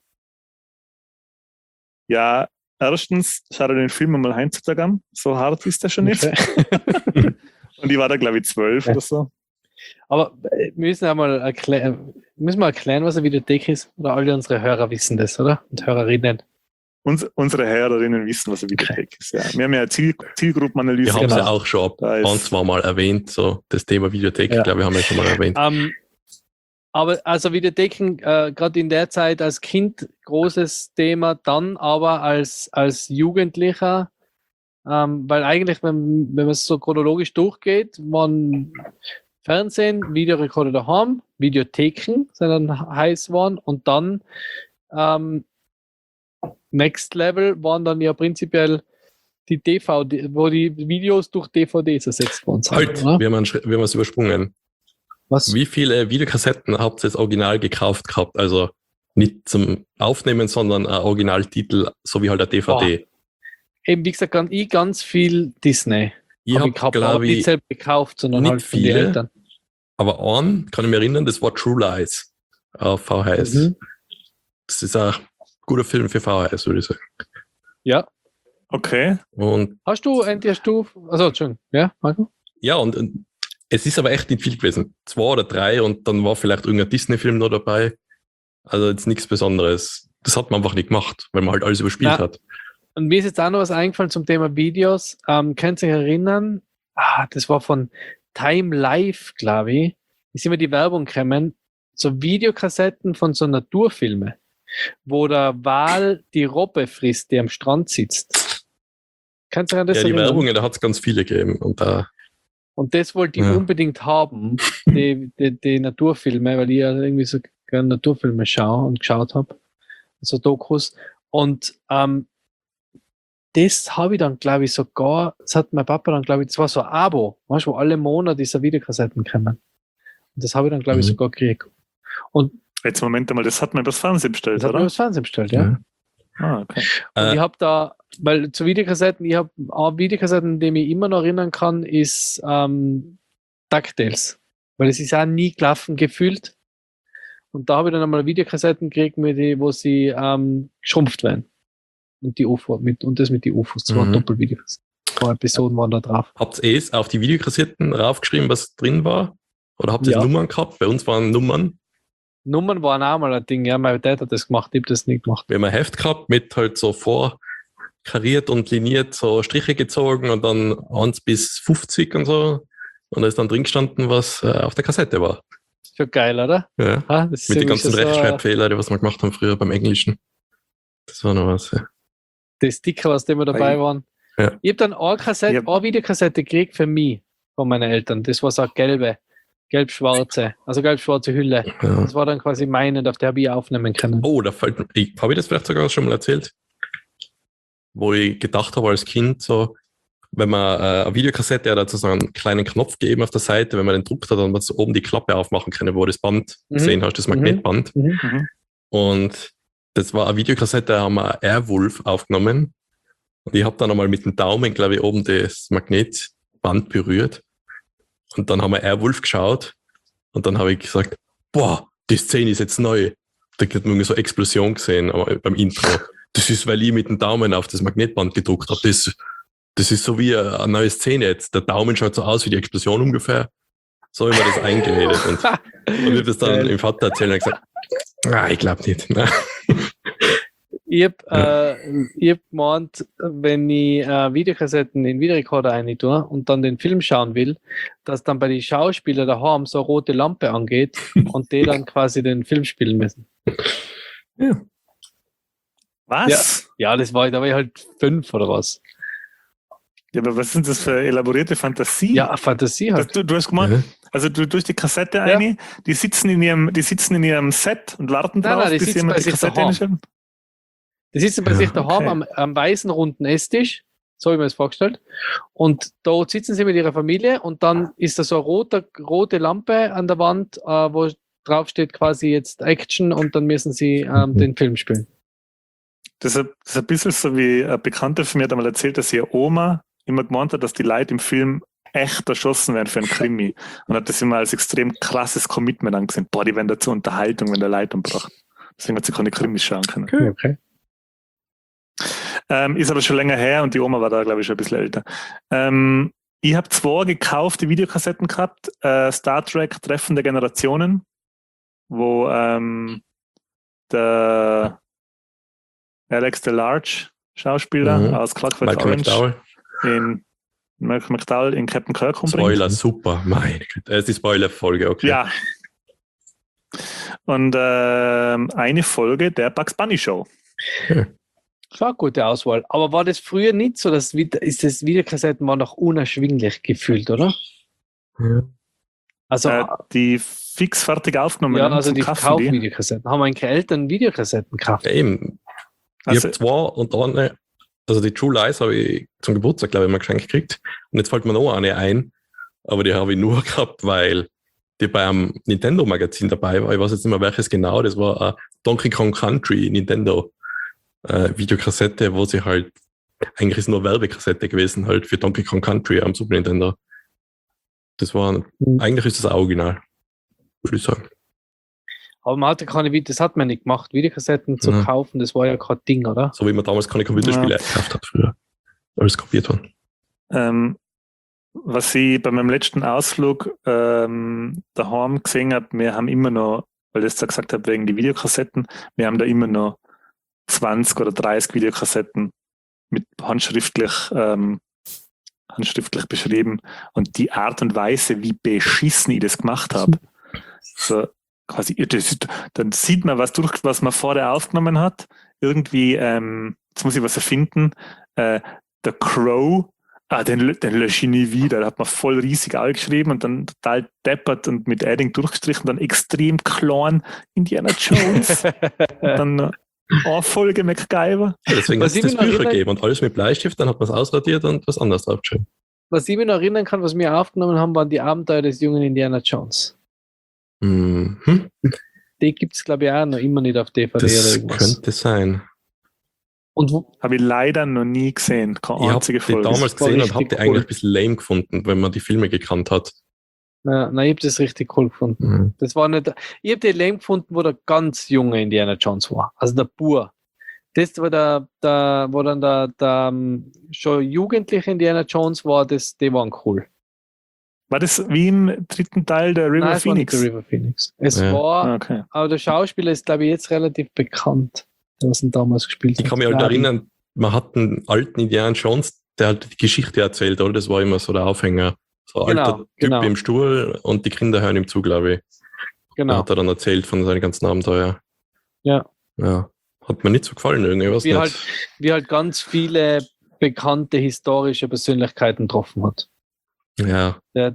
Ja, erstens, schau dir den Film mal heutzutage an. So hart ist der schon nicht. Okay. Und ich war da, glaube ich, 12 oder so. Aber wir müssen erklären, was eine Videothek ist. Oder alle unsere Hörer wissen das, oder? Und Hörerinnen. Unsere Hörerinnen wissen, was eine Videothek ist. Ja. Wir haben ja eine Zielgruppenanalyse. Wir haben es ja auch schon ein, zwei Mal erwähnt, so das Thema Videothek. Ja. Ich glaube, wir haben es schon mal erwähnt. Aber also Videotheken, gerade in der Zeit als Kind großes Thema, dann aber als Jugendlicher, weil eigentlich, wenn man es so chronologisch durchgeht, waren Fernsehen, Videorekorder daheim, Videotheken sind dann heiß geworden und dann Next Level waren dann ja prinzipiell die DVD, wo die Videos durch DVDs ersetzt worden sind. Halt, wir haben es übersprungen. Was? Wie viele Videokassetten habt ihr das Original gekauft gehabt? Also nicht zum Aufnehmen, sondern ein Originaltitel, so wie halt eine DVD. Eben, wie gesagt, ganz viel Disney. Ich habe, glaube ich, nicht selber gekauft, sondern nicht halt von viele, den Eltern. Aber kann ich mich erinnern, das war True Lies auf VHS. Das ist guter Film für VHS, würde ich sagen. Ja. Okay. Und Hast du, also schon, ja, Marco? ja, und es ist aber echt nicht viel gewesen. 2 oder 3 und dann war vielleicht irgendein Disney-Film noch dabei. Also jetzt nichts Besonderes. Das hat man einfach nicht gemacht, weil man halt alles überspielt hat. Und mir ist jetzt auch noch was eingefallen zum Thema Videos. Könnt ihr euch erinnern? Das war von Time Life, glaube ich. Ist immer die Werbung gekommen. So Videokassetten von so Naturfilmen, wo der Wal die Robbe frisst, die am Strand sitzt. Kannst du dich an das Ja, die erinnern? Werbungen, da hat es ganz viele gegeben. Und das wollte ich unbedingt haben, die Naturfilme, weil ich ja irgendwie so gerne Naturfilme schaue und geschaut habe. So Dokus. Und das habe ich dann, glaube ich, sogar, das hat mein Papa dann, glaube ich, das war so ein Abo, weißt, wo alle Monate diese Videokassetten kommen. Und das habe ich dann, glaube ich, sogar gekriegt. Und jetzt Moment einmal, das hat man übers Fernsehen bestellt, das hat oder? man übers Fernsehen bestellt, ja. Okay. Und ich habe da, weil zu Videokassetten, ich habe auch Videokassetten, die mich immer noch erinnern kann, ist DuckTales. Weil es ist auch nie gelaufen gefühlt. Und da habe ich dann einmal Videokassetten gekriegt, wo sie geschrumpft werden. Und die UFO und das mit den UFOs, 2 Doppelvideos. 2 Episoden waren da drauf. Habt ihr auf die Videokassetten raufgeschrieben, was drin war? Oder habt ihr Nummern gehabt? Bei uns waren Nummern. Nummern waren auch mal ein Ding, ja, mein Dad hat das gemacht, ich habe das nicht gemacht. Wir haben ein Heft gehabt mit halt so vorkariert und liniert so Striche gezogen und dann 1 bis 50 und so. Und da ist dann drin gestanden, was auf der Kassette war. Schon geil, oder? Ja. Das ist mit den ganzen so Rechtschreibfehler, die was wir gemacht haben früher beim Englischen. Das war noch was, ja. Die Sticker, was immer dabei waren. Ja. Ich habe dann eine Videokassette gekriegt für mich, von meinen Eltern. Das war so eine gelb-schwarze Hülle. Ja. Das war dann quasi meine, auf der habe ich aufnehmen können. Oh, da fällt mir, habe ich das vielleicht sogar schon mal erzählt? Wo ich gedacht habe als Kind, so, wenn man eine Videokassette hat, so einen kleinen Knopf gegeben auf der Seite, wenn man den druckt hat, dann man so oben die Klappe aufmachen können, wo das Band gesehen hast, das Magnetband. Und das war eine Videokassette, da haben wir Airwolf aufgenommen. Und ich habe dann einmal mit dem Daumen, glaube ich, oben das Magnetband berührt. Und dann haben wir Airwolf geschaut. Und dann habe ich gesagt, boah, die Szene ist jetzt neu. Da hat man irgendwie so eine Explosion gesehen beim Intro. Das ist, weil ich mit dem Daumen auf das Magnetband gedruckt habe. Das ist so wie eine neue Szene jetzt. Der Daumen schaut so aus wie die Explosion ungefähr. So haben wir das eingeredet. Und ich habe das dann dem Vater erzählt und gesagt, ich glaube nicht. Ich habe gemeint, wenn ich Videokassetten in den Videorekorder rein tue und dann den Film schauen will, dass dann bei den Schauspielern daheim so eine rote Lampe angeht und die dann quasi den Film spielen müssen. Ja. Was? Ja, da war ich halt 5 oder was. Ja, aber was sind das für elaborierte Fantasie? Ja, Fantasie halt. Du hast gemeint, also du durch die Kassette eine, die sitzen in ihrem Set und warten drauf, die bis sitzen jemand bei die sich Kassette daheim. einschaltet. Die sitzen bei sich daheim am weißen runden Esstisch, so habe ich mir das vorgestellt. Und dort sitzen sie mit ihrer Familie und dann ist da so eine rote Lampe an der Wand, wo drauf steht quasi jetzt Action und dann müssen sie den Film spielen. Das ist ein bisschen so wie ein Bekannter von mir hat einmal erzählt, dass ihre Oma immer gemeint hat, dass die Leute im Film echt erschossen werden für einen Krimi. Und hat das immer als extrem krasses Commitment angesehen. Boah, die werden da zur Unterhaltung, wenn der Leute umbracht. Deswegen hat sie keine Krimis schauen können. Okay. Ist aber schon länger her und die Oma war da, glaube ich, schon ein bisschen älter. Ich habe 2 gekaufte Videokassetten gehabt. Star Trek Treffen der Generationen, wo der Alex DeLarge, Schauspieler aus Clockwork Orange, in Malcolm McDowell in Captain Kirk umbringt. Spoiler, super. Meine Güte. Es ist die Spoiler-Folge, okay. Ja. Und eine Folge der Bugs Bunny Show. Das war eine gute Auswahl. Aber war das früher nicht so, dass das Videokassetten waren noch unerschwinglich gefühlt, oder? Ja. Also die fix fertig aufgenommen. ja, also die Kaufvideokassetten. Haben eigentlich Eltern Videokassetten gekauft? Ja, eben. Ich habe 2 und eine, also die True Lies habe ich zum Geburtstag, glaube ich, mal geschenkt gekriegt. Und jetzt fällt mir noch eine ein, aber die habe ich nur gehabt, weil die bei einem Nintendo-Magazin dabei war. Ich weiß jetzt nicht mehr welches genau, das war eine Donkey Kong Country Nintendo Videokassette, wo sie halt, eigentlich ist nur Werbekassette gewesen, halt für Donkey Kong Country am Super Nintendo. Das war, eigentlich ist das Original, würde ich sagen. Aber man hatte keine das hat man nicht gemacht. Videokassetten zu kaufen, das war ja kein Ding, oder? So wie man damals keine Computerspiele gekauft hat früher. Alles kopiert waren. Was ich bei meinem letzten Ausflug daheim gesehen habe, wir haben immer noch, weil ich das gesagt habe, wegen die Videokassetten, wir haben da immer noch 20 oder 30 Videokassetten mit handschriftlich beschrieben und die Art und Weise, wie beschissen ich das gemacht habe. So, quasi, dann sieht man, was man vorher aufgenommen hat. Irgendwie, jetzt muss ich was erfinden, der Crow, den lösche ich nie wieder. Da hat man voll riesig alt geschrieben und dann total deppert und mit Adding durchgestrichen, dann extrem klein Indiana Jones. Und dann eine Folge MacGyver. Ja, deswegen hat es das Bücher gegeben und alles mit Bleistift, dann hat man es ausradiert und was anderes draufgeschrieben. Was ich mich noch erinnern kann, was wir aufgenommen haben, waren die Abenteuer des jungen Indiana Jones. Mhm. Die gibt es, glaube ich, auch noch immer nicht auf DVD das oder irgendwas. Könnte sein. Und habe ich leider noch nie gesehen. Keine einzige Folge. Ich habe die damals gesehen und habe die eigentlich ein bisschen lame gefunden, wenn man die Filme gekannt hat. Ja, nein, ich habe das richtig cool gefunden. Mhm. Das war nicht, ich habe den lame gefunden, wo der ganz junge Indiana Jones war. Also der Bur. Das, wo dann der schon jugendliche Indiana Jones war, die waren cool. War das wie im dritten Teil der River Nein, Phoenix? Es war nicht der River Phoenix. Es war, okay. Aber der Schauspieler ist, glaube ich, jetzt relativ bekannt, was ihn damals gespielt hat. Ich kann mich halt erinnern, man hat einen alten Indiana Jones, der halt die Geschichte erzählt, oder? Das war immer so der Aufhänger. So ein alter Typ im Stuhl und die Kinder hören ihm zu, glaube ich. Genau. Da hat er dann erzählt von seinen ganzen Abenteuer. Ja. Hat mir nicht so gefallen, irgendwie. Was wie halt ganz viele bekannte historische Persönlichkeiten getroffen hat. Ja. Mir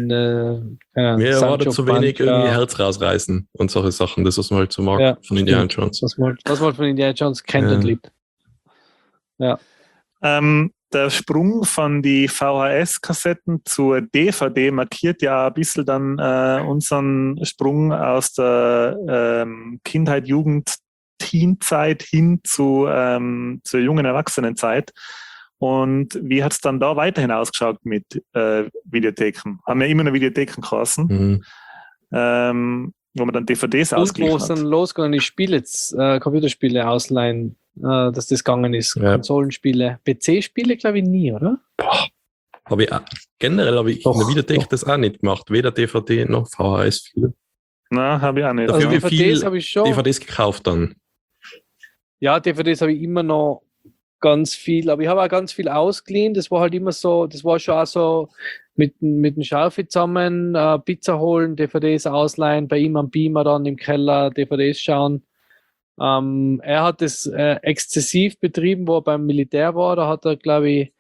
war da zu wenig irgendwie Herz rausreißen und solche Sachen. Das, was man halt so mag von Indiana Jones. Was man von Indiana Jones kennt und liebt. Ja. Der Sprung von die VHS-Kassetten zur DVD markiert ja ein bisschen dann unseren Sprung aus der Kindheit, Jugend, Teenzeit hin zur jungen Erwachsenenzeit. Und wie hat es dann da weiterhin ausgeschaut mit Videotheken? Haben wir immer noch Videotheken geheißen, wo man dann DVDs ausgeliehen hat. Und wo es dann losgegangen ist, Computerspiele ausleihen, dass das gegangen ist. Ja. Konsolenspiele. PC-Spiele glaube ich nie, oder? Generell habe ich in der Videothek das auch nicht gemacht. Weder DVD noch VHS-Spiele. Nein, habe ich auch nicht. Dafür also DVDs habe ich schon. DVDs gekauft dann. Ja, DVDs habe ich immer noch ganz viel, aber ich habe auch ganz viel ausgeliehen. Das war halt immer so, das war schon auch so mit dem Schaufi zusammen, Pizza holen, DVDs ausleihen, bei ihm am Beamer dann im Keller DVDs schauen. Er hat das exzessiv betrieben, wo er beim Militär war. Da hat er, glaube ich,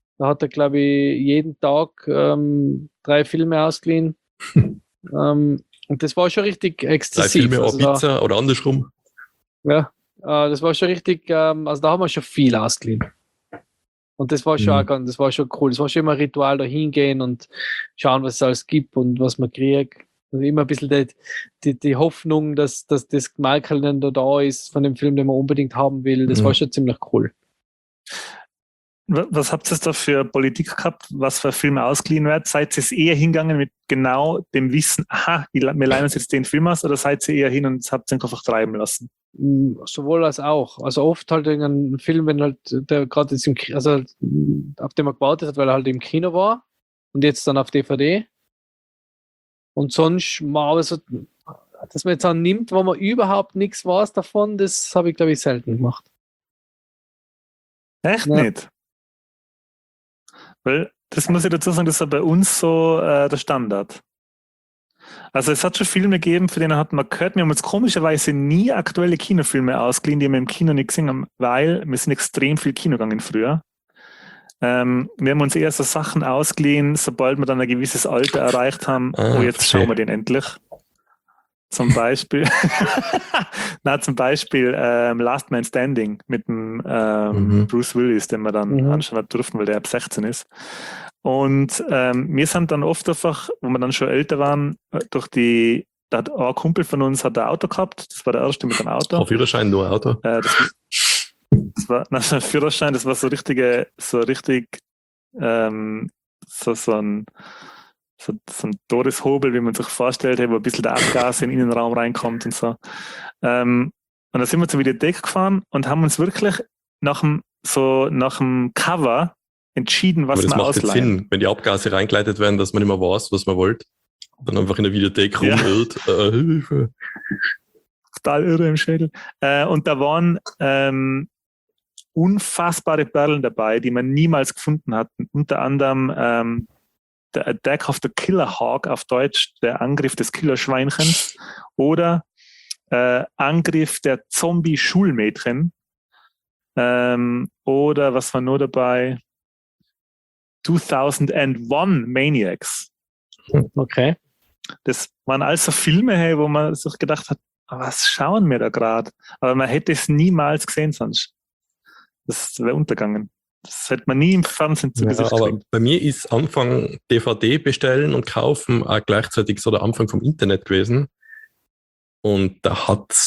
jeden Tag 3 Filme ausgeliehen. Und das war schon richtig exzessiv. 3 Filme oder Pizza oder andersrum. Ja. Das war schon richtig, also da haben wir schon viel ausgeliehen. Und das war schon das war schon cool. Das war schon immer ein Ritual, da hingehen und schauen, was es alles gibt und was man kriegt. Also immer ein bisschen die Hoffnung, dass das Malkalender da ist von dem Film, den man unbedingt haben will. Das war schon ziemlich cool. Was habt ihr da für Politik gehabt, was für Filme ausgeliehen werden? Seid ihr eher hingegangen mit genau dem Wissen, wir leihen uns jetzt den Film aus, oder seid ihr eher hin und habt ihn einfach treiben lassen? Sowohl als auch. Also oft halt ein Film, wenn halt der gerade jetzt auf dem man gewartet hat, weil er halt im Kino war und jetzt dann auf DVD. Und sonst mal aber so, dass man jetzt auch nimmt, wo man überhaupt nichts weiß davon, das habe ich, glaube ich, selten gemacht. Echt nicht? Weil, das muss ich dazu sagen, das ist ja bei uns so der Standard. Also es hat schon Filme gegeben, für denen hat man gehört, wir haben uns komischerweise nie aktuelle Kinofilme ausgeliehen, die wir im Kino nicht gesehen haben, weil wir sind extrem viel Kino gegangen früher. Wir haben uns eher so Sachen ausgeliehen, sobald wir dann ein gewisses Alter erreicht haben, jetzt schauen wir den endlich. Zum Beispiel Last Man Standing mit dem Bruce Willis, den wir dann anschauen durften, weil der ab 16 ist. Und wir sind dann oft einfach, wo wir dann schon älter waren, da hat ein Kumpel von uns hat ein Auto gehabt, das war der erste mit einem Auto. Auf Führerschein nur ein Auto? Das war ein Führerschein, das war so ein ein Todeshobel, wie man sich vorstellt, wo ein bisschen der Abgas in den Innenraum reinkommt und so. Und dann sind wir zur Videothek gefahren und haben uns wirklich nach dem Cover entschieden, was Aber das wir macht jetzt ausleihen. Sinn, wenn die Abgase reingeleitet werden, dass man nicht mehr weiß, was man wollte. Dann einfach in der Videothek Ja. rumhört. Hilfe. Total irre im Schädel. Und da waren unfassbare Perlen dabei, die man niemals gefunden hat. Unter anderem The Attack of the Killer Hawk auf Deutsch, der Angriff des Killerschweinchens, oder Angriff der Zombie-Schulmädchen, oder was war nur dabei? 2001 Maniacs. Okay. Das waren also Filme, hey, wo man sich gedacht hat, was schauen wir da gerade? Aber man hätte es niemals gesehen sonst. Das wäre untergegangen. Das hätte man nie im Fernsehen zu Gesicht aber gekriegt. bei mir ist Anfang DVD bestellen und kaufen auch gleichzeitig so der Anfang vom Internet gewesen. Und da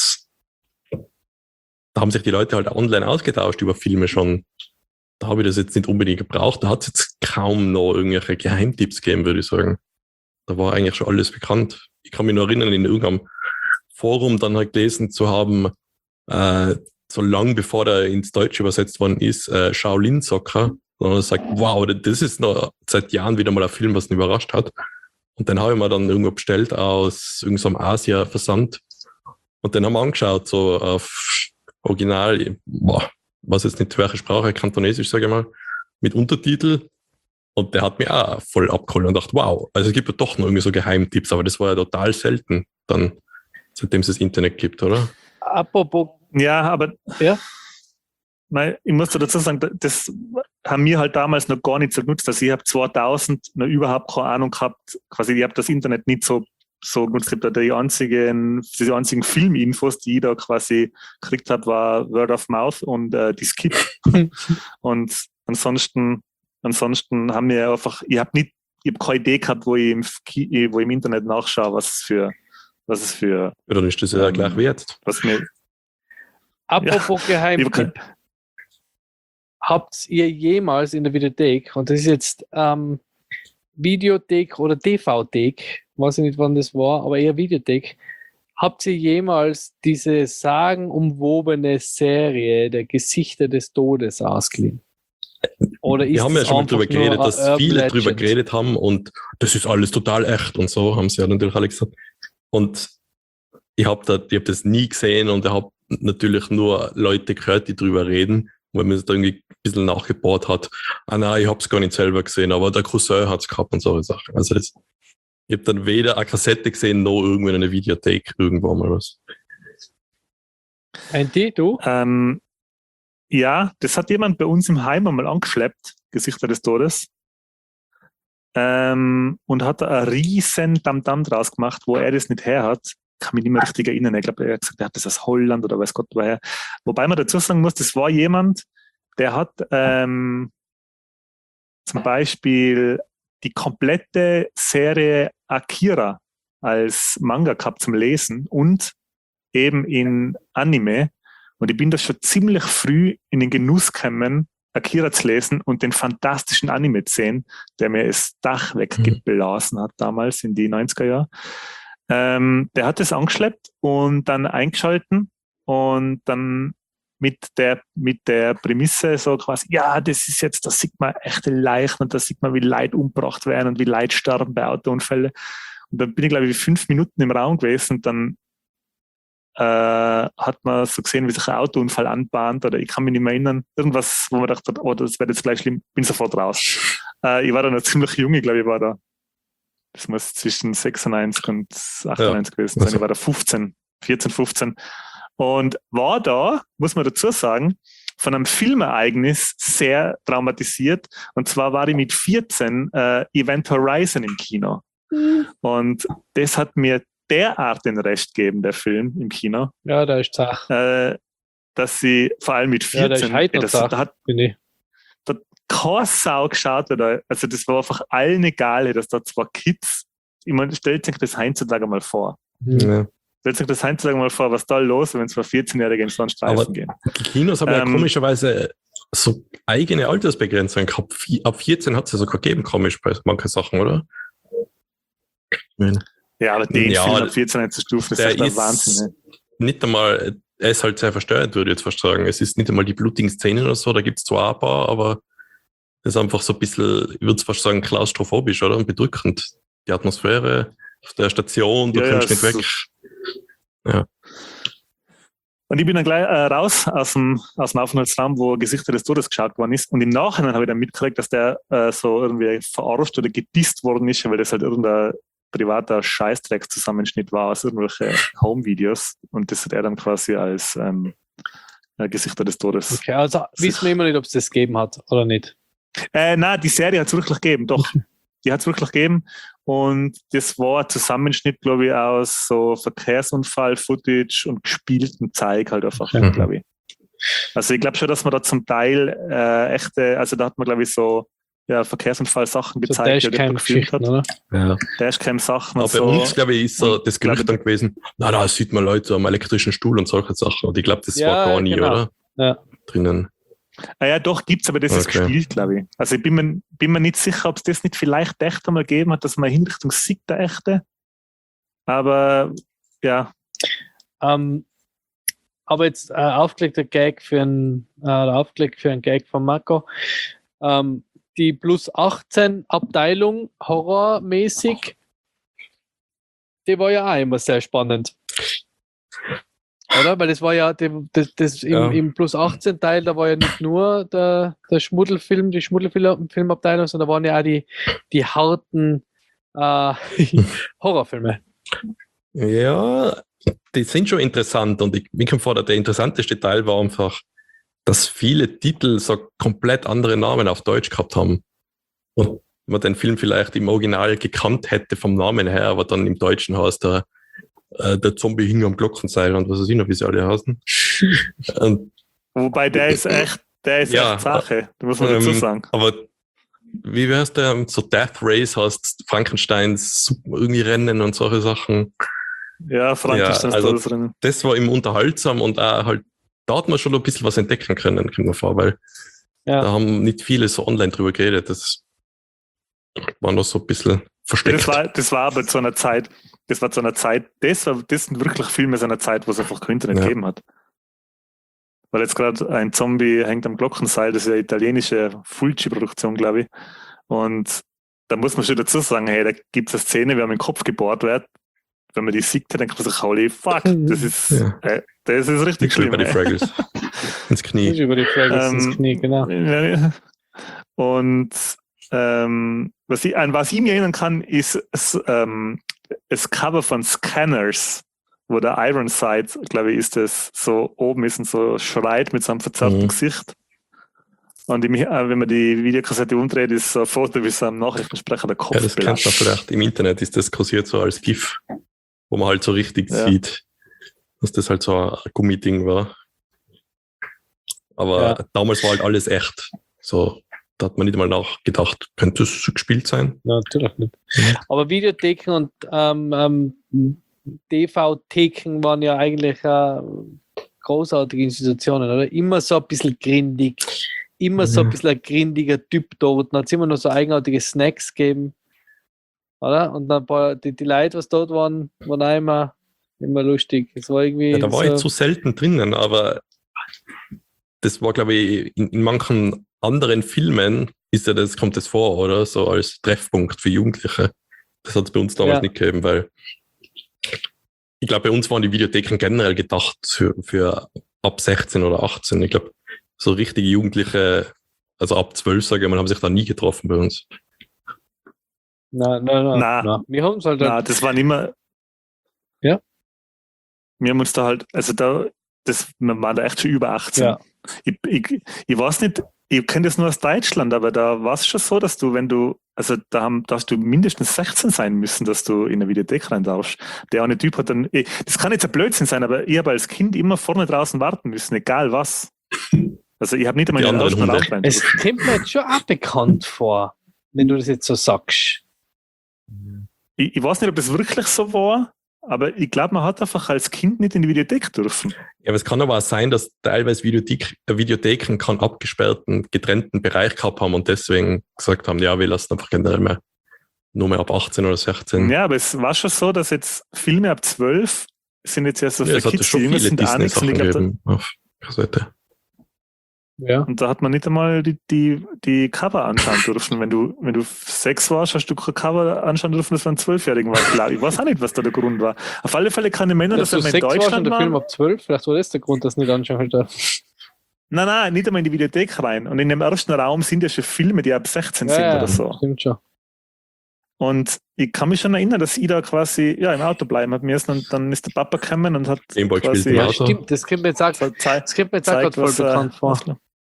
haben sich die Leute halt online ausgetauscht über Filme schon. Da habe ich das jetzt nicht unbedingt gebraucht. Da hat es jetzt kaum noch irgendwelche Geheimtipps gegeben, würde ich sagen. Da war eigentlich schon alles bekannt. Ich kann mich nur erinnern, in irgendeinem Forum dann halt gelesen zu haben, so lang bevor der ins Deutsche übersetzt worden ist, Shaolin Soccer. Und er sagt, wow, das ist noch seit Jahren wieder mal ein Film, was ihn überrascht hat. Und den habe ich mir dann irgendwo bestellt aus irgendeinem Asia-Versand. Und den haben wir angeschaut, so auf Original, was jetzt nicht welche Sprache, Kantonesisch, sage ich mal, mit Untertitel. Und der hat mich auch voll abgeholt und dachte, wow, also es gibt ja doch noch irgendwie so Geheimtipps, aber das war ja total selten dann, seitdem es das Internet gibt, oder? Apropos, Ja, aber ja, ich muss dazu sagen, das haben wir halt damals noch gar nicht so genutzt. Also ich habe 2000 noch überhaupt keine Ahnung gehabt, quasi ich habe das Internet nicht so genutzt. Die einzigen Filminfos, die ich da quasi gekriegt habe, war Word of Mouth und die Skip. Und ansonsten haben wir einfach, ich habe keine Idee gehabt, wo ich im Internet nachschaue, was es für Ja, dann ist das ja gleich wert. was mir apropos Geheimtipp. Habt ihr jemals in der Videothek, und das ist jetzt Videothek oder TV-Thek, weiß ich nicht, wann das war, aber eher Videothek, habt ihr jemals diese sagenumwobene Serie der Gesichter des Todes ausgeliehen? Oder ist Wir haben ja das schon mal einfach drüber nur geredet, eine dass Urban viele drüber Legend? geredet haben und das ist alles total echt und so, haben sie ja natürlich alle gesagt. Und ich hab das nie gesehen und ich habe natürlich nur Leute gehört, die drüber reden, weil man es da irgendwie ein bisschen nachgebohrt hat. Ah nein, ich habe es gar nicht selber gesehen, aber der Cousin hat es gehabt und solche Sachen. Also ich habe dann weder eine Kassette gesehen, noch irgendwo in einer Videothek irgendwo mal was. Andy, du? Ja, das hat jemand bei uns im Heim einmal angeschleppt, Gesichter des Todes. Und hat da einen riesen Tamtam draus gemacht, wo er das nicht her hat. Ich kann mich nicht mehr richtig erinnern. Ich glaube, er hat gesagt, er hat das aus Holland oder weiß Gott woher. Wobei man dazu sagen muss, das war jemand, der hat zum Beispiel die komplette Serie Akira als Manga gehabt zum Lesen und eben in Anime. Und ich bin da schon ziemlich früh in den Genuss gekommen, Akira zu lesen und den fantastischen Anime zu sehen, der mir das Dach weggeblasen hat damals in die 90er Jahre. Der hat das angeschleppt und dann eingeschalten und dann mit der Prämisse so quasi, ja, das ist jetzt, da sieht man echte Leichen und da sieht man, wie Leute umgebracht werden und wie Leute sterben bei Autounfällen. Und dann bin ich, glaube ich, 5 Minuten im Raum gewesen und dann hat man so gesehen, wie sich ein Autounfall anbahnt oder ich kann mich nicht mehr erinnern, irgendwas, wo man dachte, oh, das wird jetzt gleich schlimm, bin sofort raus. Ich war da noch ziemlich jung, ich glaube, ich war da, das muss zwischen 96 und 98 gewesen sein, ich war da 14, 15 und war da, muss man dazu sagen, von einem Filmereignis sehr traumatisiert und zwar war ich mit 14 Event Horizon im Kino und das hat mir derart den Rest geben, der Film im Kino. Ja, da ist Zach. Dass sie vor allem mit 14, Ja, da ist heute noch Zach, da hat finde ich. keine Sau geschaut, oder, also das war einfach allen egal, dass da zwei Kids, ich meine, stellt sich das heutzutage mal vor. Ja. Stellt sich das heutzutage mal vor, was da los ist, wenn zwei 14-Jährige in so einen Streifen gehen. Die Kinos haben ja komischerweise so eigene Altersbegrenzungen gehabt. Ab 14 hat es ja sogar gegeben, komisch bei manchen Sachen, oder? Ja, aber den Ja, Film ab 14 zu stufen, das ist Der echt ein ist Wahnsinn. nicht einmal, er ist halt sehr verstörend, würde ich jetzt fast sagen. Es ist nicht einmal die blutigen Szenen oder so, da gibt es zwar ein paar, aber das ist einfach so ein bisschen, ich würde fast sagen, klaustrophobisch, oder? Und bedrückend. Die Atmosphäre auf der Station, du Ja, kommst nicht es- weg. Ja. Und ich bin dann gleich raus aus dem Aufenthaltsraum, wo Gesichter des Todes geschaut worden ist. Und im Nachhinein habe ich dann mitgekriegt, dass der so irgendwie verarscht oder gedisst worden ist, weil das halt irgendein privater Scheißdreck-Zusammenschnitt war aus irgendwelchen Home-Videos. Und das hat er dann quasi als Gesichter des Todes. Okay, also wissen wir immer nicht, ob es das gegeben hat oder nicht. Nein, die Serie hat es wirklich gegeben, doch. Die hat es wirklich gegeben. Und das war ein Zusammenschnitt, glaube ich, aus so Verkehrsunfall-Footage und gespielten Zeug halt einfach, Mhm. glaube ich. Also ich glaube schon, dass man da zum Teil echte, also da hat man, glaube ich, so Verkehrsunfall-Sachen So gezeigt, die jemand gefilmt Dashcam-Geschichten, hat. oder? Ja. Dashcam-Sachen Aber und bei so. uns, glaube ich, ist so Und das Gerücht glaube- dann gewesen, da sieht man Leute am elektrischen Stuhl und solche Sachen. Und ich glaube, das Ja, war gar nie, genau. oder? Ja. Drinnen. Ja, doch, gibt's, aber das ist Okay. gespielt, glaube ich. Also ich bin mir nicht sicher, ob es das nicht vielleicht echt einmal gegeben hat, dass man Hinrichtung sieht, der echte. Aber ja, Aber jetzt aufgelegter Gag für einen Gag von Marco. Die plus 18 Abteilung horrormäßig, die war ja auch immer sehr spannend. Oder? Weil das war ja, im plus 18 Teil, da war ja nicht nur der Schmuddelfilm, die Schmuddelfilmabteilung, sondern da waren ja auch die harten Horrorfilme. Ja, die sind schon interessant. Und mir kommt vor, der interessanteste Teil war einfach, dass viele Titel so komplett andere Namen auf Deutsch gehabt haben. Und man den Film vielleicht im Original gekannt hätte vom Namen her, aber dann im Deutschen heißt der Zombie hing am Glockenseil und was weiß ich noch, wie sie alle heißen. Und, wobei der ist echt Sache, da muss man dazu sagen. aber wie heißt der? So Death Race heißt Frankensteins irgendwie Rennen und solche Sachen. Ja, Frankenstein Ja, also ist drin. das war eben unterhaltsam und auch halt, da hat man schon ein bisschen was entdecken können, kommt mir vor, weil Ja. da haben nicht viele so online drüber geredet. Das war noch so ein bisschen versteckt. Das war aber zu einer Zeit, das sind wirklich Filme aus einer Zeit, wo es einfach kein Internet gegeben hat. Weil jetzt gerade ein Zombie hängt am Glockenseil, das ist eine italienische Fulci-Produktion, glaube ich. Und da muss man schon dazu sagen, hey, da gibt es eine Szene, wie man in den Kopf gebohrt wird. Wenn man die sieht, dann denkt man sich, holy fuck, das ist richtig schlimm. Bei die ey. Fraggles. Ins Knie. Nicht über die Frage ins Knie, genau. Ja. Und was ich mich erinnern kann, ist das Cover von Scanners, wo der Ironside, glaube ich, ist das, so oben ist und so schreit mit seinem verzerrten Gesicht. Und wenn man die Videokassette umdreht, ist so ein Foto, wie so am Nachrichtensprecher der Kopf Ja, das kennt man belastet. vielleicht. Im Internet ist das kursiert so als GIF, wo man halt so richtig sieht, dass das halt so ein Gummiding war. Aber damals war halt alles echt. So, da hat man nicht mal nachgedacht, könnte es gespielt sein? Ja, natürlich nicht. Aber Videotheken und TV-Theken waren ja eigentlich großartige Institutionen, oder? Immer so ein bisschen grindig, immer so ein bisschen ein grindiger Typ dort. Dann hat es immer noch so eigenartige Snacks gegeben, oder? Und dann die Leute, was dort waren auch immer lustig. Es war irgendwie. Ja, da war so, ich zu selten drinnen, aber das war, glaube ich, in manchen anderen Filmen kommt das vor, oder? So als Treffpunkt für Jugendliche. Das hat es bei uns damals nicht gegeben, weil ich glaube, bei uns waren die Videotheken generell gedacht für ab 16 oder 18. Ich glaube, so richtige Jugendliche, also ab 12, sage ich mal, haben sich da nie getroffen bei uns. Nein. Wir haben es halt. Nein, das waren immer. Ja. Wir haben uns da halt, also wir waren da echt schon über 18. Ja. Ich weiß nicht, ich kenne das nur aus Deutschland, aber da war es schon so, dass da hast du mindestens 16 sein müssen, dass du in eine Videothek rein darfst. Der eine Typ hat dann, das kann jetzt ein Blödsinn sein, aber ich habe als Kind immer vorne draußen warten müssen, egal was. Also ich habe nicht einmal Die in den anderen ersten Raum rein. Es kommt mir jetzt schon auch bekannt vor, wenn du das jetzt so sagst. Ich weiß nicht, ob das wirklich so war, aber ich glaube, man hat einfach als Kind nicht in die Videothek dürfen. Ja, aber es kann aber auch sein, dass teilweise Videotheken keinen abgesperrten, getrennten Bereich gehabt haben und deswegen gesagt haben, ja, wir lassen einfach generell mehr nur mehr ab 18 oder 16. Ja, aber es war schon so, dass jetzt Filme ab 12 sind jetzt ja so Ja, es hat schon viele sind auch nichts. Und ich Disney-Sachen glaube, gegeben auf Kassette. Ja. und da hat man nicht einmal die Cover anschauen dürfen. Wenn du 6 warst, hast du kein Cover anschauen dürfen, das von 12-Jährigen war. Klar, ich weiß auch nicht, was da der Grund war. Auf alle Fälle kann ich mir erinnern, dass Dass du wenn wir in 6 warst und Deutschland der Film waren. ab 12, vielleicht war das der Grund, dass du nicht anschauen darf. Nein, nicht einmal in die Videothek rein. Und in dem ersten Raum sind ja schon Filme, die ab 16 sind oder so. Stimmt schon. Und ich kann mich schon erinnern, dass ich da quasi im Auto bleiben hat müssen und dann ist der Papa gekommen und hat Gameboy gespielt im Ja, Auto. stimmt, das kommt mir jetzt auch, gerade voll bekannt vor.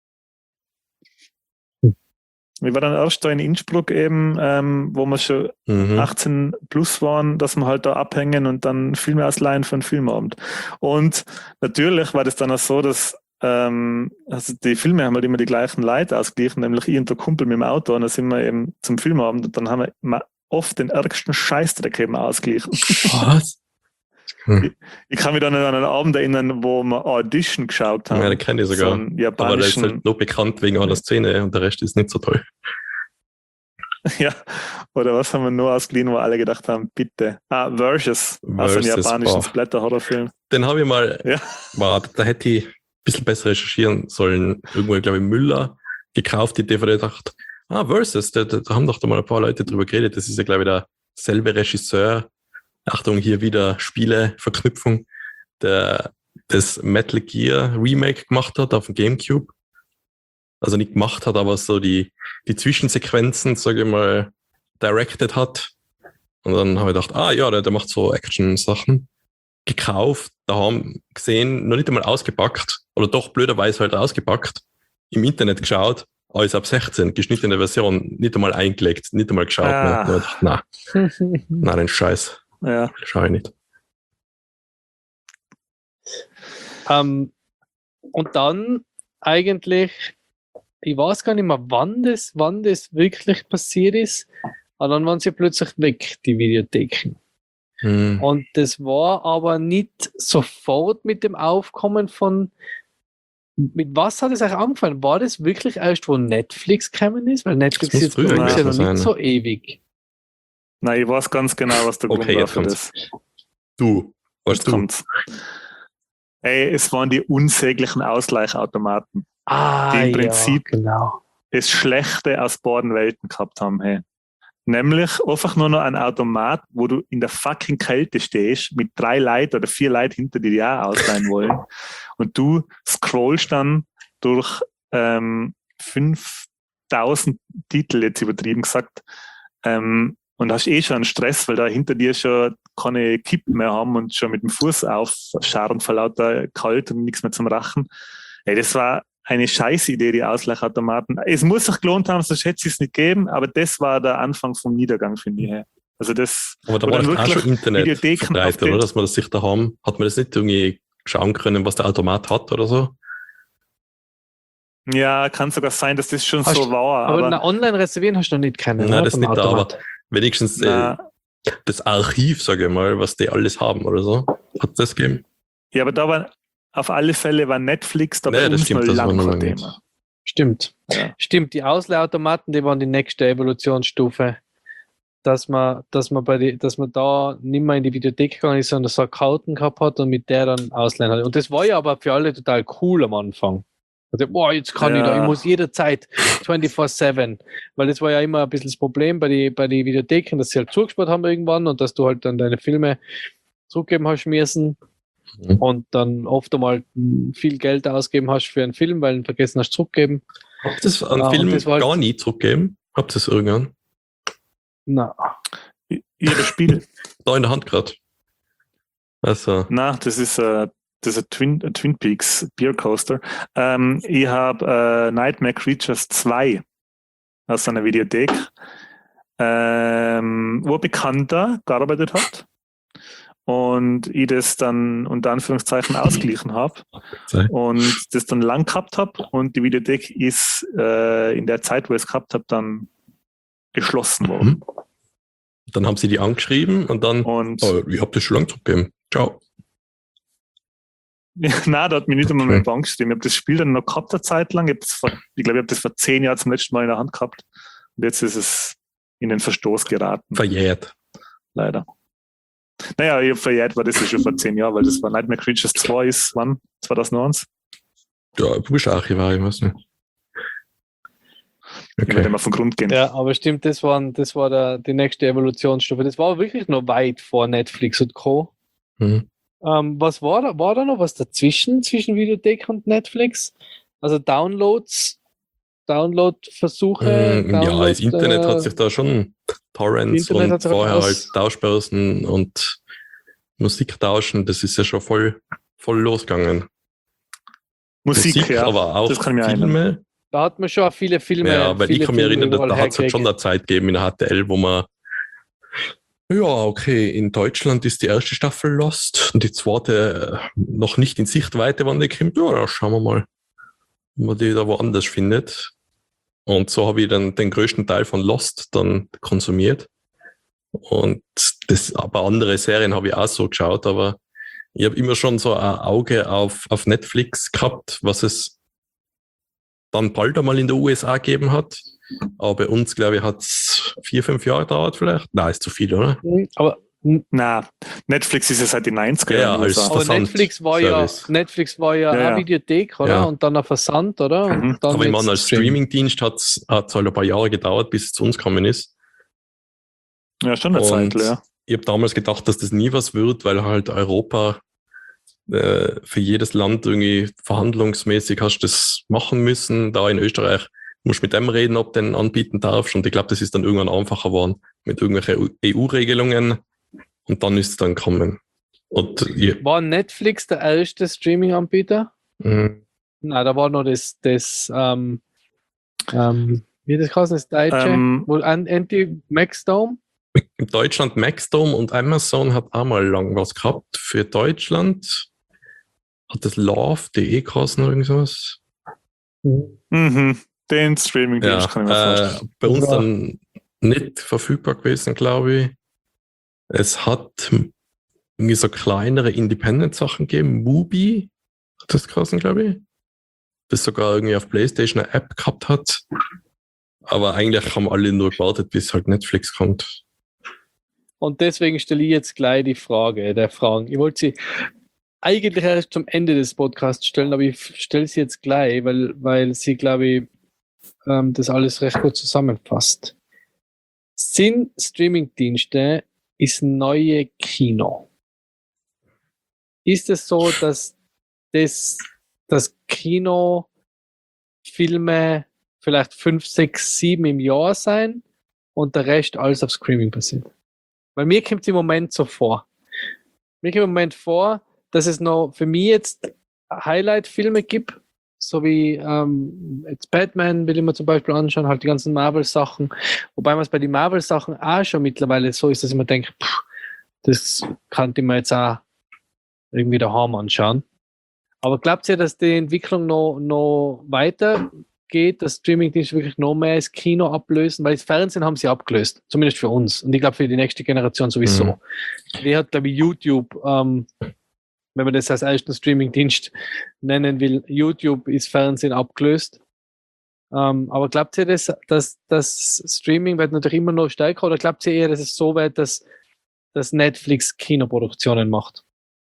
Ich war dann erst da in Innsbruck eben, wo wir schon 18 plus waren, dass wir halt da abhängen und dann Filme ausleihen für einen Filmabend. Und natürlich war das dann auch so, dass also die Filme haben halt immer die gleichen Leute ausgeglichen, nämlich ich und der Kumpel mit dem Auto, und dann sind wir eben zum Filmabend und dann haben wir immer oft den ärgsten Scheißdreck eben ausgeglichen. Was? Ich kann mich dann an einen Abend erinnern, wo wir Audition geschaut haben. Ja, den kenne ich sogar. So einen Aber der ist japanischen, halt nur bekannt wegen einer Szene und der Rest ist nicht so toll. ja, oder was haben wir nur ausgeliehen, wo alle gedacht haben, bitte. Versus, also einen Versus, japanischen boah. Splatter-Horrorfilm. Den habe ich mal, Ja. da hätte ich ein bisschen besser recherchieren sollen. Irgendwo, glaube ich, Müller gekauft, die DVD, gedacht, Versus, da haben doch da mal ein paar Leute drüber geredet. Das ist ja, glaube ich, derselbe Regisseur. Achtung, hier wieder Spiele-Verknüpfung, der das Metal Gear Remake gemacht hat auf dem Gamecube. Also nicht gemacht hat, aber so die Zwischensequenzen, sage ich mal, directed hat. Und dann habe ich gedacht, der macht so Action-Sachen. Gekauft, daheim gesehen, noch nicht einmal ausgepackt, oder doch blöderweise halt ausgepackt, im Internet geschaut, alles ab 16, geschnittene Version, nicht einmal eingelegt, nicht einmal geschaut. Ah. Ne? Na, den Scheiß. Ja. Schau ich nicht. Und dann eigentlich, ich weiß gar nicht mehr, wann das wirklich passiert ist, aber dann waren sie plötzlich weg, die Videotheken. Und das war aber nicht sofort mit dem Aufkommen von. Mit was hat es euch angefangen? War das wirklich erst, wo Netflix gekommen ist? Weil Netflix Das muss ist früher ja noch gewesen nicht sein. so ewig. Nein, ich weiß ganz genau, was der Okay, Grund war jetzt für kommt's. das. Du, weißt Jetzt du? kommt's. Ey, es waren die unsäglichen Ausgleichautomaten, die im Prinzip Ja, genau. das Schlechte aus beiden Welten gehabt haben. Hey. Nämlich einfach nur noch ein Automat, wo du in der fucking Kälte stehst, mit 3 Leuten oder 4 Leuten hinter dir, die auch ausleihen wollen. Und du scrollst dann durch 5000 Titel, jetzt übertrieben gesagt, und hast schon einen Stress, weil da hinter dir schon keine Kippen mehr haben und schon mit dem Fuß aufscharren vor lauter kalt und nichts mehr zum Rachen. Ey, das war eine scheiß Idee, die Ausgleichautomaten. Es muss sich gelohnt haben, sonst hätte es es nicht gegeben, aber das war der Anfang vom Niedergang, finde ich. Also das, Aber da wo war dann doch auch wirklich schon Internet Videotheken verbreitet, auf oder? den- Dass man das sich daheim, hat man das nicht irgendwie schauen können, was der Automat hat oder so? Ja, kann sogar sein, dass das schon Hast- so war. Aber Aber online reservieren hast du noch nicht kennen. Nein, oder? das Vom nicht da, aber Automat. wenigstens na, das Archiv, sage ich mal, was die alles haben oder so. Hat das gegeben? ja, aber da war auf alle Fälle war Netflix da bei Nee, das uns stimmt, noch das war lang noch kein nicht. Thema. Stimmt. Ja. Stimmt, die Ausleihautomaten, die waren die nächste Evolutionsstufe. Dass man da nicht mehr in die Videothek gegangen ist, sondern so eine Karten gehabt hat und mit der dann ausleihen hat. Und das war ja aber für alle total cool am Anfang. Also, boah, jetzt kann ich da, ich muss jederzeit 24/7. Weil das war ja immer ein bisschen das Problem bei die Videotheken, dass sie halt zugesperrt haben irgendwann und dass du halt dann deine Filme zurückgeben hast müssen. Mhm. Und dann oft einmal viel Geld ausgeben hast für einen Film, weil du ihn vergessen hast zurückgeben. Habt ihr das an Ja, und Filmen das war halt- gar nie zurückgegeben? Habt ihr das irgendwann? Na, Ihr Spiel. Da in der Hand gerade. Also, Na, das ist ein Twin Peaks Beer Coaster. Ich habe Nightmare Creatures 2 aus einer Videothek, wo ein Bekannter gearbeitet hat und ich das dann unter Anführungszeichen ausgeglichen habe und das dann lang gehabt habe und die Videothek ist in der Zeit, wo ich es gehabt habe, dann geschlossen worden. mhm. Dann haben sie die angeschrieben und dann, Und ich hab das schon lange zurückgegeben. Ciao. nein, da hat mich nicht einmal Okay. meine Bank gestimmt. Ich habe das Spiel dann noch gehabt eine Zeit lang. Ich glaube, ich habe das vor 10 Jahren zum letzten Mal in der Hand gehabt. Und jetzt ist es in den Verstoß geraten. Verjährt. Leider. Naja, ich habe verjährt, weil das ist schon vor 10 Jahren, weil das war Nightmare Creatures 2 ist, wann? 2001? Ja, du bist Archivar, ich weiß nicht. Ich werde mal vom Grund gehen. Ja, aber stimmt, das war die nächste Evolutionsstufe. Das war wirklich noch weit vor Netflix und Co. Mhm. Was war da? War da noch was dazwischen, zwischen Videothek und Netflix? Also Download-Versuche? Ja, das Internet hat sich da schon Torrents und vorher halt Tauschbörsen und Musik tauschen, das ist ja schon voll losgegangen. Musik, ja, aber auch das kann ich mir Filme. erinnern. Da hat man schon viele Filme. Ja, weil ich kann mich erinnern, da hat es halt schon eine Zeit gegeben in der HTL, wo man ja, okay, in Deutschland ist die erste Staffel Lost und die zweite noch nicht in Sichtweite, wann die kommt. Ja, schauen wir mal, ob man die da woanders findet. Und so habe ich dann den größten Teil von Lost dann konsumiert. Und aber andere Serien habe ich auch so geschaut, aber ich habe immer schon so ein Auge auf Netflix gehabt, was es dann bald einmal in den USA gegeben hat. Aber bei uns, glaube ich, hat es 4-5 Jahre gedauert vielleicht. Nein, ist zu viel, oder? Aber na, Netflix ist ja seit den 90er Ja, Jahren. als aber Netflix war ja eine Videothek, oder? Ja. Und dann ein Versand, oder? Mhm. Und dann aber ich meine, als Streaming. Streamingdienst hat es halt ein paar Jahre gedauert, bis es zu uns gekommen ist. Ja, schon eine Zeit, ja. Ich habe damals gedacht, dass das nie was wird, weil halt Europa für jedes Land irgendwie verhandlungsmäßig hast du das machen müssen. Da in Österreich musst du mit dem reden, ob du den anbieten darfst. Und ich glaube, das ist dann irgendwann einfacher geworden mit irgendwelchen EU-Regelungen. Und dann ist es dann kommen. Und war Netflix der erste Streaming-Anbieter? Nein, da war noch das wie das heißt, das Deutsche? Anti-Maxdome? In Deutschland Maxdome und Amazon hat auch mal lang was gehabt. Für Deutschland hat das Love.de geheißen oder irgendwas. Mhm. Den Streaming-Dienst kann ich mir vorstellen. Bei uns dann nicht verfügbar gewesen, glaube ich. Es hat irgendwie so kleinere Independent-Sachen gegeben. Mubi hat das geheißen, glaube ich. Das sogar irgendwie auf PlayStation eine App gehabt hat. Aber eigentlich haben alle nur gewartet, bis halt Netflix kommt. Und deswegen stelle ich jetzt gleich die Frage der Fragen. Ich wollte sie eigentlich erst zum Ende des Podcasts stellen, aber ich stelle sie jetzt gleich, weil sie, glaube ich, das alles recht gut zusammenfasst. Sind Streamingdienste ist neue Kino? Ist es so, dass das Kino Filme vielleicht 5, 6, 7 im Jahr sein und der Rest alles auf Streaming passiert? Weil mir kommt es im Moment so vor. Mir kommt im Moment vor, dass es noch für mich jetzt Highlight-Filme gibt, so wie jetzt Batman will ich mir zum Beispiel anschauen, halt die ganzen Marvel-Sachen. Wobei man es bei den Marvel-Sachen auch schon mittlerweile so ist, dass ich mir denke, das könnte ich mir jetzt auch irgendwie daheim anschauen. Aber glaubt ihr, dass die Entwicklung noch weiter geht, dass Streamingdienste wirklich noch mehr das Kino ablösen? Weil das Fernsehen haben sie abgelöst, zumindest für uns. Und ich glaube für die nächste Generation sowieso. Die hat, glaube ich, YouTube, wenn man das als ersten Streamingdienst nennen will, YouTube ist Fernsehen abgelöst. Aber glaubt ihr, dass das Streaming wird natürlich immer noch stärker, oder glaubt ihr eher, dass es so wird, dass Netflix Kinoproduktionen macht?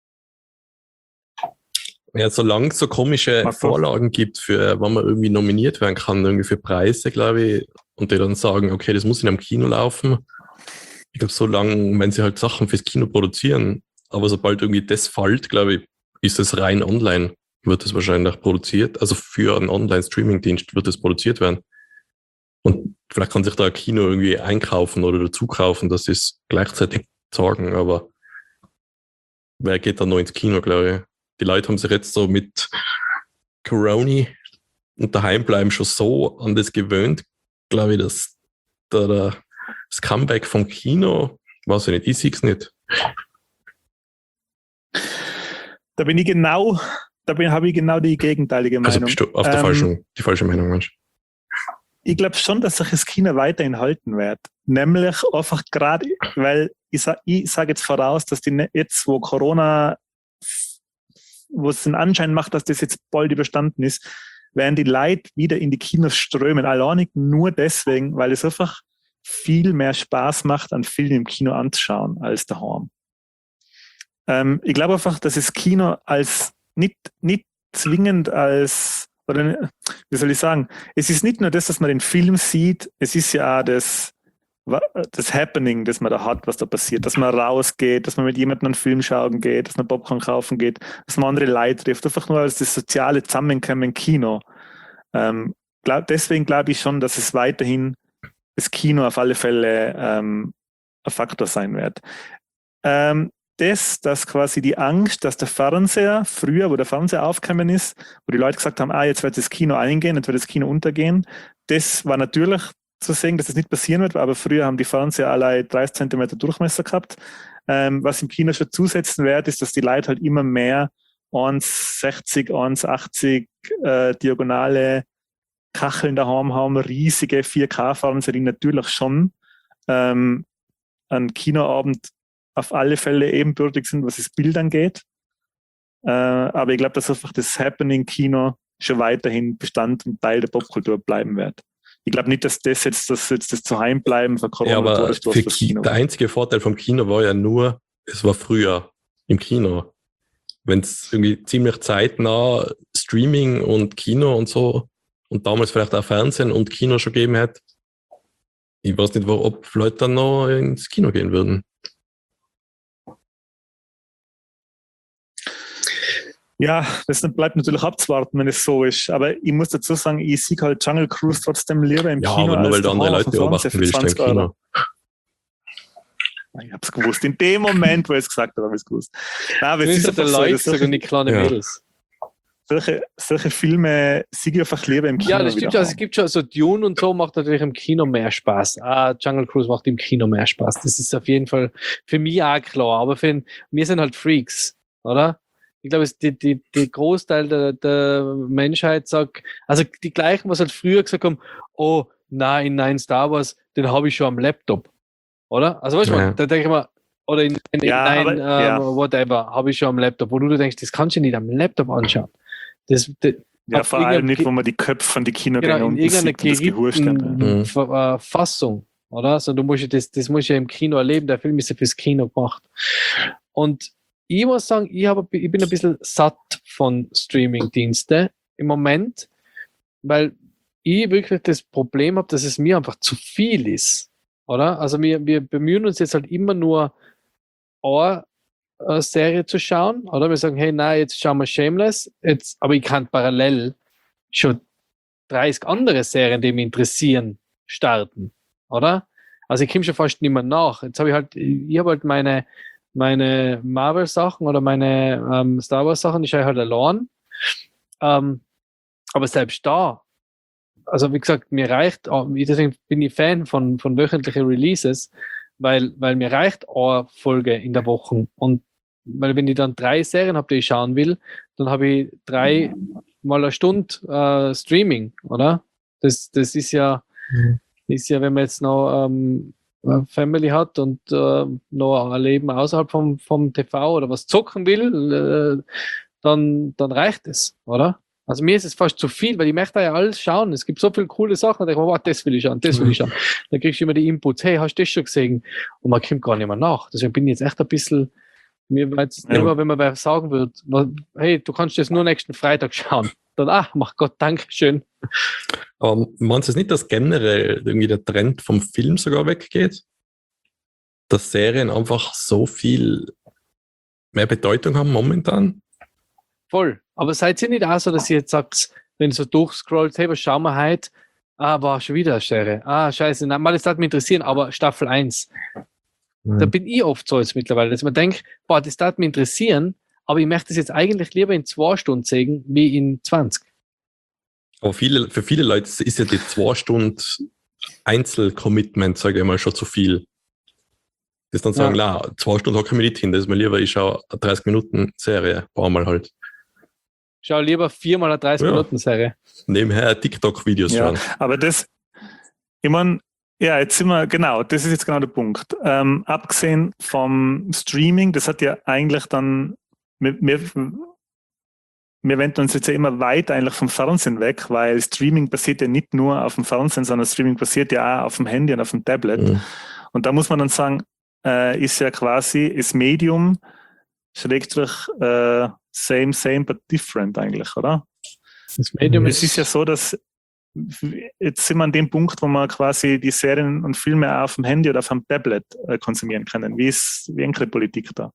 Ja, solange es so komische Vorlagen gibt, für wann man irgendwie nominiert werden kann, irgendwie für Preise, glaube ich, und die dann sagen, okay, das muss in einem Kino laufen. Ich glaube, solange, wenn sie halt Sachen fürs Kino produzieren, aber sobald irgendwie das fällt, glaube ich, ist es rein online, wird es wahrscheinlich produziert. Also für einen Online-Streaming-Dienst wird es produziert werden. Und vielleicht kann sich da ein Kino irgendwie einkaufen oder dazu kaufen, dass sie es gleichzeitig sagen, aber wer geht dann noch ins Kino, glaube ich? Die Leute haben sich jetzt so mit Corona und daheim bleiben schon so an das gewöhnt, glaube ich, dass das Comeback vom Kino, weiß ich nicht, ich sehe es nicht. Da habe ich genau die gegenteilige Meinung. Also bist du auf der die falsche Meinung, Mensch. Ich glaube schon, dass sich das Kino weiterhin halten wird. Nämlich einfach gerade, weil ich sage jetzt voraus, dass die jetzt, wo Corona, wo es den Anschein macht, dass das jetzt bald überstanden ist, werden die Leute wieder in die Kinos strömen. Alleinig nur deswegen, weil es einfach viel mehr Spaß macht, einen Film im Kino anzuschauen, als daheim. Ich glaube einfach, dass das Kino als nicht zwingend als, oder wie soll ich sagen, es ist nicht nur das, dass man den Film sieht, es ist ja auch das Happening, das man da hat, was da passiert, dass man rausgeht, dass man mit jemandem einen Film schauen geht, dass man Popcorn kaufen geht, dass man andere Leute trifft, einfach nur als das soziale Zusammenkommen im Kino. Deswegen glaube ich schon, dass es weiterhin das Kino auf alle Fälle ein Faktor sein wird. Dass quasi die Angst, dass der Fernseher, früher, wo der Fernseher aufgekommen ist, wo die Leute gesagt haben, jetzt wird das Kino eingehen, jetzt wird das Kino untergehen, das war natürlich zu sehen, dass das nicht passieren wird, aber früher haben die Fernseher allein 30 cm Durchmesser gehabt. Was im Kino schon zusetzen wird, ist, dass die Leute halt immer mehr 1,60, 1,80 diagonale Kacheln daheim haben, riesige 4K-Fernseher, die natürlich schon ein Kinoabend auf alle Fälle ebenbürtig sind, was das Bild angeht. Aber ich glaube, dass einfach das Happening-Kino schon weiterhin Bestand und Teil der Popkultur bleiben wird. Ich glaube nicht, dass das Zuheimbleiben von Corona aber Todesstoß fürs Kino. Der einzige Vorteil vom Kino war ja nur, es war früher im Kino. Wenn es irgendwie ziemlich zeitnah Streaming und Kino und so und damals vielleicht auch Fernsehen und Kino schon gegeben hätte, ich weiß nicht, ob Leute dann noch ins Kino gehen würden. Ja, das bleibt natürlich abzuwarten, wenn es so ist. Aber ich muss dazu sagen, ich sehe halt Jungle Cruise trotzdem lieber im Kino. Ja, aber nur weil du andere Leute beobachten willst im Kino. Ich hab's gewusst. In dem Moment, wo ich es gesagt habe, habe ich es gewusst. Nein, es ist der Leute und die kleinen Mädels. Solche Filme sehe ich einfach lieber im Kino. Ja, das stimmt. Also es gibt schon so Dune und so macht natürlich im Kino mehr Spaß. Jungle Cruise macht im Kino mehr Spaß. Das ist auf jeden Fall für mich auch klar. Aber wir sind halt Freaks, oder? Ich glaube, die Großteil der Menschheit sagt, also die gleichen, was halt früher gesagt haben, oh, nein, Star Wars, den habe ich schon am Laptop. Oder? Also weißt du, da denke ich mal, oder whatever, habe ich schon am Laptop, wo du denkst, das kannst du nicht am Laptop anschauen. Vor allem nicht, wo man die Köpfe von den Kinogängern in irgendeiner Fassung, oder? Also du musst das musst ja im Kino erleben, der Film ist ja fürs Kino gemacht. Und ich muss sagen, ich bin ein bisschen satt von Streaming-Diensten im Moment, weil ich wirklich das Problem habe, dass es mir einfach zu viel ist. Oder? Also wir bemühen uns jetzt halt immer nur eine Serie zu schauen. Oder wir sagen, hey, nein, jetzt schauen wir Shameless. Aber ich kann parallel schon 30 andere Serien, die mich interessieren, starten. Oder? Also ich komme schon fast nicht mehr nach. Jetzt habe ich habe halt meine Marvel-Sachen oder meine Star Wars-Sachen, die schaue ich halt allein. Aber selbst da, also wie gesagt, mir reicht, deswegen bin ich Fan von wöchentlichen Releases, weil mir reicht eine Folge in der Woche. Und weil wenn ich dann 3 Serien habe, die ich schauen will, dann habe ich 3 mal eine Stunde Streaming, oder? Das ist ja, wenn man jetzt noch Family hat und noch ein Leben außerhalb vom TV oder was zocken will, dann reicht es, oder? Also mir ist es fast zu viel, weil ich möchte ja alles schauen. Es gibt so viele coole Sachen, da denke ich mir, das will ich schauen, das will ich schauen. Dann kriegst du immer die Inputs, hey, hast du das schon gesehen? Und man kommt gar nicht mehr nach. Deswegen bin ich jetzt echt ein bisschen, mir war jetzt immer, wenn man wer sagen würde, hey, du kannst das nur nächsten Freitag schauen. Dann, mach Gott, danke schön. Aber meinst du es nicht, dass generell irgendwie der Trend vom Film sogar weggeht? Dass Serien einfach so viel mehr Bedeutung haben momentan? Voll. Aber seid ihr nicht auch so, dass ihr jetzt sagt, wenn ihr so durchscrollt, hey, was schauen wir heute? War schon wieder eine Serie. Scheiße, nein, mal das darf mich interessieren, aber Staffel 1. Da bin ich oft so jetzt mittlerweile, dass man denkt, das darf mich interessieren, aber ich möchte es jetzt eigentlich lieber in 2 Stunden sehen, wie in 20. Aber für viele Leute ist ja die 2 Stunden Einzelcommitment, sage ich mal, schon zu viel. Das dann sagen, 2 Stunden hocke ich mir nicht hin, das ist mir lieber, ich schaue eine 30 Minuten Serie, ein paar Mal halt. Schau lieber 4 mal eine 30 Minuten Serie. Nebenher TikTok-Videos schauen. Aber das, ich meine, jetzt sind wir, genau, das ist jetzt genau der Punkt. Abgesehen vom Streaming, das hat ja eigentlich dann, wir wenden uns jetzt ja immer weiter eigentlich vom Fernsehen weg, weil Streaming passiert ja nicht nur auf dem Fernsehen, sondern Streaming passiert ja auch auf dem Handy und auf dem Tablet. Mhm. Und da muss man dann sagen, ist ja quasi das Medium Schrägstrich same, but different eigentlich, oder? Das Medium Es ist ja so, dass jetzt sind wir an dem Punkt, wo man quasi die Serien und Filme auch auf dem Handy oder auf dem Tablet konsumieren können. Wie ist die Politik da?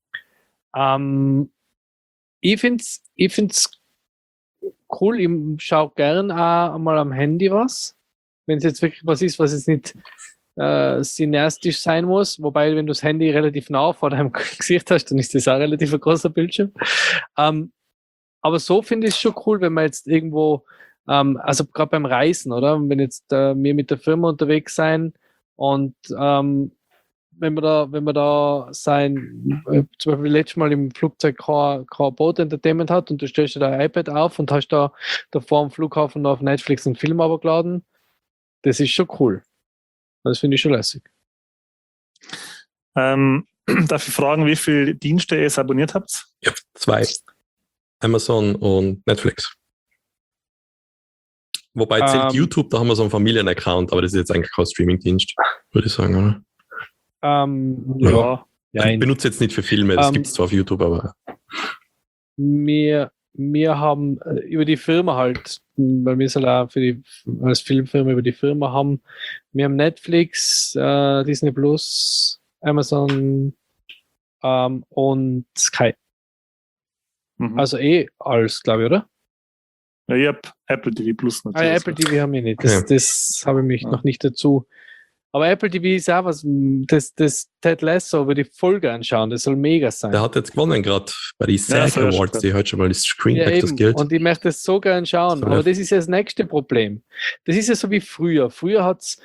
Ich find's cool. Ich schaue gern auch mal am Handy was. Wenn es jetzt wirklich was ist, was jetzt nicht cineastisch sein muss. Wobei, wenn du das Handy relativ nah vor deinem Gesicht hast, dann ist das auch relativ ein großer Bildschirm. Aber so finde ich es schon cool, wenn man jetzt irgendwo, also gerade beim Reisen, oder? Wenn jetzt wir mit der Firma unterwegs sein und wenn wir da sein, zum Beispiel letztes Mal im Flugzeug kein Boot-Entertainment hat und du stellst dir dein iPad auf und hast da vor dem Flughafen noch auf Netflix einen Film abgeladen, das ist schon cool. Das finde ich schon lässig. Darf ich fragen, wie viele Dienste ihr abonniert habt? Ja, 2. Amazon und Netflix. Wobei zählt YouTube, da haben wir so einen Familienaccount, aber das ist jetzt eigentlich kein Streaming-Dienst, würde ich sagen, oder? Ja. Also ich benutze jetzt nicht für Filme, das gibt es zwar auf YouTube, aber. Wir haben über die Firma halt, weil wir es halt auch als Filmfirma über die Firma haben, wir haben Netflix, Disney Plus, Amazon und Sky. Mhm. Also alles, glaube ich, oder? Ja, ich habe Apple TV Plus natürlich. Apple TV haben wir nicht. Das habe ich mich noch nicht dazu. Aber Apple TV ist auch was, das Ted Lasso über die Folge anschauen, das soll mega sein. Der hat jetzt gewonnen gerade bei den SAG Awards, die heute schon mal das Screen Actors Guild. Und ich möchte das so gern schauen. Aber das ist ja das nächste Problem. Das ist ja so wie früher. Früher hat's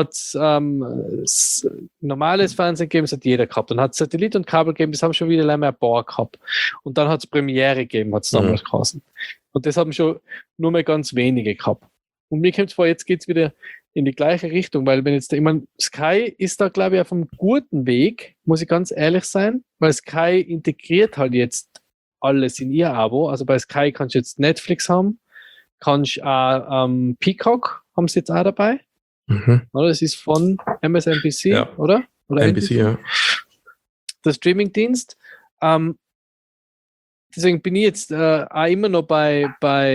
normales Fernsehen gegeben, das hat jeder gehabt. Dann hat es Satellit und Kabel gegeben, das haben schon wieder lange ein paar gehabt. Und dann hat es Premiere gegeben, hat es damals geheißen. Und das haben schon nur mehr ganz wenige gehabt. Und mir kommt es vor, jetzt geht es wieder in die gleiche Richtung, weil wenn jetzt, ich meine, Sky ist da, glaube ich, auf einem guten Weg, muss ich ganz ehrlich sein, weil Sky integriert halt jetzt alles in ihr Abo. Also bei Sky kannst du jetzt Netflix haben, kannst auch Peacock haben sie jetzt auch dabei. Mhm. Oder? Das ist von MSNBC, ja. oder? NBC, ja. Der Streamingdienst. Deswegen bin ich jetzt auch immer noch bei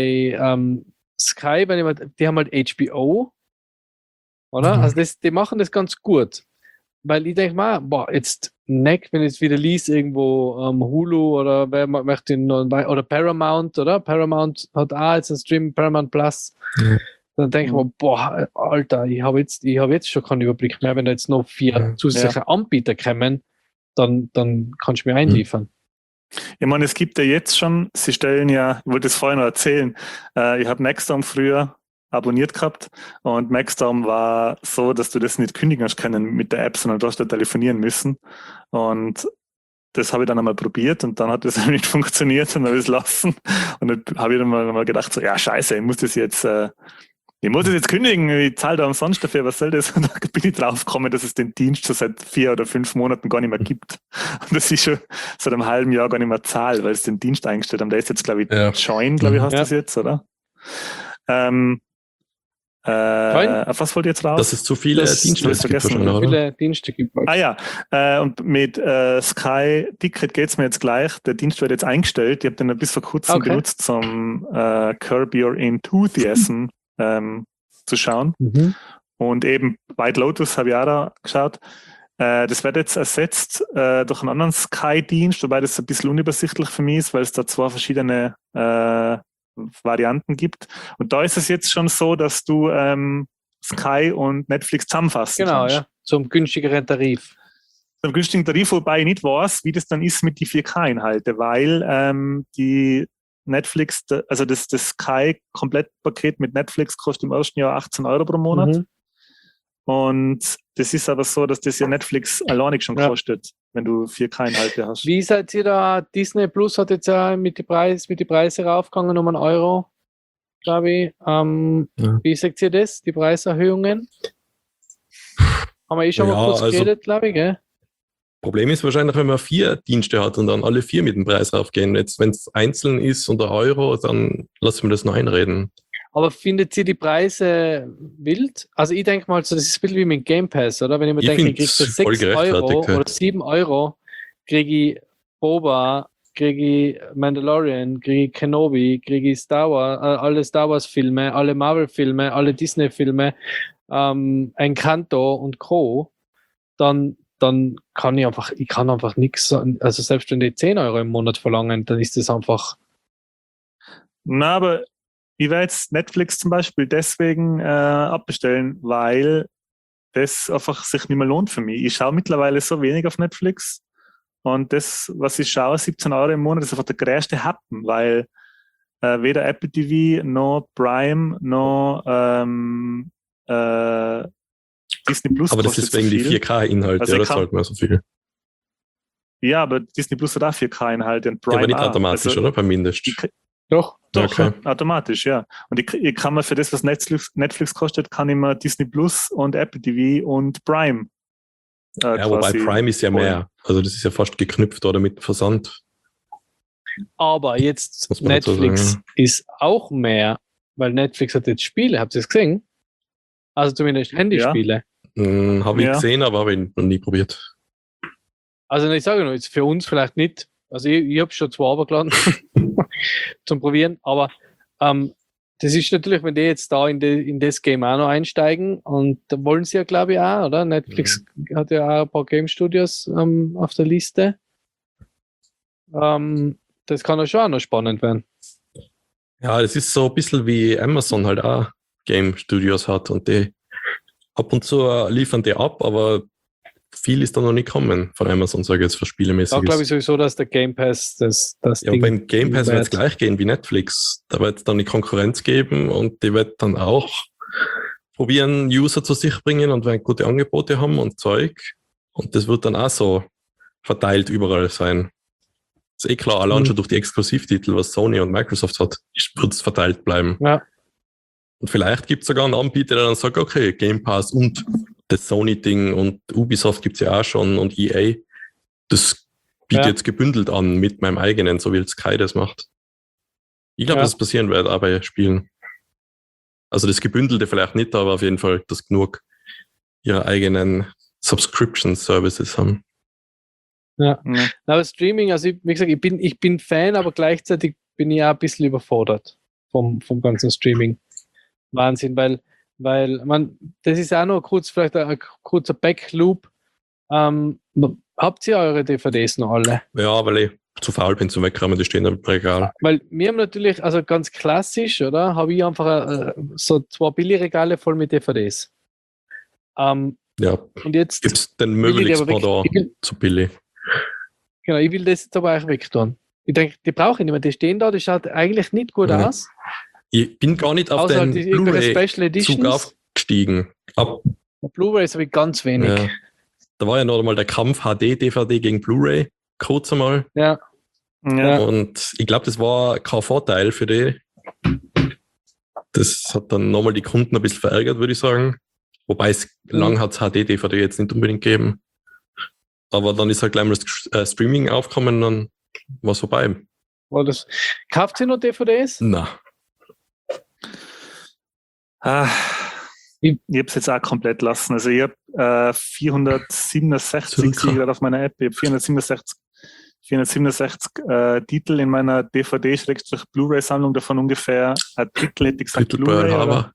Sky, weil die haben halt HBO, oder? Also die machen das ganz gut. Weil ich denke mal, jetzt wenn ich jetzt wieder liest, irgendwo Hulu oder wer möchte oder Paramount, oder? Paramount hat auch jetzt ein Stream, Paramount Plus. Mhm. Dann denke ich mir, Alter, ich habe jetzt schon keinen Überblick mehr. Wenn da jetzt noch 4 zusätzliche Anbieter kommen, dann kannst du mir einliefern. Ich meine, es gibt ja jetzt schon, sie stellen ja, ich wollte es vorher noch erzählen, ich habe Maxdome früher abonniert gehabt und Maxdome war so, dass du das nicht kündigen hast können mit der App, sondern du hast da telefonieren müssen und das habe ich dann einmal probiert und dann hat das nicht funktioniert und dann habe ich es lassen und dann habe ich dann mal gedacht, so, ja scheiße, ich muss das jetzt kündigen, ich zahle da umsonst dafür, was soll das? Und da bin ich drauf gekommen, dass es den Dienst schon seit 4 oder 5 Monaten gar nicht mehr gibt. Und das ist schon seit einem halben Jahr gar nicht mehr Zahl, weil es den Dienst eingestellt haben. Der ist jetzt, glaube ich, Join, glaube ich, heißt das jetzt, oder? Auf was wollt ihr jetzt raus? Dass es zu viele Dienste gibt wahrscheinlich, oder? Viele Dienste gibt. Und mit Sky Ticket geht es mir jetzt gleich. Der Dienst wird jetzt eingestellt. Ich habe den bis vor kurzem benutzt zum Curb Your Enthusiasm zu schauen. Mhm. Und eben White Lotus habe ich auch da geschaut. Das wird jetzt ersetzt durch einen anderen Sky-Dienst, wobei das ein bisschen unübersichtlich für mich ist, weil es da 2 verschiedene Varianten gibt. Und da ist es jetzt schon so, dass du Sky und Netflix zusammenfassen kannst. Ja, zum günstigeren Tarif. Zum günstigen Tarif, wobei ich nicht weiß, wie das dann ist mit die 4K-Inhalte, weil die Netflix, also das Sky-Komplettpaket mit Netflix kostet im ersten Jahr 18 Euro pro Monat. Mhm. Und das ist aber so, dass das ja Netflix alleinig schon kostet, wenn du 4K-Inhalte hast. Wie seid ihr da? Disney Plus hat jetzt ja mit die Preise raufgegangen um 1 Euro, glaube ich. Wie seht ihr das, die Preiserhöhungen? Haben wir schon mal kurz geredet, glaube ich, gell? Problem ist wahrscheinlich, wenn man 4 Dienste hat und dann alle 4 mit dem Preis raufgehen. Jetzt, wenn es einzeln ist unter Euro, dann lassen wir das noch einreden. Aber findet ihr die Preise wild? Also ich denke mal, so, das ist ein bisschen wie mit Game Pass, oder? Wenn ich mir denke, ich kriege für 6 Euro oder 7 Euro, kriege ich Boba, kriege ich Mandalorian, kriege ich Kenobi, kriege ich Star Wars, alle Star Wars Filme, alle Marvel Filme, alle Disney Filme, Encanto und Co. Dann kann ich einfach nichts, also selbst wenn die 10 Euro im Monat verlangen, dann ist das einfach. Na, aber ich werde jetzt Netflix zum Beispiel deswegen abbestellen, weil das einfach sich nicht mehr lohnt für mich. Ich schaue mittlerweile so wenig auf Netflix und das, was ich schaue, 17 Euro im Monat, ist einfach der größte Happen, weil weder Apple TV noch Prime noch Disney Plus. Aber das ist wegen die 4K-Inhalte, also das zahlt man so viel. Ja, aber Disney Plus hat auch 4K-Inhalte und Prime aber nicht automatisch, also, oder? Beim Mindest. Doch, Okay. automatisch, ja. Und ich kann mir für das, was Netflix kostet, kann ich mir Disney Plus und Apple TV und Prime ja, wobei Prime ist ja mehr. Also das ist ja fast geknüpft oder mit Versand. Aber jetzt Netflix ist auch mehr, weil Netflix hat jetzt Spiele, habt ihr es gesehen? Also zumindest Handyspiele. Ja. Habe ich gesehen, aber habe ich noch nie probiert. Also ich sage nur, jetzt für uns vielleicht nicht. Also ich habe schon 2 runtergeladen zum Probieren, aber das ist natürlich, wenn die jetzt da in das Game auch noch einsteigen und da wollen sie ja, glaube ich, auch, oder? Netflix hat ja auch ein paar Game Studios auf der Liste. Das kann ja schon auch noch spannend werden. Ja, das ist so ein bisschen wie Amazon halt auch Game Studios hat und die ab und zu liefern die ab, aber viel ist da noch nicht kommen von Amazon, sage ich jetzt, für Spielemäßiges. Da glaube ich sowieso, dass der Game Pass das ja, Ding beim Game Pass wird es gleich gehen wie Netflix. Da wird es dann die Konkurrenz geben und die wird dann auch probieren, User zu sich bringen und werden gute Angebote haben und Zeug. Und das wird dann auch so verteilt überall sein. Ist eh klar, allein schon durch die Exklusivtitel, was Sony und Microsoft hat, wird es verteilt bleiben. Ja. Und vielleicht gibt es sogar einen Anbieter, der dann sagt, okay, Game Pass und das Sony-Ding und Ubisoft gibt es ja auch schon und EA, das bietet jetzt gebündelt an mit meinem eigenen, so wie Sky das macht. Ich glaube, dass es passieren wird, auch bei Spielen. Also das Gebündelte vielleicht nicht, aber auf jeden Fall, dass genug ihre eigenen Subscription-Services haben. Ja. Aber Streaming, also wie gesagt, ich bin Fan, aber gleichzeitig bin ich auch ein bisschen überfordert vom ganzen Streaming. Wahnsinn, weil das ist auch noch vielleicht ein kurzer Backloop. Habt ihr eure DVDs noch alle? Ja, weil ich zu faul bin zum Wegräumen, die stehen im Regal. Weil wir haben natürlich, also ganz klassisch, oder? Habe ich einfach so 2 Billigregale voll mit DVDs. Ja, und jetzt gibt es den Möbelexport zu billig. Genau, ich will das jetzt aber auch wegtun. Ich denke, die brauche ich nicht mehr. Die stehen da, die schaut eigentlich nicht gut aus. Ich bin gar nicht auf den Blu-ray-Zug aufgestiegen. Blu-rays habe ich ganz wenig. Ja. Da war ja noch mal der Kampf HD-DVD gegen Blu-ray, kurz einmal. Ja. Und ich glaube, das war kein Vorteil für die. Das hat dann nochmal die Kunden ein bisschen verärgert, würde ich sagen. Wobei lang hat es HD-DVD jetzt nicht unbedingt gegeben. Aber dann ist halt gleich mal das Streaming aufgekommen und dann war es vorbei. Kauft ihr noch DVDs? Nein. Ich habe es jetzt auch komplett lassen. Also ich habe 467 gerade auf meiner App. Ich habe 467 Titel in meiner DVD-Blu-ray-Sammlung, davon ungefähr ein Drittel, hätte ich gesagt, Blu-ray.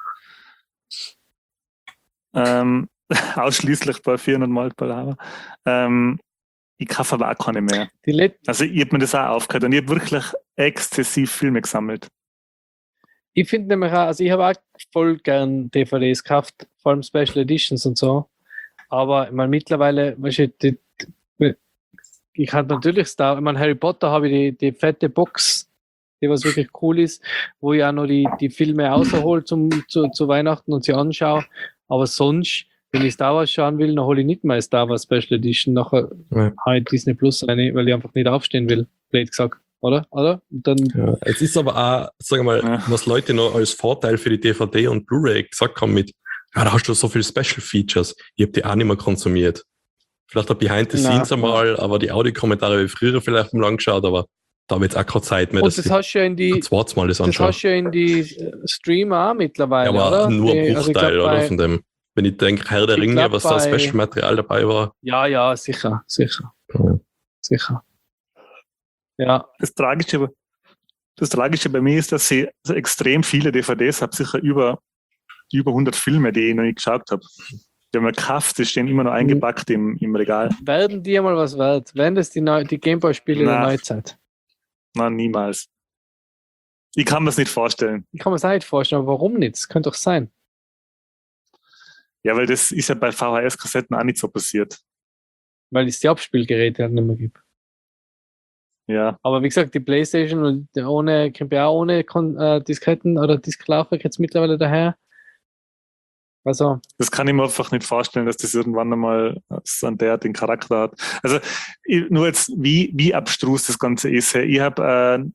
Ausschließlich bei 400 Mal Palaver. Ich kaufe aber auch keine mehr. Also ich habe mir das auch aufgehört und ich habe wirklich exzessiv Filme gesammelt. Ich finde nämlich auch, also ich habe auch voll gern DVDs gekauft, vor allem Special Editions und so. Aber ich meine, mittlerweile, weißt du, ich habe natürlich Harry Potter habe ich die fette Box, die was wirklich cool ist, wo ich auch noch die Filme außerhole zu Weihnachten und sie anschaue. Aber sonst, wenn ich Star Wars schauen will, dann hole ich nicht mehr Star Wars Special Edition, nachher halt Disney Plus rein, weil ich einfach nicht aufstehen will, blöd gesagt. Oder? Und dann es ist aber auch, sagen wir mal, was Leute noch als Vorteil für die DVD und Blu-ray gesagt haben mit, da hast du so viele Special Features. Ich habe die auch nicht mehr konsumiert. Vielleicht ein Behind the Na, Scenes einmal, aber die Audiokommentare habe ich früher vielleicht mal angeschaut, aber da habe ich jetzt auch keine Zeit mehr, Und das hast du ja in ein die, zweites Mal das das anschaue. hast du ja in die Streamer auch Ja, mittlerweile, aber oder? nur ein Die, also ich Bruchteil, glaub, oder? bei, Von dem. Wenn ich denke, Herr der ich Ringe, glaub, was da bei- Special-Material dabei war. ja, sicher. Ja. Sicher. Ja, Das Tragische bei mir ist, dass ich so extrem viele DVDs habe, sicher über 100 Filme, die ich noch nicht geschaut habe. Die haben wir gekauft, die stehen immer noch eingepackt im Regal. werden die mal was wert? Werden das die Gameboy-Spiele der Na. Neuzeit? Nein, niemals. Ich kann mir das nicht vorstellen. Ich kann mir das auch nicht vorstellen, aber warum nicht? Das könnte doch sein. Ja, weil das ist ja bei VHS-Kassetten auch nicht so passiert. Weil es die Abspielgeräte halt nicht mehr gibt. Ja, Aber wie gesagt, die Playstation und ohne GBA, ohne Disketten oder Disklaufwerk jetzt mittlerweile daher. Also, das kann ich mir einfach nicht vorstellen, dass das irgendwann einmal so einen derartigen Charakter hat. Also nur jetzt, wie abstrus das Ganze ist. Ich habe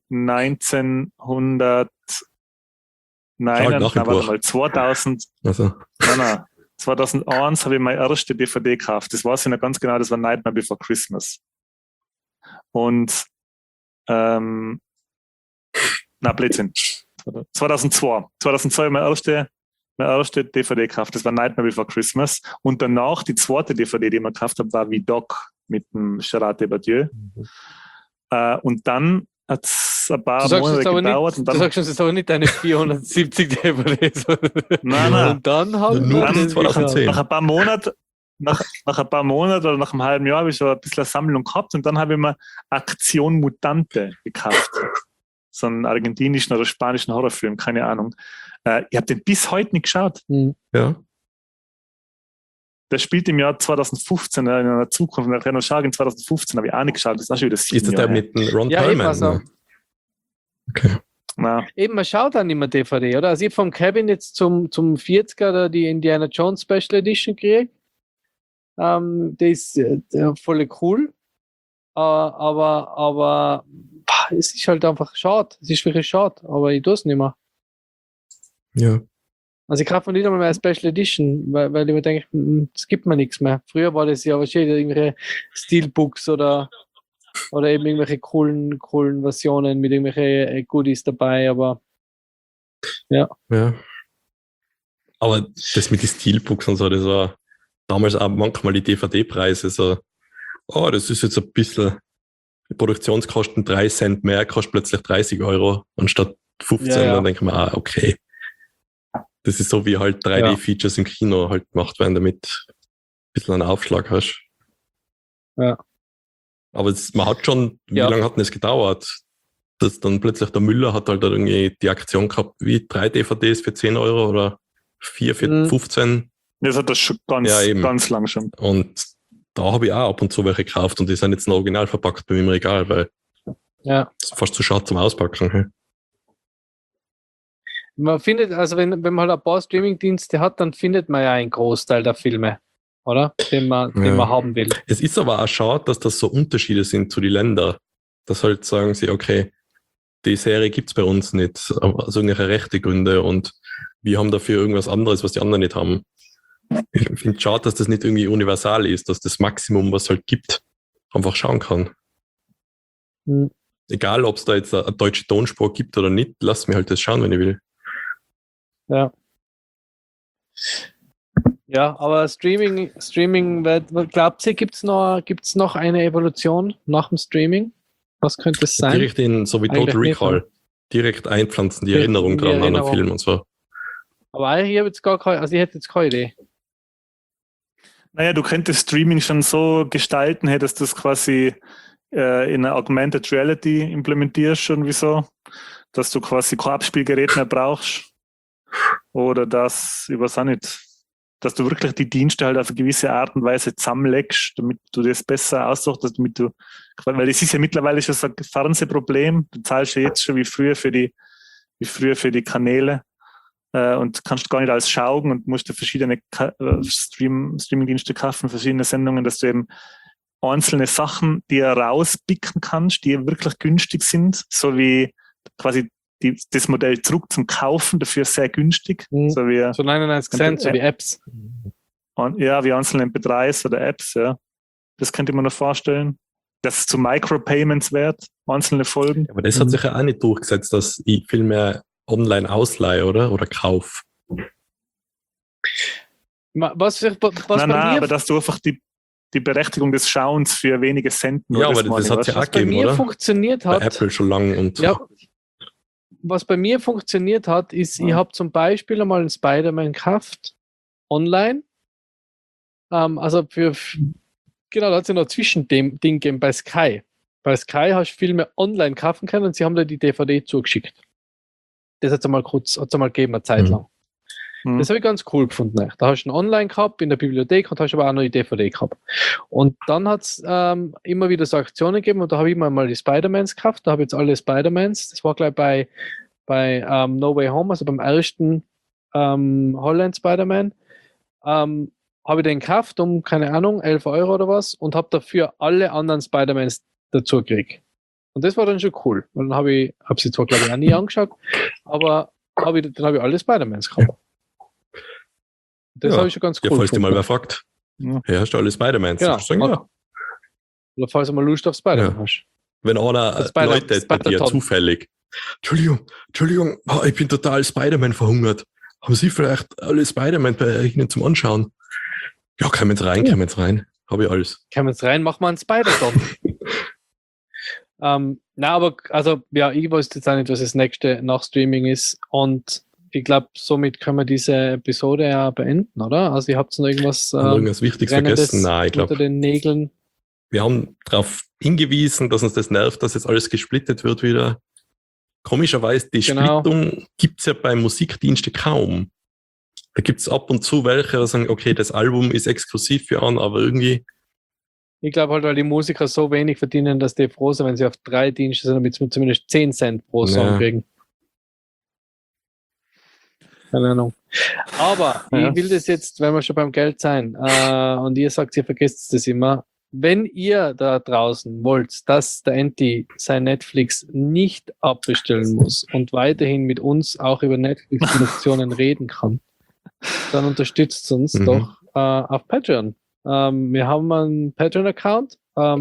2000, Also, 2001 habe ich meine erste DVD gekauft. Das weiß ich noch ganz genau, das war Nightmare Before Christmas. Und Blödsinn. 2002 habe ich meine erste DVD gekauft. Das war Nightmare Before Christmas. Und danach die zweite DVD, die ich mir gekauft habe, war Vidocq mit dem Gerard Depardieu. Und dann hat es ein paar Monate gedauert. Du sagst uns jetzt aber nicht deine 470 DVDs. Nein. Und dann haben Nur wir bis 2010. Nach ein paar Monaten oder nach einem halben Jahr habe ich schon ein bisschen eine Sammlung gehabt und dann habe ich mir Aktion Mutante gekauft. So einen argentinischen oder spanischen Horrorfilm, keine Ahnung. Ich habe den bis heute nicht geschaut. ja. Der spielt im Jahr 2015 in einer Zukunft. Nach Renault Shark in 2015 habe ich auch nicht geschaut. Das ist auch schon wieder 7 Ist das der Jahre her. mit dem Ron Ja, eben, Perlman? also, Ne? Okay. Na, eben, man schaut dann immer DVD, oder? Also ich vom Cabin jetzt zum 40er da die Indiana Jones Special Edition gekriegt. Der ist voll cool. Aber es ist halt einfach schade. Es ist wirklich schade, aber ich tue es nicht mehr. Ja. Also ich kaufe mir nicht einmal mehr eine Special Edition, weil ich mir denke, es gibt mir nichts mehr. Früher war das ja wahrscheinlich irgendwelche Steelbooks oder eben irgendwelche coolen Versionen mit irgendwelchen Goodies dabei, aber ja. Aber das mit den Steelbooks und so, das war damals auch manchmal die DVD-Preise so, das ist jetzt ein bisschen, die Produktionskosten 3 Cent mehr, kostet plötzlich 30 € anstatt 15. Ja. Dann denke ich mir, okay. Das ist so wie halt 3D-Features im Kino halt gemacht werden, damit du ein bisschen einen Aufschlag hast. Ja. Aber man hat schon, wie lange hat denn das gedauert? Dass dann plötzlich der Müller hat halt irgendwie die Aktion gehabt, wie 3 DVDs für 10 € oder 4 für 15. das hat das schon ganz lang schon. Und da habe ich auch ab und zu welche gekauft und die sind jetzt noch original verpackt bei mir im Regal, weil es ist fast zu schade zum Auspacken. Hey. Man findet, also wenn man halt ein paar Streamingdienste hat, dann findet man ja einen Großteil der Filme, oder? Den man haben will. Es ist aber auch schade, dass das so Unterschiede sind zu den Ländern. Dass halt sagen sie, okay, die Serie gibt es bei uns nicht, aus irgendwelchen rechte Gründe und wir haben dafür irgendwas anderes, was die anderen nicht haben. Ich finde es schade, dass das nicht irgendwie universal ist, dass das Maximum, was es halt gibt, einfach schauen kann. Egal, ob es da jetzt eine deutsche Tonspur gibt oder nicht, lass mich halt das schauen, wenn ich will. Ja. Ja, aber Streaming, glaubt ihr, gibt's noch eine Evolution nach dem Streaming? Was könnte es sein? Direkt so wie Total Recall. Direkt einpflanzen, die Erinnerung dran an den Film und so. Aber ich habe jetzt ich hätte jetzt keine Idee. Naja, du könntest Streaming schon so gestalten, hättest du das quasi in eine Augmented Reality implementierst schon wieso, dass du quasi kein Abspielgerät mehr brauchst oder dass, ich weiß auch nicht, dass du wirklich die Dienste halt auf eine gewisse Art und Weise zusammenlegst, damit du das besser aussuchst, weil das ist ja mittlerweile schon so ein Fernsehproblem, du zahlst ja jetzt schon wie früher für die Kanäle und kannst gar nicht alles schauen und musst dir verschiedene Streamingdienste kaufen, verschiedene Sendungen, dass du eben einzelne Sachen dir rauspicken kannst, die wirklich günstig sind, so wie quasi das Modell zurück zum Kaufen, dafür sehr günstig. So 99 Cent, so wie Apps. Ja, wie einzelne MP3s oder Apps, ja. Das könnte man noch vorstellen. Dass es zu Micropayments wird, einzelne Folgen. Aber das hat sich ja auch nicht durchgesetzt, dass ich viel mehr online ausleihe, oder kaufe. Was Nein, bei mir, aber dass du einfach die Berechtigung des Schauens für wenige Cent nur Ja, aber das hat es ja auch bei gegeben, mir oder? funktioniert Bei hat, Apple schon lange und ja, was bei mir funktioniert hat, ist, ich habe zum Beispiel einmal einen Spider-Man gekauft, online. Also genau, da hat es ja noch Zwischending gegeben bei Sky. Bei Sky hast du viel mehr online kaufen können und sie haben da die DVD zugeschickt. Das hat es einmal gegeben, eine Zeit lang. Das habe ich ganz cool gefunden. Da hast du einen Online gehabt in der Bibliothek und hast aber auch noch die DVD gehabt. Und dann hat es immer wieder so Aktionen gegeben und da habe ich mir mal die Spider-Mans gekauft. Da habe ich jetzt alle Spider-Mans. Das war gleich bei No Way Home, also beim ersten Holland Spider-Man. Habe ich den gekauft um, keine Ahnung, 11 Euro oder was und habe dafür alle anderen Spider-Mans dazu gekriegt. Und das war dann schon cool. Und dann habe ich sie zwar, glaube ich, auch nie angeschaut, aber dann habe ich alle Spider-Mans gehabt. Das habe ich schon ganz cool. Ja, falls dich mal gefunden. wer fragt, hey, hast du alle Spider-Mans? Genau. Sagen, ja. Oder falls du mal Lust auf Spider-Man hast. Wenn einer Leute bei dir zufällig, Entschuldigung, ich bin total Spider-Man verhungert. Haben Sie vielleicht alle Spider-Man bei Ihnen zum Anschauen? Ja, kommen Sie rein. Habe ich alles. Kommen Sie rein, machen wir einen Spider-Ton. Aber, also, ja, ich weiß jetzt auch nicht, was das nächste nach Streaming ist. Und ich glaube, somit können wir diese Episode ja beenden, oder? Also, ihr habt noch irgendwas Wichtiges vergessen? Nein, ich glaube. Unter den Nägeln. Wir haben darauf hingewiesen, dass uns das nervt, dass jetzt alles gesplittet wird wieder. Komischerweise, die Splittung gibt es ja bei Musikdiensten kaum. Da gibt es ab und zu welche, die sagen, okay, das Album ist exklusiv für an, aber irgendwie. Ich glaube halt, weil die Musiker so wenig verdienen, dass die froh sind, wenn sie auf 3 Dienste sind, damit sie zumindest 10 Cent pro Song kriegen. Keine Ahnung. Aber ich will das jetzt, wenn wir schon beim Geld sein, und ihr sagt, ihr vergesst das immer, wenn ihr da draußen wollt, dass der Enti sein Netflix nicht abbestellen muss und weiterhin mit uns auch über Netflix-Produktionen reden kann, dann unterstützt uns doch auf Patreon. Wir haben einen Patreon-Account,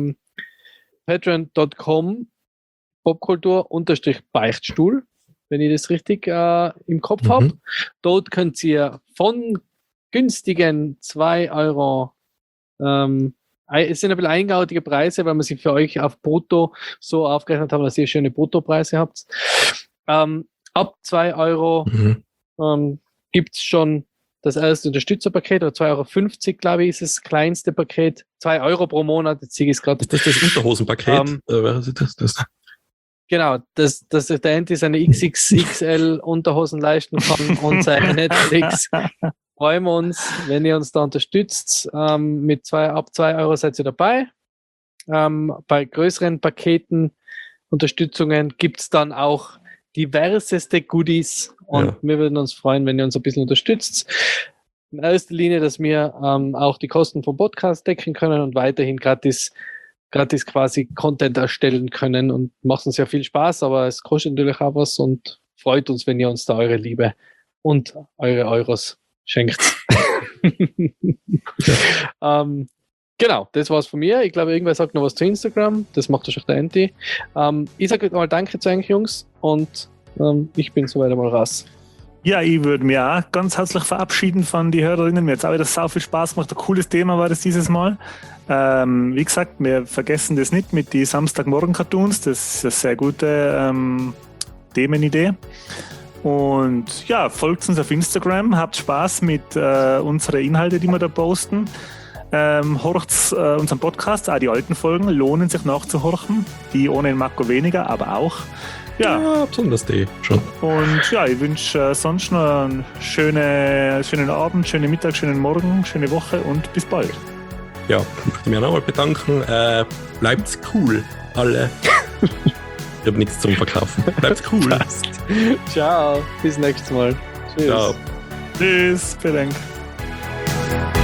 patreon.com Popkultur-Beichtstuhl, wenn ihr das richtig im Kopf habt. Dort könnt ihr von günstigen 2 Euro, es sind ein bisschen eingautige Preise, weil wir sie für euch auf Brutto so aufgerechnet haben, dass ihr schöne Bruttopreise habt. Ab 2 Euro gibt es schon das erste Unterstützerpaket, oder 2,50 Euro, glaube ich, ist das kleinste Paket. 2 Euro pro Monat, jetzt sehe ich es gerade. Ist das das Unterhosenpaket? Das? Genau, dass der Enti seine XXXL Unterhosen leisten kann und seine Netflix. Freuen wir uns, wenn ihr uns da unterstützt. Ab 2 Euro seid ihr dabei. Bei größeren Paketen, Unterstützungen gibt es dann auch diverseste Goodies und wir würden uns freuen, wenn ihr uns ein bisschen unterstützt. In erster Linie, dass wir auch die Kosten vom Podcast decken können und weiterhin gratis quasi Content erstellen können und macht uns ja viel Spaß, aber es kostet natürlich auch was und freut uns, wenn ihr uns da eure Liebe und eure Euros schenkt. Genau, das war's von mir. Ich glaube, irgendwer sagt noch was zu Instagram. Das macht wahrscheinlich der Enti. Ich sage mal Danke zu euch, Jungs, und ich bin soweit einmal raus. Ja, ich würde mich auch ganz herzlich verabschieden von den Hörerinnen. Mir hat es auch wieder sau viel Spaß gemacht. Ein cooles Thema war das dieses Mal. Wie gesagt, wir vergessen das nicht mit den Samstagmorgen-Cartoons. Das ist eine sehr gute Themenidee. Und ja, folgt uns auf Instagram, habt Spaß mit unseren Inhalten, die wir da posten. Horcht unseren Podcast, auch die alten Folgen lohnen sich nachzuhorchen. Die ohne den Marco weniger, aber auch. Ja, besonders die schon. Und ja, ich wünsche sonst noch einen schönen Abend, schönen Mittag, schönen Morgen, schöne Woche und bis bald. Ja, ich möchte mich auch nochmal bedanken. Bleibt's cool, alle. Ich habe nichts zum Verkaufen. Bleibt's cool. Passt. Ciao, bis nächstes Mal. Tschüss. Ciao. Tschüss, vielen Dank.